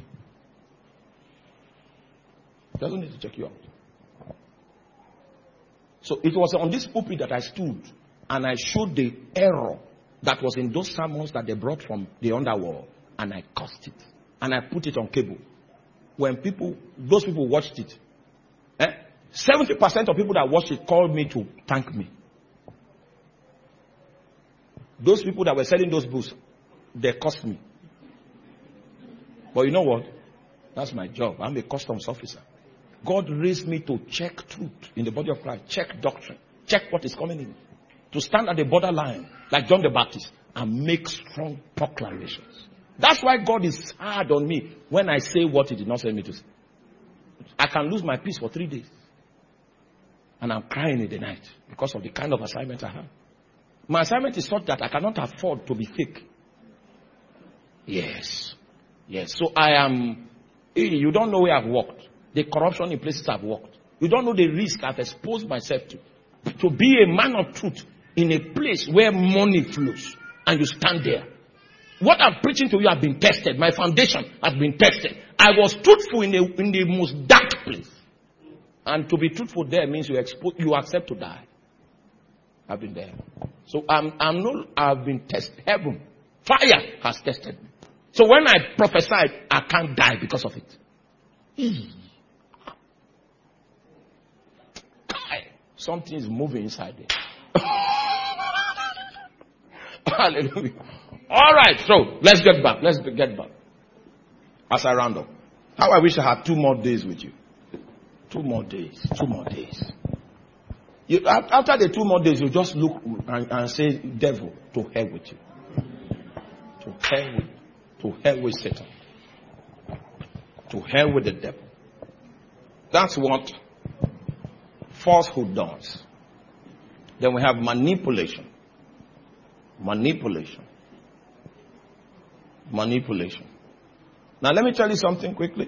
A: He doesn't need to check you out. So it was on this pulpit that I stood and I showed the error that was in those sermons that they brought from the underworld, and I cursed it. And I put it on cable. When those people watched it, 70% of people that watched it called me to thank me. Those people that were selling those books, they cost me. But you know what? That's my job. I'm a customs officer. God raised me to check truth in the body of Christ, check doctrine, check what is coming in, to stand at the borderline like John the Baptist and make strong proclamations. That's why God is hard on me when I say what He did not send me to say. I can lose my peace for 3 days. And I'm crying in the night because of the kind of assignment I have. My assignment is such that I cannot afford to be fake. Yes. Yes. So I am, you don't know where I've worked. The corruption in places I've worked. You don't know the risk I've exposed myself to. To be a man of truth in a place where money flows. And you stand there. What I'm preaching to you has been tested. My foundation has been tested. I was truthful in the most dark place. And to be truthful there means you accept to die. I've been there. So I've been tested. Heaven, fire has tested me. So when I prophesied, I can't die because of it. Something is moving inside there. Hallelujah. All right, so let's get back. Let's get back. As I round up. How I wish I had 2 more days with you. 2 more days. 2 more days. After the 2 more days, you just look and say, devil, to hell with you. To hell with Satan. To hell with the devil. That's what falsehood does. Then we have manipulation. Manipulation. Now let me tell you something quickly.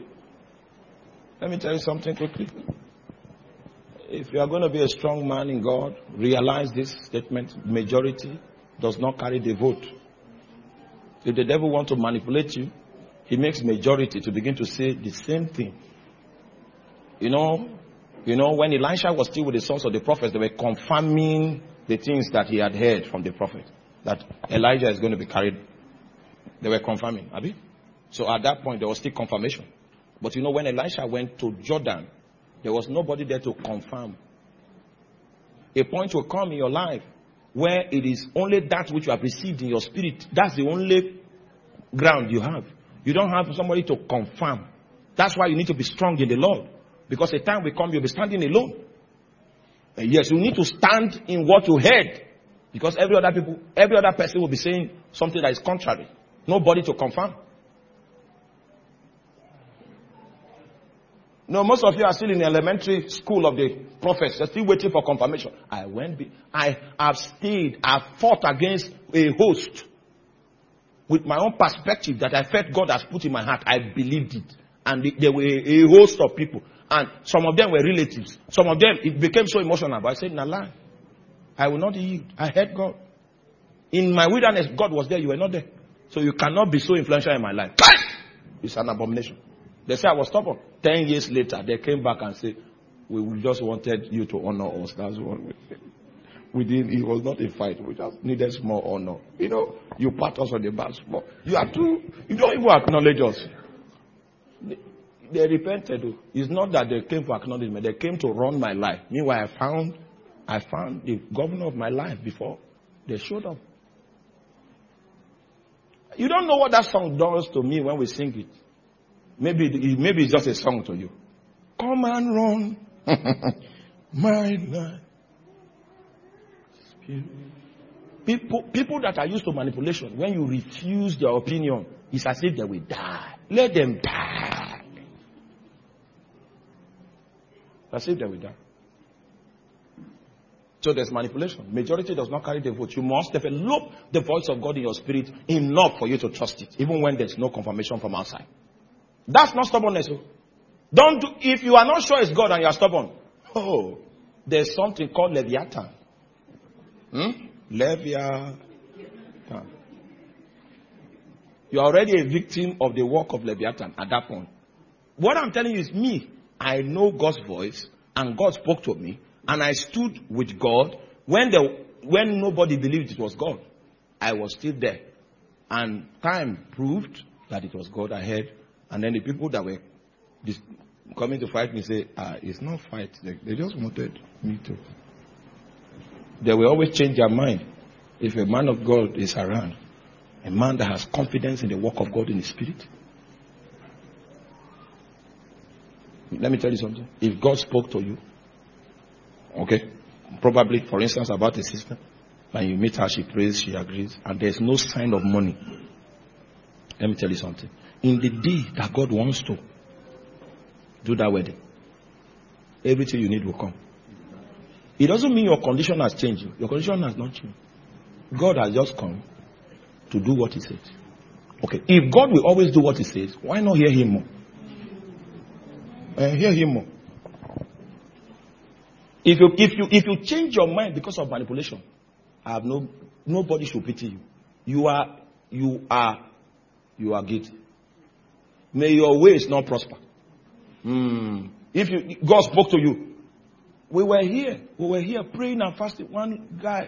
A: If you are going to be a strong man in God, realize this statement: majority does not carry the vote. If the devil wants to manipulate you, he makes majority to begin to say the same thing. You know, when Elisha was still with the sons of the prophets, they were confirming the things that he had heard from the prophet, that Elijah is going to be carried. They were confirming, Abi. So at that point, there was still confirmation. But when Elisha went to Jordan, there was nobody there to confirm. A point will come in your life where it is only that which you have received in your spirit. That's the only ground you have. You don't have somebody to confirm. That's why you need to be strong in the Lord. Because a time will come, you'll be standing alone. And yes, you need to stand in what you heard. Because every other person will be saying something that is contrary. Nobody to confirm. No, most of you are still in the elementary school of the prophets. You're still waiting for confirmation. I have stayed. I've fought against a host with my own perspective that I felt God has put in my heart. I believed it. And there were a host of people. And some of them were relatives. Some of them, it became so emotional. But I said, nah, lie. I will not yield. I heard God. In my wilderness, God was there. You were not there. So you cannot be so influential in my life. It's an abomination. They said I was stubborn. 10 years later, they came back and said, we just wanted you to honor us. That's what we did. It was not a fight. We just needed small honor. You pat us on the back. You don't even acknowledge us. They repented. It's not that they came for acknowledgement. They came to run my life. Meanwhile, I found the governor of my life before they showed up. You don't know what that song does to me when we sing it. Maybe it's just a song to you. Come and run my life. People that are used to manipulation, when you refuse their opinion, it's as if they will die. Let them die. As if they will die. So there's manipulation. Majority does not carry the vote. You must develop the voice of God in your spirit enough for you to trust it, even when there's no confirmation from outside. That's not stubbornness. If you are not sure it's God and you are stubborn, there's something called Leviathan. Leviathan. You are already a victim of the work of Leviathan at that point. What I'm telling you is me. I know God's voice and God spoke to me and I stood with God when nobody believed it was God. I was still there. And time proved that it was God I heard. And then the people that were coming to fight me say, it's not fight. They just wanted me to. They will always change their mind. If a man of God is around, a man that has confidence in the work of God in his spirit. Let me tell you something. If God spoke to you, okay, probably, for instance, about a sister, and you meet her, she prays, she agrees, and there's no sign of money. Let me tell you something. In the day that God wants to do that wedding, everything you need will come. It doesn't mean your condition has changed. Your condition has not changed. God has just come to do what he says. Okay, if God will always do what he says, why not hear him more? Hear him more. If you change your mind because of manipulation, nobody should pity you. You are guilty. May your ways not prosper. If God spoke to you, we were here praying and fasting. One guy,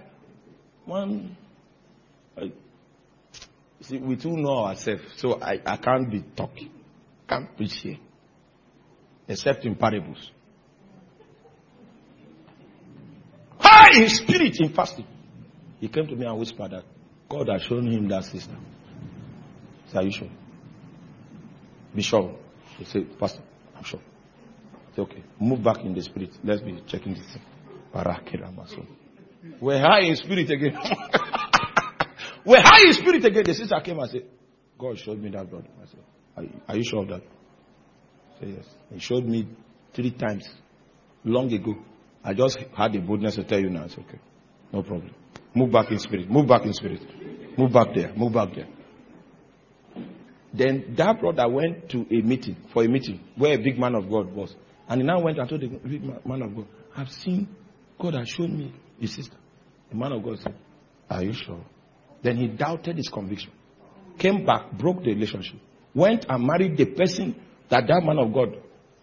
A: see, we too know ourselves, so I can't be talking, can't preach here, except in parables. High in spirit in fasting, he came to me and whispered that God had shown him that sister. I said, are you sure? Be sure. He said, Pastor, I'm sure. I said, okay, move back in the spirit. Let's be checking this thing. We're high in spirit again. We're high in spirit again. The sister came and said, God showed me that, brother. I said, are you sure of that? I said, yes. He showed me 3 times long ago. I just had the boldness to tell you now. It's okay. No problem. Move back in spirit. Move back in spirit. Move back there. Move back there. Then that brother went to a meeting, where a big man of God was. And he now went and told the big man of God, I've seen, God has shown me his sister. The man of God said, are you sure? Then he doubted his conviction. Came back, broke the relationship. Went and married the person that man of God.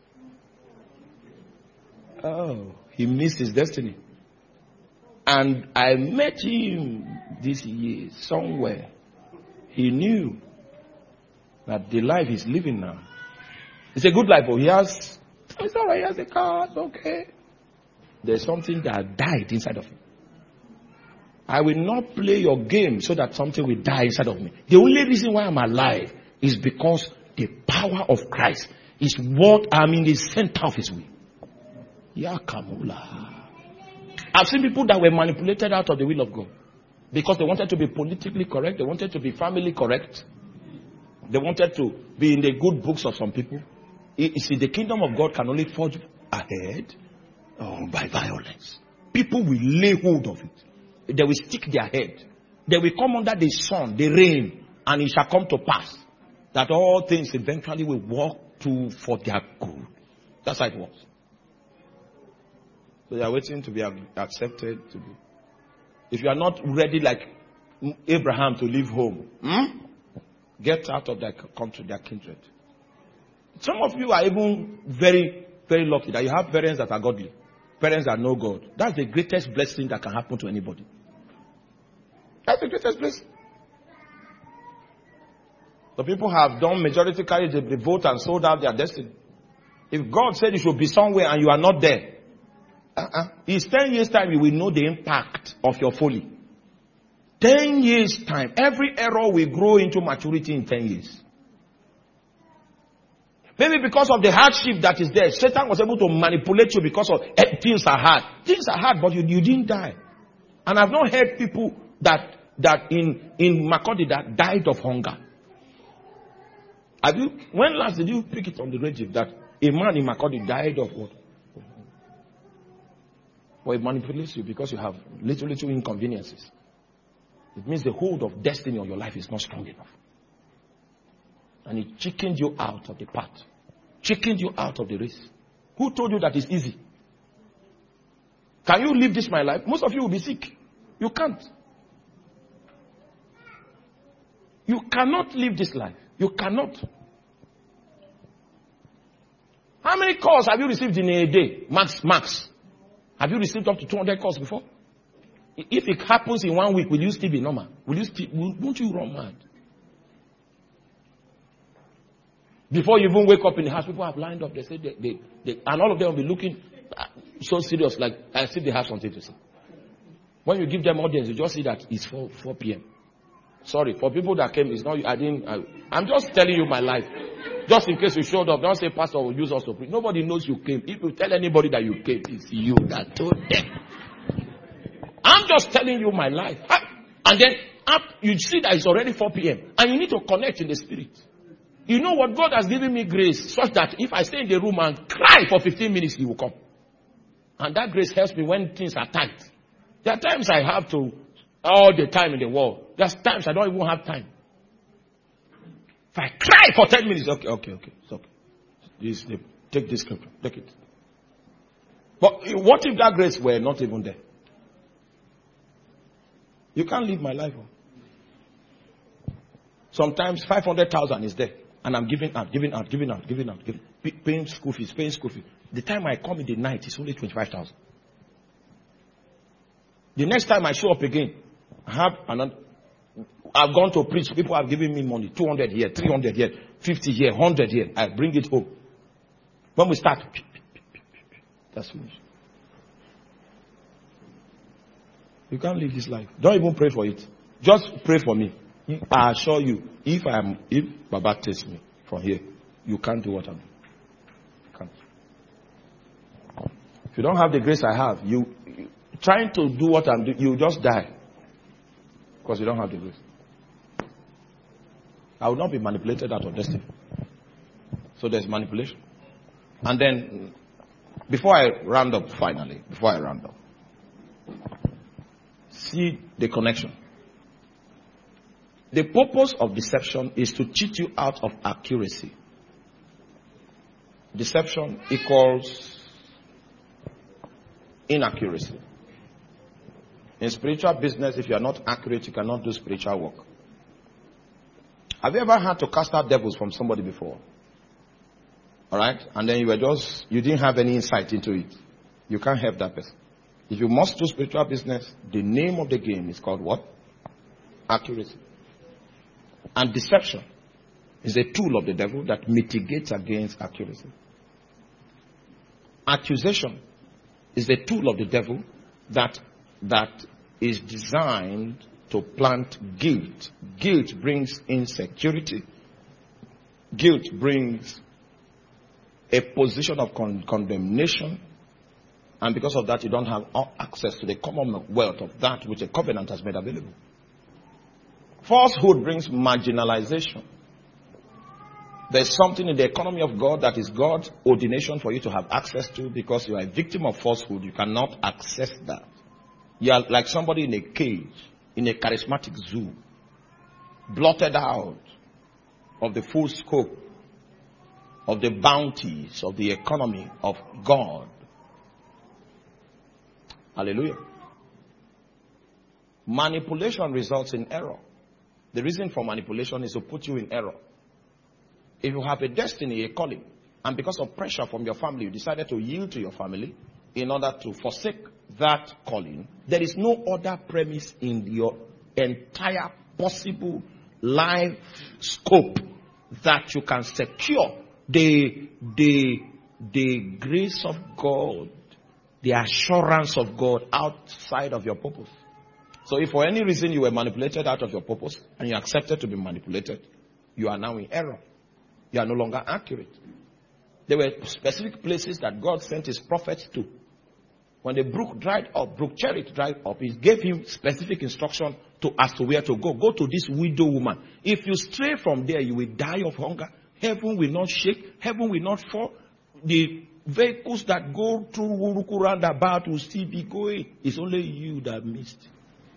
A: Oh, he missed his destiny. And I met him this year somewhere. He knew that the life he's living now, it's a good life, but it's all right, he has a car, it's okay. There's something that died inside of him. I will not play your game so that something will die inside of me. The only reason why I'm alive is because the power of Christ is what I'm in the center of his will. Yakamula. I've seen people that were manipulated out of the will of God because they wanted to be politically correct, they wanted to be family correct, they wanted to be in the good books of some people. You see, the kingdom of God can only forge ahead by violence. People will lay hold of it. They will stick their head. They will come under the sun, the rain, and it shall come to pass that all things eventually will work for their good. That's how it works. So they are waiting to be accepted. If you are not ready like Abraham to leave home, get out of their country, their kindred. Some of you are even very, very lucky that you have parents that are godly. Parents that know God. That's the greatest blessing that can happen to anybody. That's the greatest blessing. The people have done majority carry the vote and sold out their destiny. If God said you should be somewhere and you are not there, it's 10 years time you will know the impact of your folly. 10 years time. Every error will grow into maturity in 10 years. Maybe because of the hardship that is there, Satan was able to manipulate you because of things are hard. Things are hard, but you didn't die. And I've not heard people that in Makurdi that died of hunger. When last did you pick it on the radio that a man in Makurdi died of what? Well, it manipulates you because you have little inconveniences. It means the hold of destiny on your life is not strong enough. And it chickened you out of the path. Chickened you out of the race. Who told you that it's easy? Can you live this my life? Most of you will be sick. You can't. You cannot live this life. You cannot. How many calls have you received in a day? Max. Have you received up to 200 calls before? If it happens in 1 week, will you still be normal? Won't you run mad? Before you even wake up in the house, people have lined up. They say and all of them will be looking so serious, like as if they have something to say. When you give them audience, you just see that it's 4 p.m. Sorry, for people that came, it's not. I'm just telling you my life. Just in case you showed up, don't say pastor will use us to preach. Nobody knows you came. If you tell anybody that you came, it's you that told them. I'm just telling you my life. And then you see that it's already 4 p.m. and you need to connect in the spirit. You know what? God has given me grace such that if I stay in the room and cry for 15 minutes, He will come. And that grace helps me when things are tight. There are times I have to, all the time in the world. There's times I don't even have time. If I cry for 10 minutes, okay. It's okay. Take this scripture. Take it. But what if that grace were not even there? You can't live my life. Sometimes 500,000 is there. And I'm giving out. Paying school fees. The time I come in the night, it's only 25,000. The next time I show up again, I've gone to preach. People have given me money. 200 here, 300 here, 50 here, 100 here. I bring it home. When we start, that's finished. You can't live this life. Don't even pray for it. Just pray for me. I assure you, if Baba takes me from here, you can't do what I'm doing. You can't. If you don't have the grace I have, you trying to do what I'm doing, you just die. Because you don't have the grace. I will not be manipulated out of destiny. So there's manipulation. And then, before I round up, see the connection. The purpose of deception is to cheat you out of accuracy. Deception equals inaccuracy. In spiritual business, if you are not accurate, you cannot do spiritual work. Have you ever had to cast out devils from somebody before? Alright? And then you didn't have any insight into it. You can't help that person. If you must do spiritual business, the name of the game is called what? Accuracy. And deception is a tool of the devil that mitigates against accuracy. Accusation is the tool of the devil that is designed to plant guilt. Guilt brings insecurity. Guilt brings a position of condemnation. And because of that, you don't have access to the commonwealth of that which a covenant has made available. Falsehood brings marginalization. There's something in the economy of God that is God's ordination for you to have access to. Because you are a victim of falsehood, you cannot access that. You are like somebody in a cage, in a charismatic zoo, blotted out of the full scope of the bounties of the economy of God. Hallelujah. Manipulation results in error. The reason for manipulation is to put you in error. If you have a destiny, a calling, and because of pressure from your family, you decided to yield to your family in order to forsake that calling, there is no other premise in your entire possible life scope that you can secure the grace of God, the assurance of God outside of your purpose. So if for any reason you were manipulated out of your purpose and you accepted to be manipulated, you are now in error. You are no longer accurate. There were specific places that God sent His prophets to. When the brook dried up, Brook Cherith dried up, He gave him specific instruction as to where to go. Go to this widow woman. If you stray from there, you will die of hunger. Heaven will not shake. Heaven will not fall. The vehicles that go through Uruku roundabout will still be going. It's only you that missed.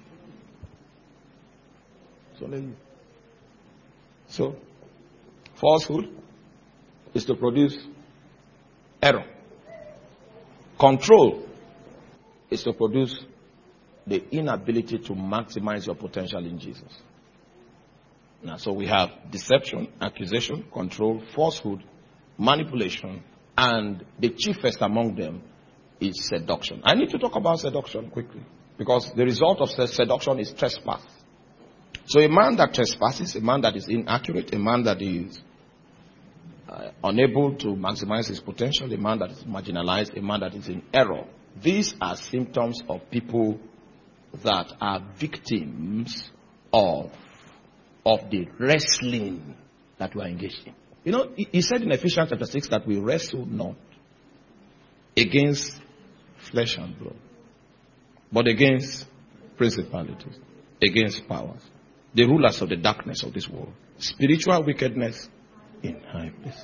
A: It's only you. So, falsehood is to produce error. Control is to produce the inability to maximize your potential in Jesus. Now, so we have deception, accusation, control, falsehood, manipulation, and the chiefest among them is seduction. I need to talk about seduction quickly because the result of seduction is trespass. So a man that trespasses, a man that is inaccurate, a man that is unable to maximize his potential, a man that is marginalized, a man that is in error. These are symptoms of people that are victims of the wrestling that we are engaged in. You know, he said in Ephesians chapter 6 that we wrestle not against flesh and blood, but against principalities, against powers, the rulers of the darkness of this world, spiritual wickedness in high places.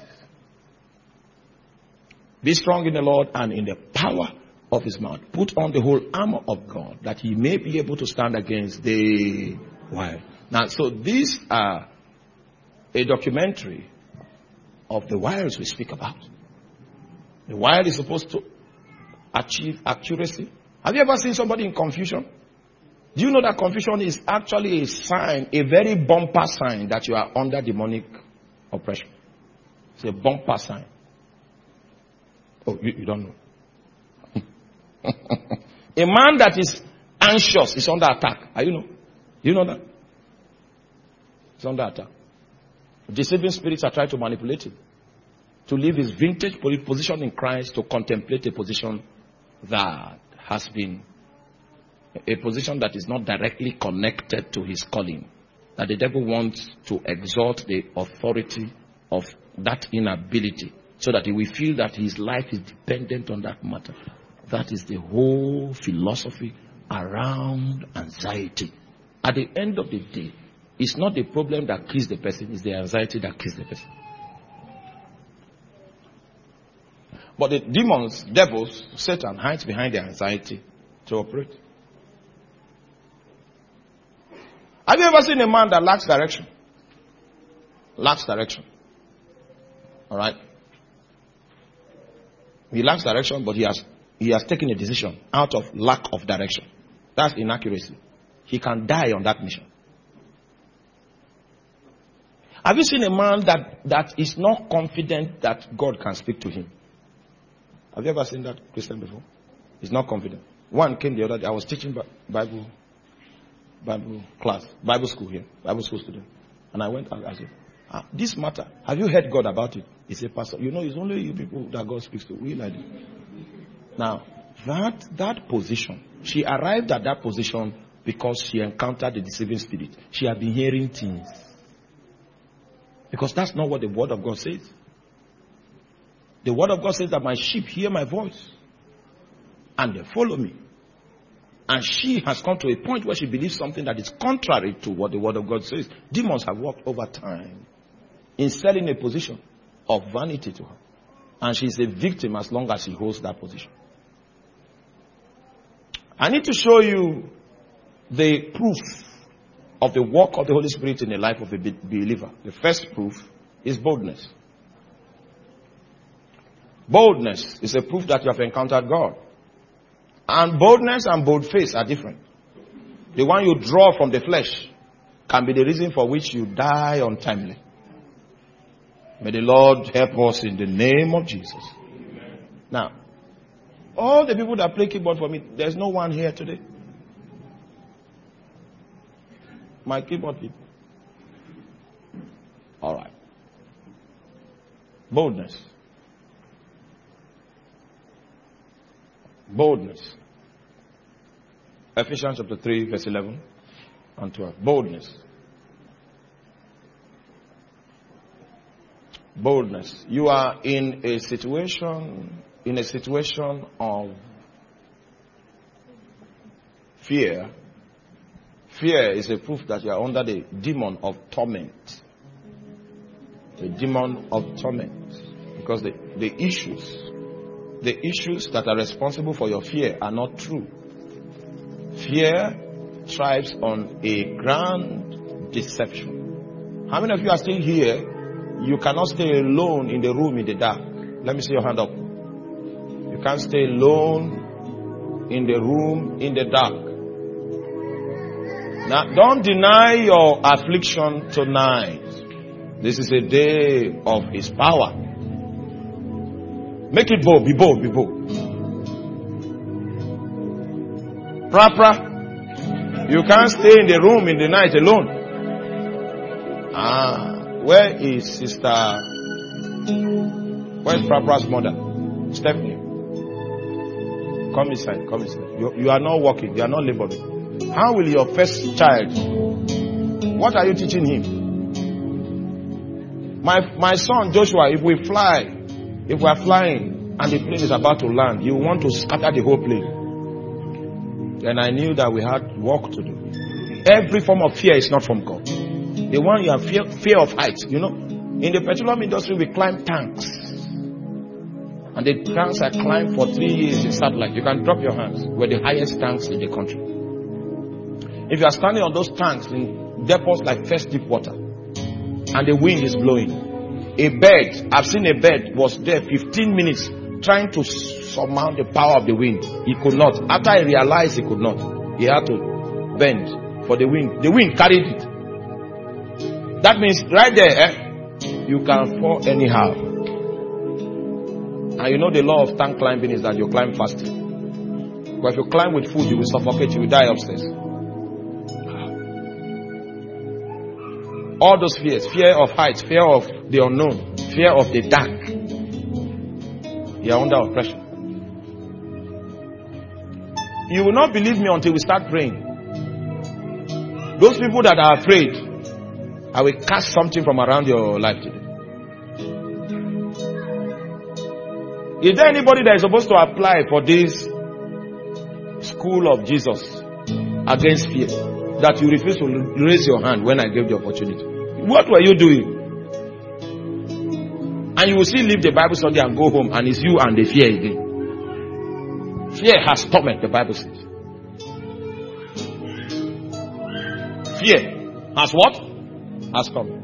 A: Be strong in the Lord and in the power of his mouth. Put on the whole armor of God, that he may be able to stand against the wild. Now, so these are a documentary of the wiles we speak about. The wild is supposed to achieve accuracy. Have you ever seen somebody in confusion? Do you know that confusion is actually a sign, a very bumper sign that you are under demonic oppression? It's a bumper sign. Oh, you don't know. A man that is anxious is under attack. You know that? It's under attack. Deceiving spirits are trying to manipulate him to leave his vintage position in Christ to contemplate a position that has been a position that is not directly connected to his calling. That the devil wants to exalt the authority of that inability so that he will feel that his life is dependent on that matter. That is the whole philosophy around anxiety. At the end of the day, it's not the problem that kills the person, it's the anxiety that kills the person. But the demons, devils, Satan hides behind the anxiety to operate. Have you ever seen a man that lacks direction? Lacks direction. Alright? He lacks direction, but he has taken a decision out of lack of direction. That's inaccuracy. He can die on that mission. Have you seen a man that is not confident that God can speak to him? Have you ever seen that Christian before? He's not confident. One came the other day. I was teaching Bible class, Bible school here, Bible school student. And I went and I said, this matter, have you heard God about it? He said, Pastor, it's only you people that God speaks to. We like it. Now, that position, she arrived at that position because she encountered the deceiving spirit. She had been hearing things. Because that's not what the word of God says. The word of God says that my sheep hear my voice and they follow me. And she has come to a point where she believes something that is contrary to what the word of God says. Demons have worked over time in selling a position of vanity to her. And she's a victim as long as she holds that position. I need to show you the proof of the work of the Holy Spirit in the life of a believer. The first proof is boldness. Boldness is a proof that you have encountered God. And boldness and bold face are different. The one you draw from the flesh can be the reason for which you die untimely. May the Lord help us in the name of Jesus. Amen. Now, all the people that play keyboard for me, there's no one here today. My keyboard people. All right. Boldness. Boldness. Ephesians chapter 3 verse 11 and 12. Boldness. Boldness. You are in a situation of fear. Fear is a proof that you are under the demon of torment. The demon of torment. Because the issues that are responsible for your fear are not true. Fear thrives on a grand deception. How many of you are still here? You cannot stay alone in the room in the dark. Let me see your hand up. You can't stay alone in the room in the dark. Now, don't deny your affliction tonight. This is a day of His power. Make it bold. Be bold. Be bold. Prapra, you can't stay in the room in the night alone. Where is Sister Where's Papa's mother? Stephanie. Come inside. Come inside. You are not working. You are not laboring. How will your first child? What are you teaching him? My son Joshua, if we are flying and the plane is about to land, you want to scatter the whole plane. Then I knew that we had work to do. Every form of fear is not from God. The one you have fear of heights. You know, in the petroleum industry, we climb tanks. And the tanks are climbed for 3 years in satellite. You can drop your hands. We're the highest tanks in the country. If you are standing on those tanks in depots like First Deep Water, and the wind is blowing, a bird, I've seen a bird, was there 15 minutes trying to surmount the power of the wind. He could not. After I realized he could not, he had to bend for the wind. The wind carried it. That means right there, you can fall anyhow. And you know the law of tank climbing is that you climb faster. But if you climb with food, you will suffocate, you will die upstairs. All those fears, fear of heights, fear of the unknown, fear of the dark, you are under oppression. You will not believe me until we start praying. Those people that are afraid, I will cast something from around your life today. Is there anybody that is supposed to apply for this school of Jesus against fear, that you refuse to raise your hand when I gave the opportunity? What were you doing? And you will still leave the Bible study and go home, and it's you and the fear again. Fear has torment, the Bible says. Fear has what? Has torment.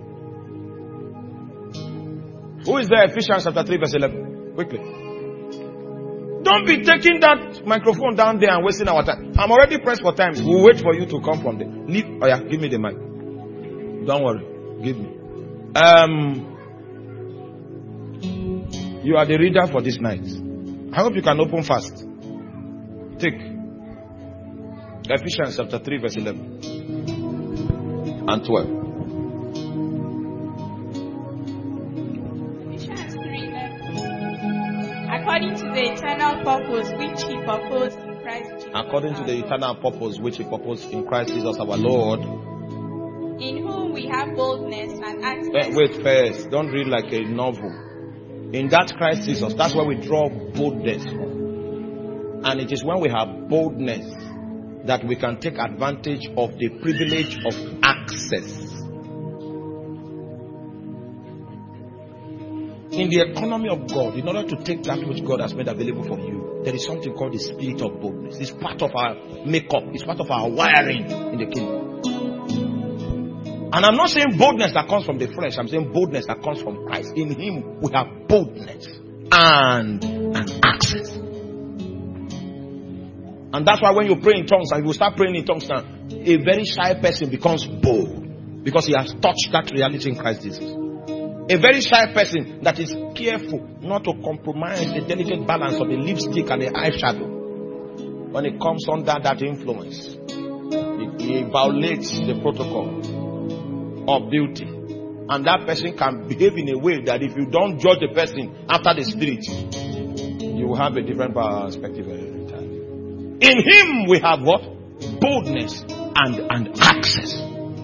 A: Who is there? Ephesians chapter 3 verse 11. Quickly. Don't be taking that microphone down there and wasting our time. I'm already pressed for time. We'll wait for you to come from there. Leave. Oh yeah, give me the mic. Don't worry. Give me. You are the reader for this night. I hope you can open fast. Take Ephesians chapter 3 verse 11 and 12.
E: According to the eternal purpose which he proposed in Christ Jesus.
A: According to the eternal purpose which he proposed in Christ Jesus our Lord.
E: In whom we have boldness and access.
A: Wait first. Don't read like a novel. In that Christ Jesus, that's where we draw boldness from. And it is when we have boldness that we can take advantage of the privilege of access. In the economy of God, in order to take that which God has made available for you, there is something called the spirit of boldness. It's part of our makeup. It's part of our wiring in the kingdom. And I'm not saying boldness that comes from the flesh. I'm saying boldness that comes from Christ. In Him, we have boldness and access. And that's why when you pray in tongues, and you start praying in tongues now, a very shy person becomes bold because he has touched that reality in Christ Jesus. A very shy person that is careful not to compromise the delicate balance of the lipstick and the eyeshadow. When it comes under that influence, he violates the protocol of beauty. And that person can behave in a way that if you don't judge the person after the spirit, you will have a different perspective every time. In Him we have what? Boldness and access.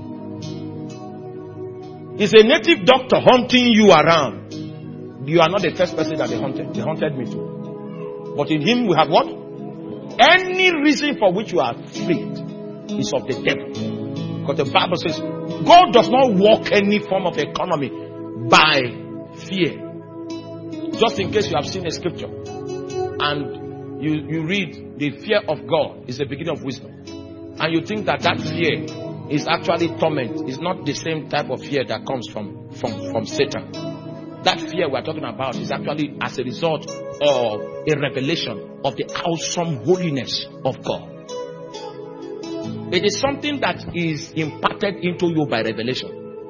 A: It's a native doctor hunting you around. You are not the first person that they hunted. They hunted me too. But in Him we have what? Any reason for which you are afraid is of the devil. Because the Bible says God does not walk any form of economy by fear. Just in case you have seen a scripture and you read the fear of God is the beginning of wisdom, and you think that fear is actually torment. It's not the same type of fear that comes from Satan. That fear we're talking about is actually as a result of a revelation of the awesome holiness of God. It is something that is imparted into you by revelation.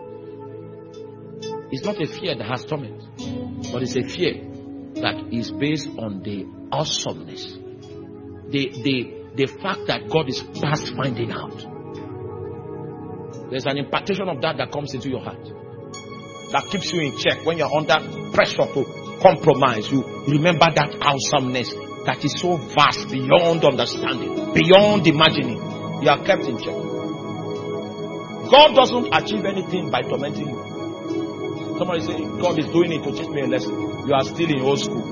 A: It's not a fear that has torment, but it's a fear that is based on the awesomeness. The fact that God is past finding out. There's an impartation of that comes into your heart. that keeps you in check when you're under pressure to compromise. You remember that awesomeness that is so vast, beyond understanding, beyond imagining. You are kept in check. God doesn't achieve anything by tormenting you. Somebody say, God is doing it to teach me a lesson. You are still in old school.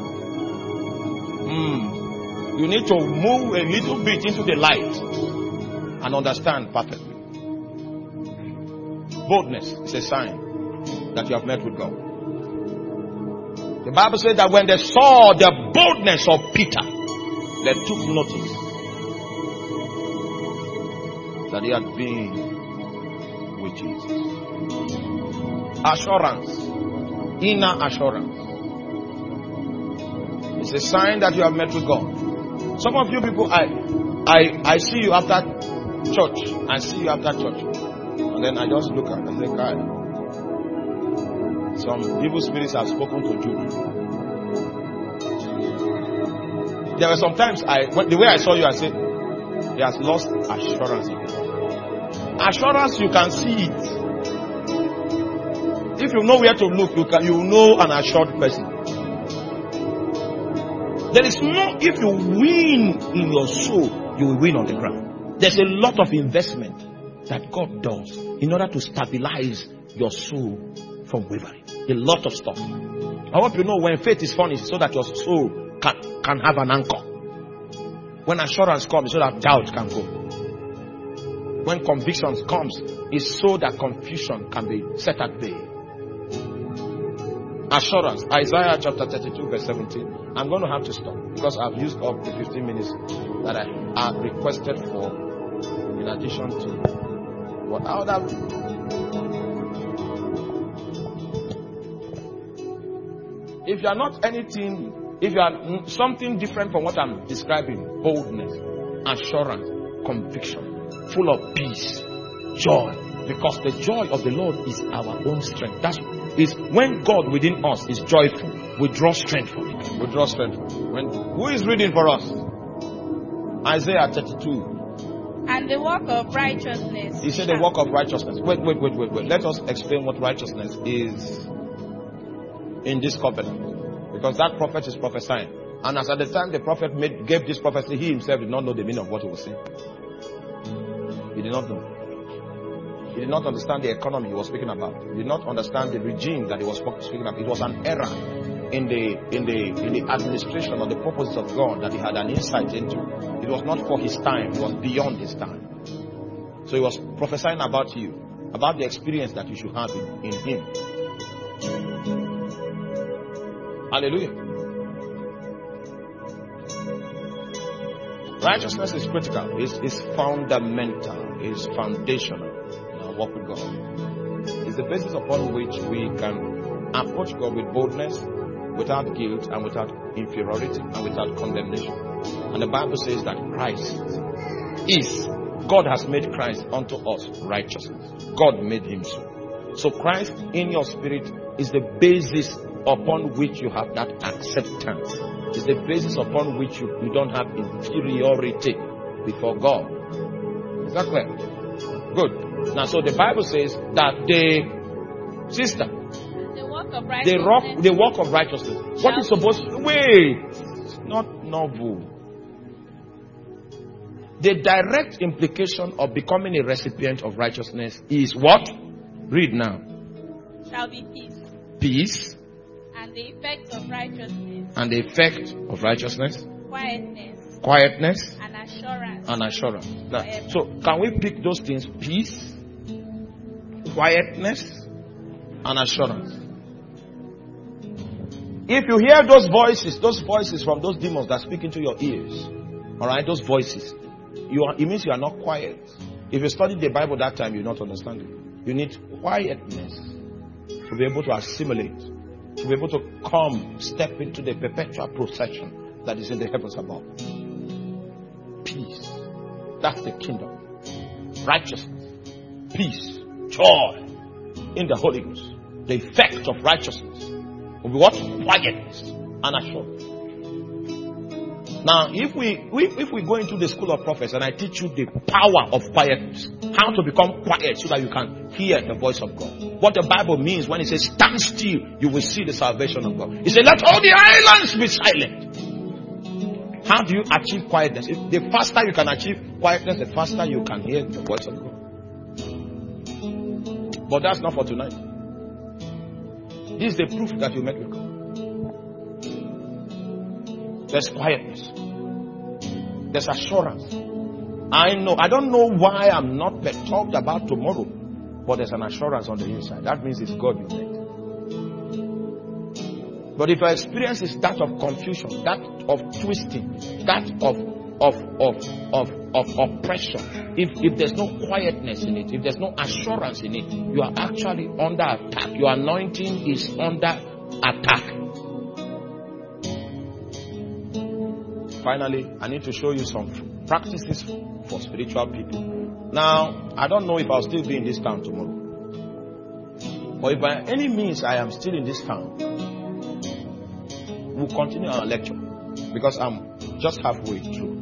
A: You need to move a little bit into the light and understand perfectly. Boldness is a sign that you have met with God. The Bible says that when they saw the boldness of Peter, they took notice that he had been with Jesus. Assurance, inner assurance. It's a sign that you have met with God. Some of you people, I see you after church. I see you after church. And then I just look at and say, God, some evil spirits have spoken to Jude. There were some times the way I saw you, I said, he has lost assurance in you. Assurance, you can see it. If you know where to look, you know an assured person. There is no, if you win in your soul, you will win on the ground. There's a lot of investment that God does in order to stabilize your soul from wavering. A lot of stuff. I hope you know when faith is furnished, so that your soul can have an anchor. When assurance comes, so that doubt can go. When conviction comes, it's so that confusion can be set at bay. Assurance. Isaiah chapter 32 verse 17. I'm going to have to stop because I've used up the 15 minutes that I have requested for, in addition to what I would have. If you are not anything, if you are something different from what I'm describing, boldness, assurance, conviction, full of peace, joy, because the joy of the Lord is our own strength. That is when God within us is joyful, we draw strength from it. We draw strength from it. Who is reading for us? Isaiah 32.
E: And the work of righteousness.
A: He said the work of righteousness. Wait. Let us explain what righteousness is in this covenant. Because that prophet is prophesying. And as at the time the prophet gave this prophecy, he himself did not know the meaning of what he was saying. He did not know. He did not understand the economy he was speaking about. He did not understand the regime that he was speaking about. It was an error in the administration of the purposes of God that he had an insight into. It was not for his time. It was beyond his time. So he was prophesying about you, about the experience that you should have in him. Hallelujah. Righteousness is critical. It's fundamental. It's foundational. Walk with God. It's the basis upon which we can approach God with boldness, without guilt and without inferiority and without condemnation. And the Bible says that God has made Christ unto us righteousness. God made him so. So Christ in your spirit is the basis upon which you have that acceptance. It's the basis upon which you don't have inferiority before God. Is that clear? Good. Now, so the Bible says that the work of righteousness. What is supposed to wait? It's not novel. The direct implication of becoming a recipient of righteousness is what? Read now.
E: Shall be peace.
A: Peace.
E: And the effect of righteousness.
A: And the effect of righteousness.
E: Quietness.
A: And assurance. Now, so can we pick those things? Peace, quietness, and assurance. If you hear those voices from those demons that speak into your ears, alright, those voices, it means you are not quiet. If you studied the Bible that time, you will not understand it. You need quietness to be able to assimilate, to be able to step into the perpetual procession that is in the heavens above. Peace. That's the kingdom. Righteousness. Peace. Joy. In the Holy Ghost. The effect of righteousness will be what? Quietness and assurance. Now, if we go into the school of prophets and I teach you the power of quietness, how to become quiet so that you can hear the voice of God. What the Bible means when it says stand still, you will see the salvation of God. It says let all the islands be silent. How do you achieve quietness? The faster you can achieve quietness, the faster you can hear the voice of God. But that's not for tonight. This is the proof that you met with God. There's quietness. There's assurance. I don't know why I'm not talked about tomorrow, but there's an assurance on the inside. That means it's God you met. But if your experience is that of confusion, that of twisting, that of oppression, if there's no quietness in it, if there's no assurance in it, you are actually under attack. Your anointing is under attack. Finally, I need to show you some practices for spiritual people. Now, I don't know if I'll still be in this town tomorrow. But if by any means I am still in this town, we'll continue our lecture because I'm just halfway through.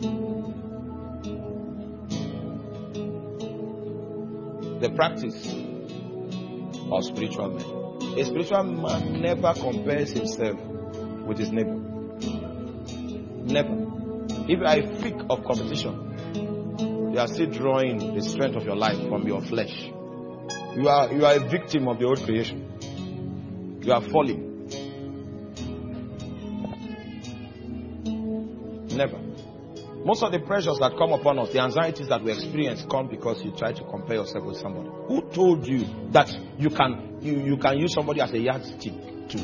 A: The practice of spiritual men. A spiritual man never compares himself with his neighbor. Never. If you are a freak of competition, you are still drawing the strength of your life from your flesh. You are a victim of the old creation. You are falling. Never. Most of the pressures that come upon us, the anxieties that we experience, come because you try to compare yourself with somebody. Who told you that you can use somebody as a yardstick too?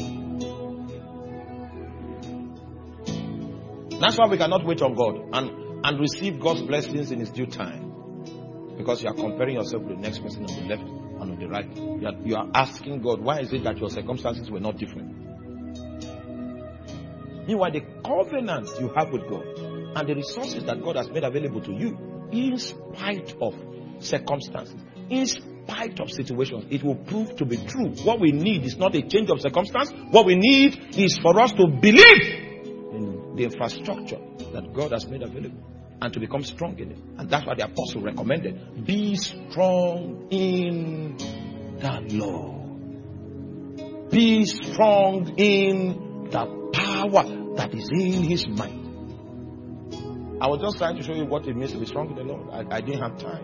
A: That's why we cannot wait on God and receive God's blessings in His due time. Because you are comparing yourself with the next person on the left and on the right. You are asking God, why is it that your circumstances were not different? Meanwhile, the covenants you have with God and the resources that God has made available to you, in spite of circumstances, in spite of situations, it will prove to be true. What we need is not a change of circumstance. What we need is for us to believe in the infrastructure that God has made available and to become strong in it. And that's what the apostle recommended. Be strong in the Lord. Be strong in the power that is in His mind. I was just trying to show you what it means to be strong in the Lord. I didn't have time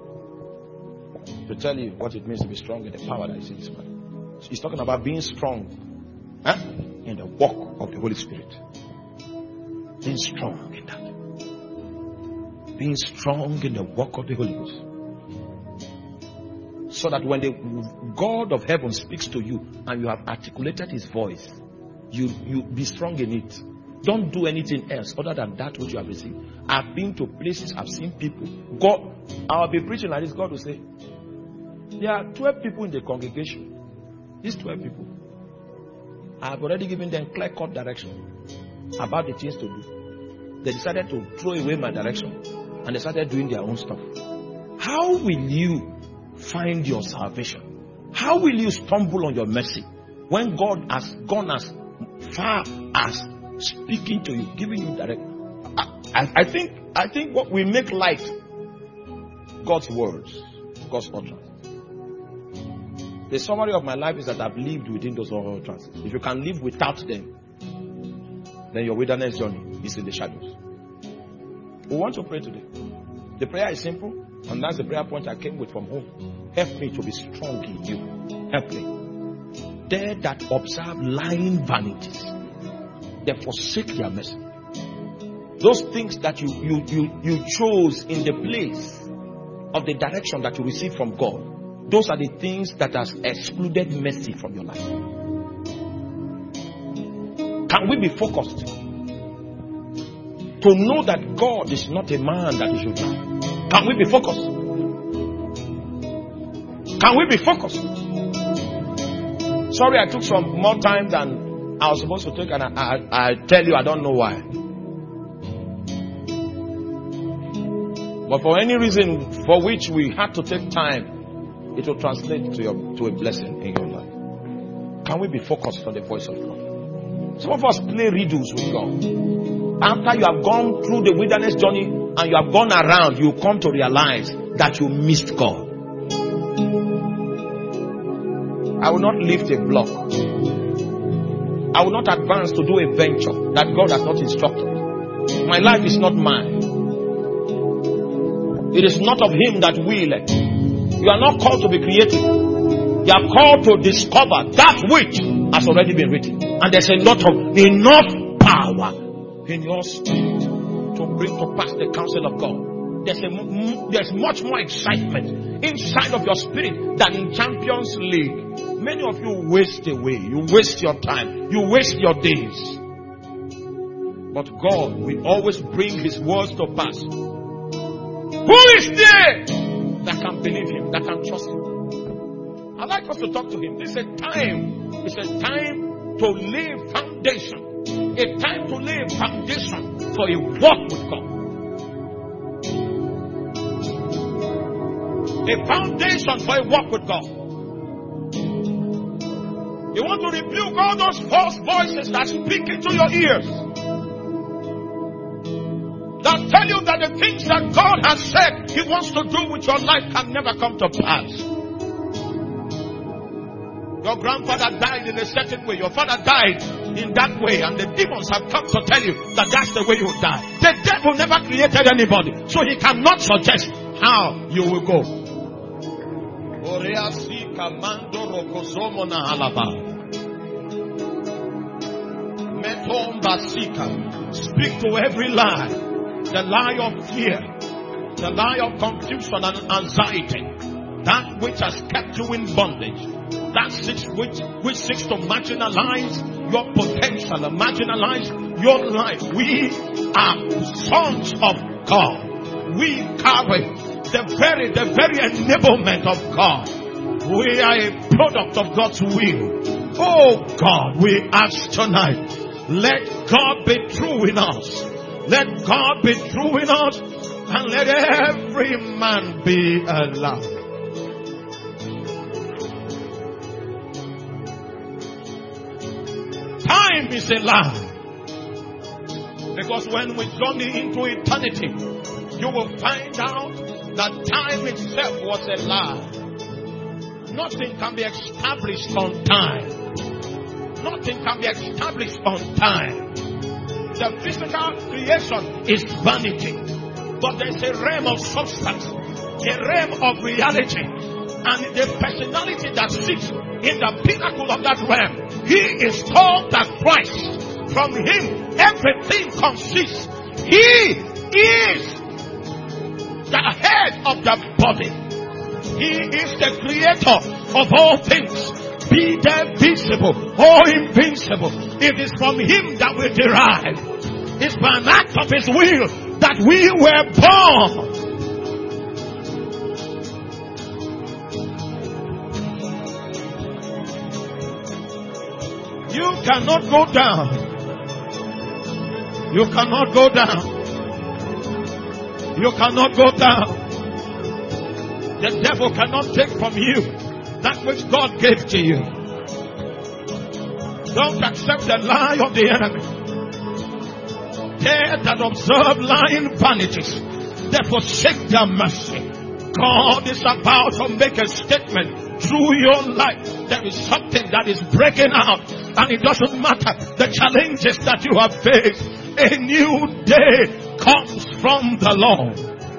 A: to tell you what it means to be strong in the power that is in His mind. He's talking about being strong in the walk of the Holy Spirit. Being strong in that. Being strong in the work of the Holy Ghost. So that when the God of heaven speaks to you and you have articulated His voice, you be strong in it. Don't do anything else other than that which you have received. I've been to places, I've seen people. God, I'll be preaching like this. God will say, there are 12 people in the congregation. These 12 people, I've already given them clear-cut direction about the things to do. They decided to throw away my direction and they started doing their own stuff. How will you find your salvation? How will you stumble on your mercy when God has gone as far as speaking to you, giving you direct? I think what we make light, God's words, God's utterance. The summary of my life is that I've lived within those utterances. If you can live without them, then your wilderness journey is in the shadows. We want to pray today. The prayer is simple, and that's the prayer point I came with from home. Help me to be strong in you. Help me. They that observe lying vanities, they forsake their mercy. Those things that you chose in the place of the direction that you receive from God, those are the things that has excluded mercy from your life. Can we be focused to know that God is not a man that He should lie? Can we be focused? Can we be focused? Sorry, I took some more time than I was supposed to take, and I tell you I don't know why. But for any reason for which we had to take time, it will translate to a blessing in your life. Can we be focused on the voice of God? Some of us play riddles with God. After you have gone through the wilderness journey and you have gone around, you come to realize that you missed God. I will not lift a block. I will not advance to do a venture that God has not instructed. My life is not mine. It is not of him that willeth. You are not called to be creative. You are called to discover that which has already been written. And there's enough power in your spirit to bring to pass the counsel of God. There's much more excitement inside of your spirit than in Champions League. Many of you waste away. You waste your time. You waste your days. But God will always bring his words to pass. Who is there that can believe him, that can trust him? I'd like us to talk to him. It's a time to lay foundation. A time to lay foundation for a walk with God. A foundation for a walk with God. You want to rebuke all those false voices that speak into your ears, that tell you that the things that God has said he wants to do with your life can never come to pass. Your grandfather died in a certain way. Your father died in that way. And the demons have come to tell you that that's the way you die. The devil never created anybody. So he cannot suggest how you will go. Speak to every lie. The lie of fear. The lie of confusion and anxiety. That which has kept you in bondage. That which seeks to marginalize your potential and marginalize your life. We are sons of God. We carry the very enablement of God. We are a product of God's will. Oh God, we ask tonight, let God be true in us. Let God be true in us, and let every man be alive. Time is a lie. Because when we journey into eternity, you will find out that time itself was a lie. Nothing can be established on time. Nothing can be established on time. The physical creation is vanity. But there's a realm of substance, a realm of reality, and the personality that sits in the pinnacle of that realm. He is called the Christ. From him, everything consists. He is the head of the body. He is the creator of all things. Be they visible or invincible. It is from him that we derive. It's by an act of his will that we were born. You cannot go down. You cannot go down. You cannot go down. The devil cannot take from you that which God gave to you. Don't accept the lie of the enemy. They that observe lying vanities, they forsake their mercy. God is about to make a statement through your life. There is something that is breaking out, and it doesn't matter the challenges that you have faced. A new day comes from the Lord.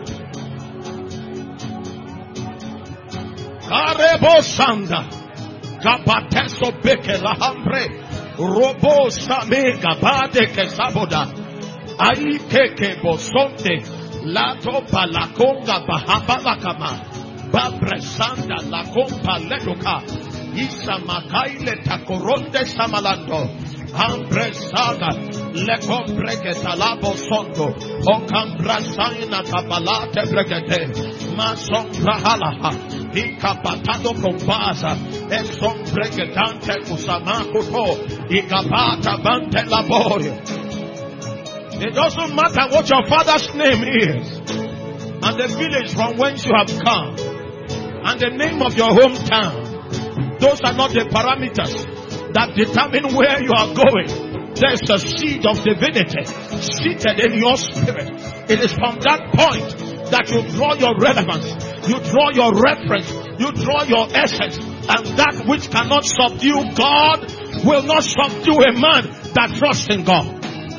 A: Arebo Sanda Gabateso Beke Lahambre Robo Same Gabade Kesaboda Aikeke Bosonte Lato Balakonga Bahabalakama Babre Sanda Lakompa Ledoka Isa Makaile Takoronde Samalando Ambre Saga Lekombreke Talabo Sondo Okambra Saina Kabalate Bregete Mason Brahalaha Ikapatado Kompasa Eson Bregetante Kusamakuto Ikapata Bante Laboy. It doesn't matter what your father's name is, and the village from whence you have come, and the name of your hometown. Those are not the parameters that determine where you are going. possess the seed of divinity seated in your spirit. It is from that point that you draw your relevance, you draw your reference, you draw your essence, and that which cannot subdue God will not subdue a man that trusts in God.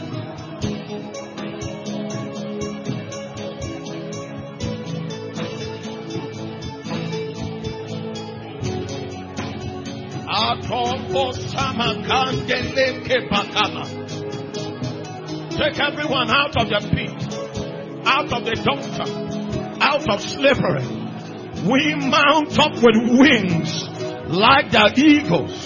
A: Take everyone out of the pit, out of the doctor, out of slavery. We mount up with wings like the eagles.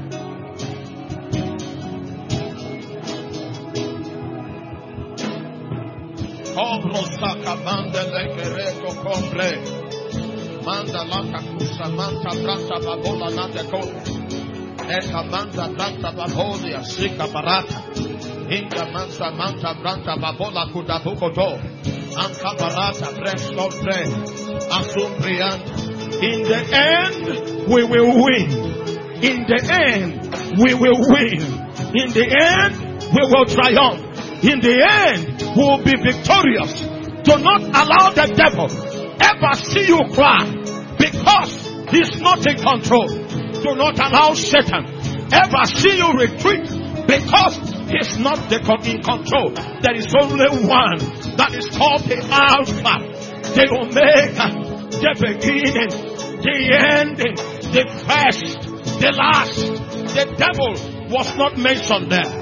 A: Manda lata kusa manta branta babola nate kone. Eka manta branta babolia sika barata. Inga mansa manta branta babola kudabukoto. Anka barata bresto pre. Asumbrian. In the end, we will win. In the end, we will win. In the end, we will triumph. In the end, we will be victorious. Do not allow the devil ever see you cry because he's not in control. Do not allow Satan ever see you retreat because he's not in control. There is only one that is called the Alpha, the Omega, the beginning, the ending, the first, the last. The devil was not mentioned there.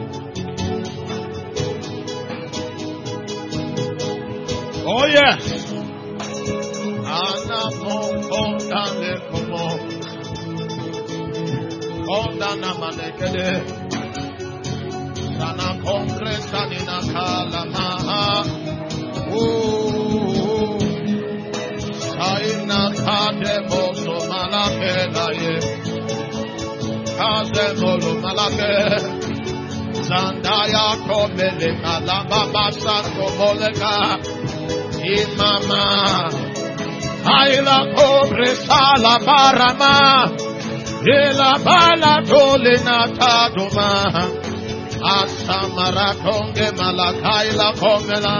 A: Oh yes. Zandaya komele malababa santo moleka imama aila kobre sala barama ela bala dole nataduma asamara konge malakaila komela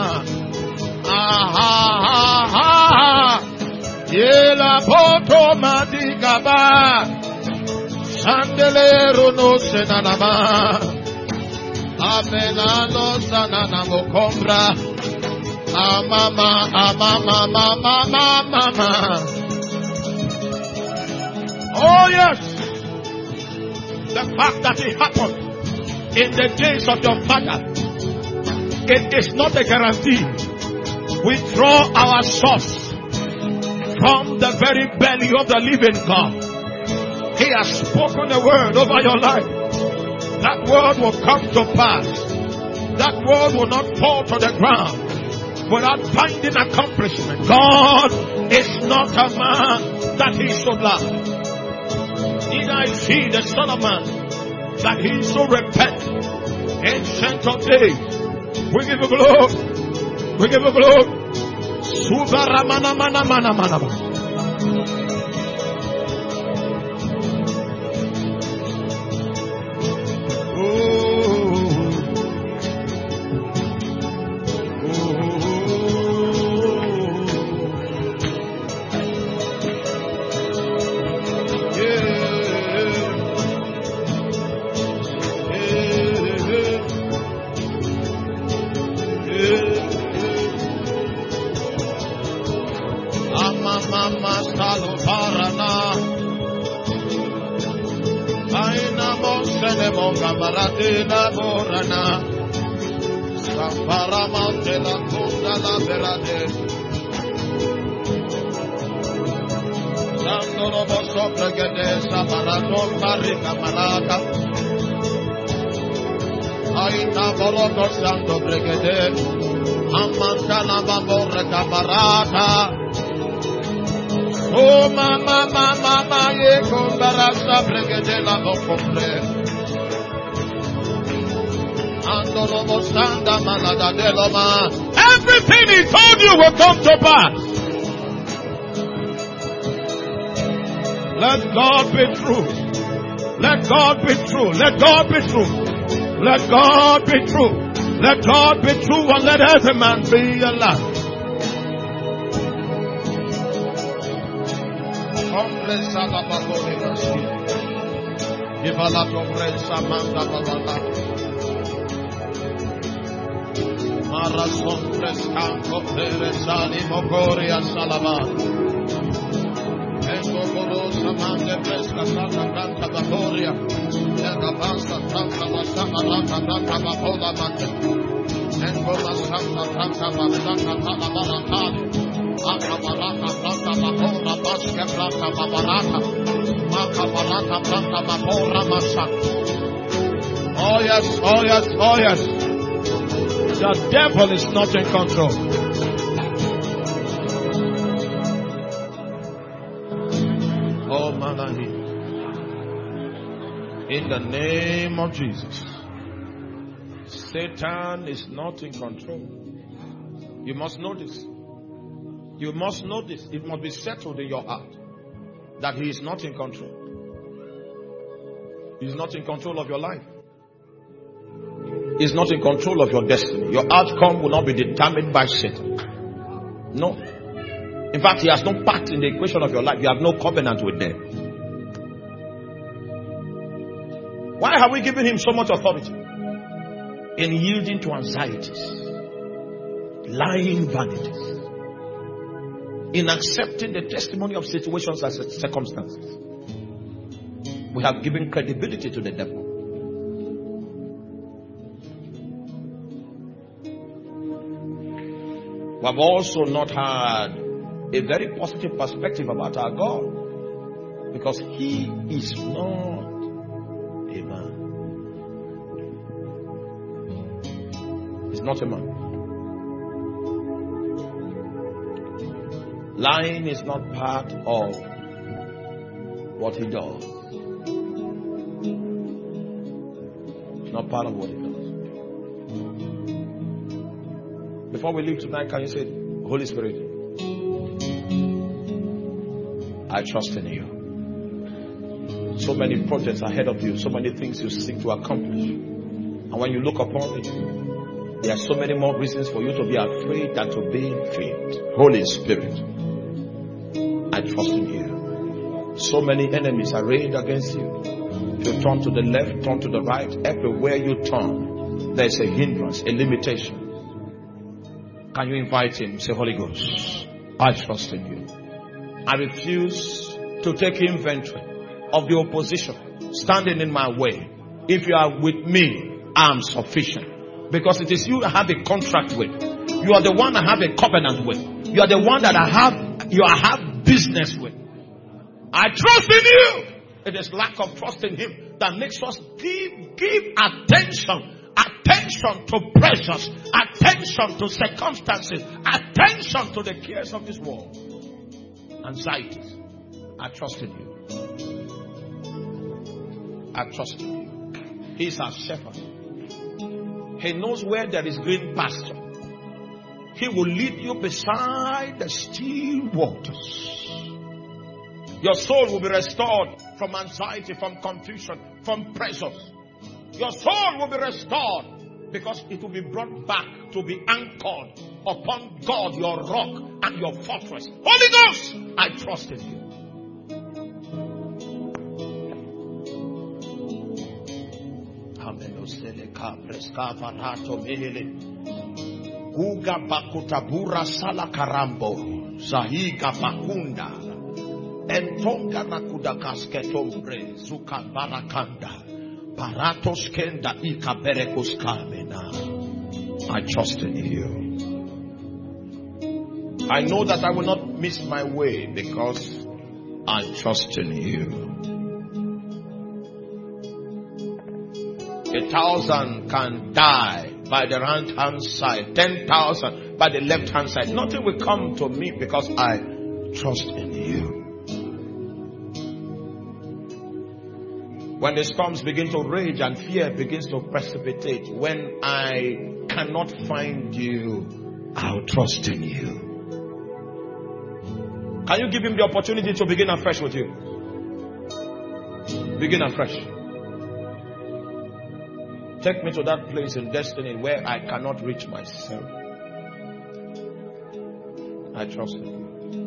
A: aha ela poto madigaba sandelero no senanama Amelano sanana mokombra. Mama. Oh yes. The fact that it happened in the days of your father, it is not a guarantee. We draw our source from the very belly of the living God. He has spoken a word over your life. That word will come to pass. That word will not fall to the ground without finding accomplishment. God is not a man that he should lie. Neither is he the Son of Man that he should repent. Ancient of days, we give you glory. We give you glory. Subaramana mana mana mana. Santo Brigade, Amantana Bamborre Camarata. Oh, mama, ye combarasa Brigade la Bocombre. Andolo Mostanda Malada de Loma. Everything he told you will come to pass. Let God be true. Let God be true. Let God be true. Let God be true. Let God be true and let every man be a lie. Oh yes, oh yes, oh yes. The devil is not in control. Oh Manahi. In the name of Jesus. Satan is not in control. You must know this. You must know this. It must be settled in your heart that he is not in control. He is not in control of your life. He is not in control of your destiny. Your outcome will not be determined by Satan. No. In fact, he has no part in the equation of your life. You have no covenant with them. Why have we given him so much authority? In yielding to anxieties, lying vanities, in accepting the testimony of situations and circumstances. We have given credibility to the devil. We have also not had a very positive perspective about our God, because he is not a man. He's not a man. Lying is not part of what he does. It's not part of what he does. Before we leave tonight, can you say, Holy Spirit, I trust in you. So many projects ahead of you, so many things you seek to accomplish. And when you look upon it, there are so many more reasons for you to be afraid than to be in faith. Holy Spirit, I trust in you. So many enemies are arrayed against you. If you turn to the left, turn to the right, everywhere you turn, there's a hindrance, a limitation. Can you invite him? Say, Holy Ghost, I trust in you. I refuse to take inventory of the opposition standing in my way. If you are with me, I am sufficient. Because it is you I have a contract with. You are the one I have a covenant with. You are the one that I have business with. I trust in you. It is lack of trust in him that makes us give attention to pressures, attention to circumstances, attention to the cares of this world, anxieties. I trust in you. I trust in you. He is our shepherd. He knows where there is green pasture. He will lead you beside the still waters. Your soul will be restored from anxiety, from confusion, from pressures. Your soul will be restored because it will be brought back to be anchored upon God, your rock and your fortress. Holy Ghost, I trust in you. Uga bakutabura sala karambo zahiga bakunda entonga nakuda kasketombre zuka barakanda paratos kenda ikaberekos kamena. I trust in you. I know that I will not miss my way because I trust in you. 1,000 can die by the right hand side, 10,000 by the left hand side. Nothing will come to me because I trust in you. When the storms begin to rage and fear begins to precipitate, when I cannot find you, I'll trust in you. Can you give him the opportunity to begin afresh with you? Begin afresh. Take me to that place in destiny where I cannot reach myself. I trust you.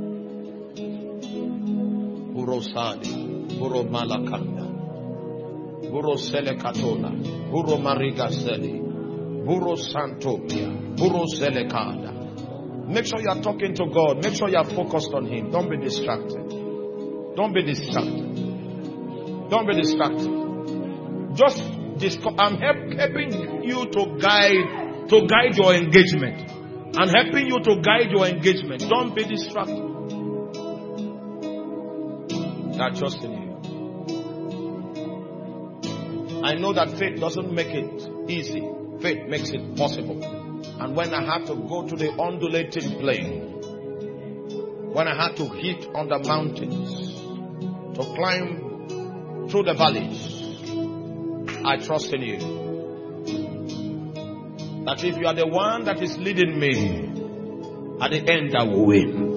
A: Buro Sadi, Buro Malakanda, Buro Selekatola, Buro Mariga Seli, Buro Santopia, Buro Selekada. Make sure you are talking to God. Make sure you are focused on Him. Don't be distracted. Don't be distracted. Don't be distracted. Just I'm helping you to guide your engagement. I'm helping you to guide your engagement. Don't be distracted. I trust in you. I know that faith doesn't make it easy. Faith makes it possible. And when I had to go to the undulating plain, when I had to hit on the mountains, to climb through the valleys, I trust in you. That if you are the one that is leading me, at the end I will win.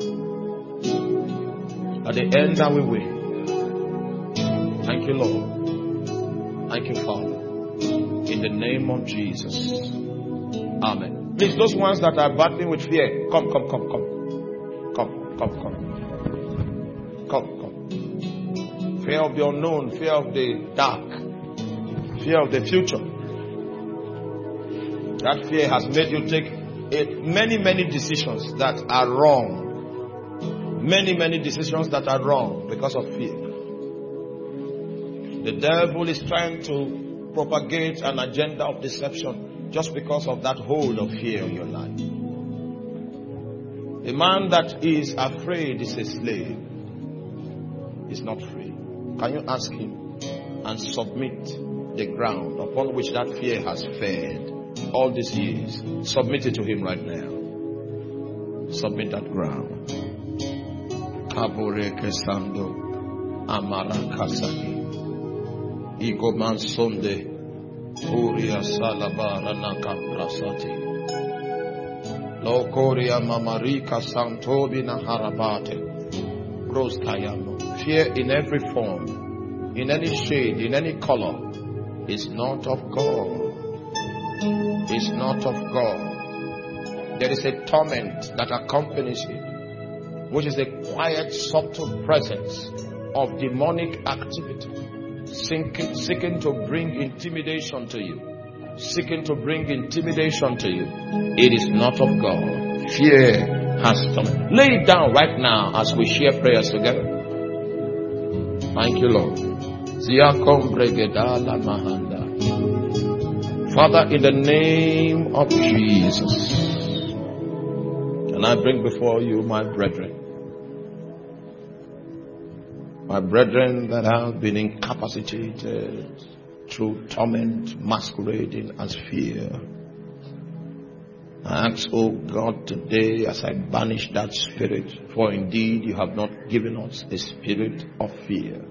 A: At the end I will win. Thank you, Lord. Thank you, Father. In the name of Jesus. Amen. Please, those ones that are battling with fear, come. Fear of the unknown, fear of the dark, fear of the future. That fear has made you take many decisions that are wrong. Many decisions that are wrong because of fear. The devil is trying to propagate an agenda of deception just because of that hold of fear in your life. A man that is afraid is a slave. He's not free. Can you ask him and submit the ground upon which that fear has fed all these years? Submit it to him right now. Submit that ground. Kaboreke Sando Amara Kasani Ikoman Sonde Uria Salabara Naka Prasati Lokoria Mamarika Santobi Naharabate Prostayano. Fear in every form, in any shade, in any color, is not of God. Is not of God. There is a torment that accompanies it, which is a quiet, subtle presence of demonic activity, seeking to bring intimidation to you. Seeking to bring intimidation to you. It is not of God. Fear has torment. Lay it down right now as we share prayers together. Thank you, Lord. Father, in the name of Jesus, and I bring before you my brethren that have been incapacitated through torment masquerading as fear. I ask, oh God, today as I banish that spirit, for indeed you have not given us a spirit of fear.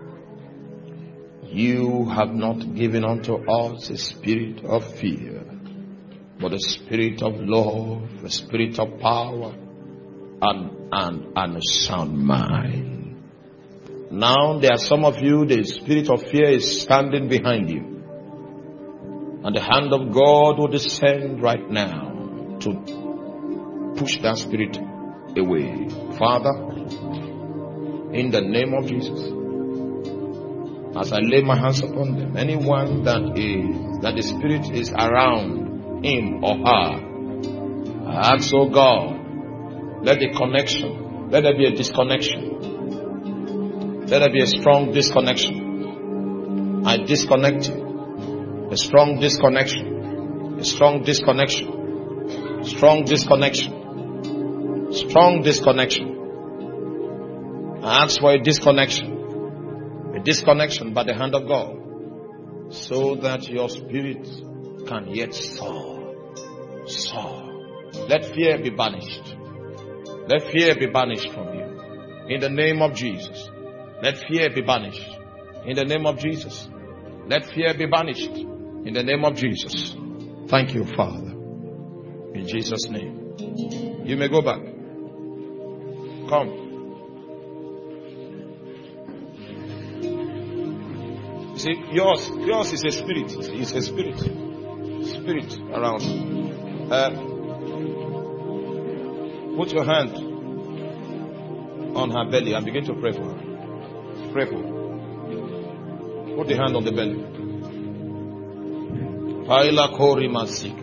A: You have not given unto us a spirit of fear, but a spirit of love, a spirit of power, and a sound mind. Now there are some of you, the spirit of fear is standing behind you. And the hand of God will descend right now to push that spirit away. Father, in the name of Jesus, as I lay my hands upon them, anyone that the spirit is around him or her, I ask, oh God, let there be a disconnection. Let there be a strong disconnection. I disconnect you. A strong disconnection. A strong disconnection. Strong disconnection. Strong disconnection. I ask for a disconnection. A disconnection by the hand of God, so that your spirit can yet soar. Soar. Let fear be banished. Let fear be banished from you. In the name of Jesus. Let fear be banished. In the name of Jesus. Let fear be banished. In the name of Jesus. Thank you, Father. In Jesus' name. You may go back. Come. You see, yours is a spirit. It's a spirit. Spirit around. Put your hand on her belly and begin to pray for her. Pray for her. Put the hand on the belly. Paila Kori Masika.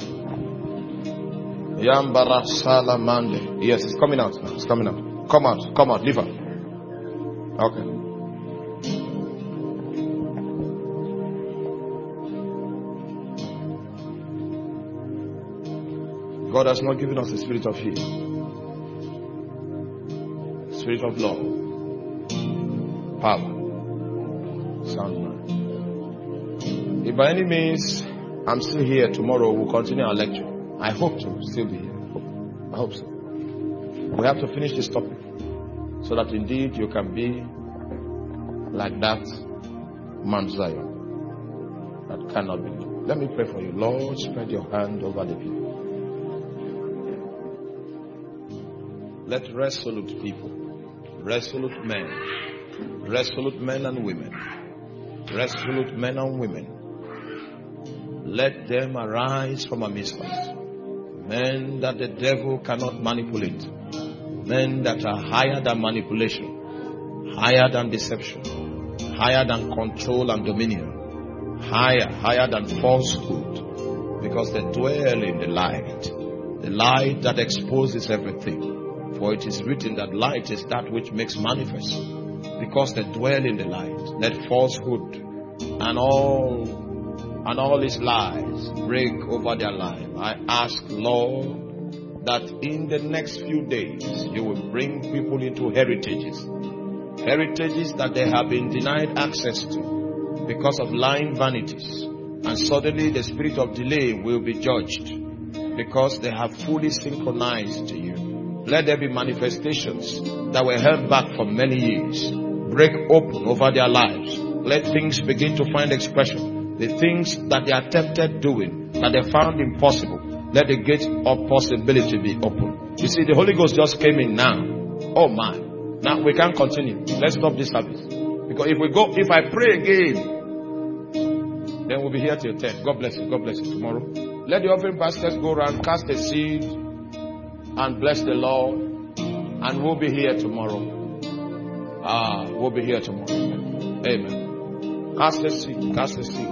A: Yambara Salamande. Yes, it's coming out now. It's coming out. Come out. Come out. Leave her. Okay. God has not given us the spirit of fear. Spirit of love. Power. Sound mind. If by any means I'm still here tomorrow, we'll continue our lecture. I hope to still be here. I hope so. We have to finish this topic so that indeed you can be like that Mount Zion that cannot be. Let me pray for you. Lord, spread your hand over the people. Let resolute people, resolute men and women, resolute men and women, let them arise from amidst us. Men that the devil cannot manipulate. Men that are higher than manipulation, higher than deception, higher than control and dominion, higher than falsehood, because they dwell in the light that exposes everything. For it is written that light is that which makes manifest. Because they dwell in the light, let falsehood and all its lies break over their life. I ask, Lord, that in the next few days you will bring people into heritages that they have been denied access to because of lying vanities, and suddenly the spirit of delay will be judged because they have fully synchronized to you. Let there be manifestations that were held back for many years break open over their lives. Let things begin to find expression. The things that they attempted doing that they found impossible, let the gate of possibility be open. You see, the Holy Ghost just came in now. Oh my. Now we can't continue. Let's stop this service. Because if I pray again, then we'll be here till 10. God bless you. God bless you tomorrow. Let the offering baskets go around, cast a seed, and bless the Lord. And we'll be here tomorrow. We'll be here tomorrow. Amen. Cast a seed. Cast a seed.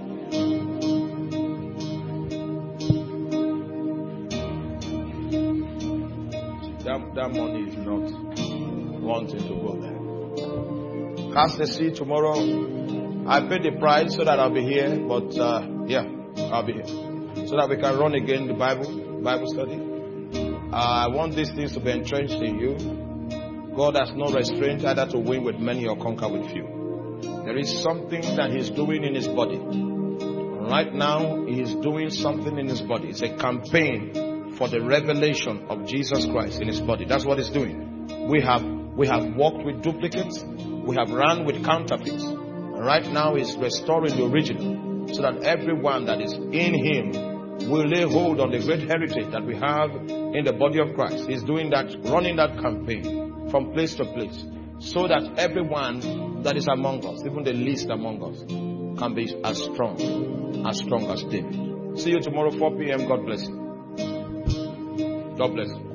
A: That money is not wanting to go there. Cast a seed tomorrow. I paid the price so that I'll be here. But I'll be here. So that we can run again the Bible study. I want these things to be entrenched in you. God has no restraint either to win with many or conquer with few. There is something that He's doing in His body. Right now, He is doing something in His body. It's a campaign for the revelation of Jesus Christ in His body. That's what He's doing. We have walked with duplicates. We have run with counterfeits. And right now, He's restoring the original so that everyone that is in Him will lay hold on the great heritage that we have in the body of Christ. He's doing that, running that campaign from place to place, so that everyone that is among us, even the least among us, can be as strong as David. See you tomorrow, 4 p.m. God bless you. God bless you.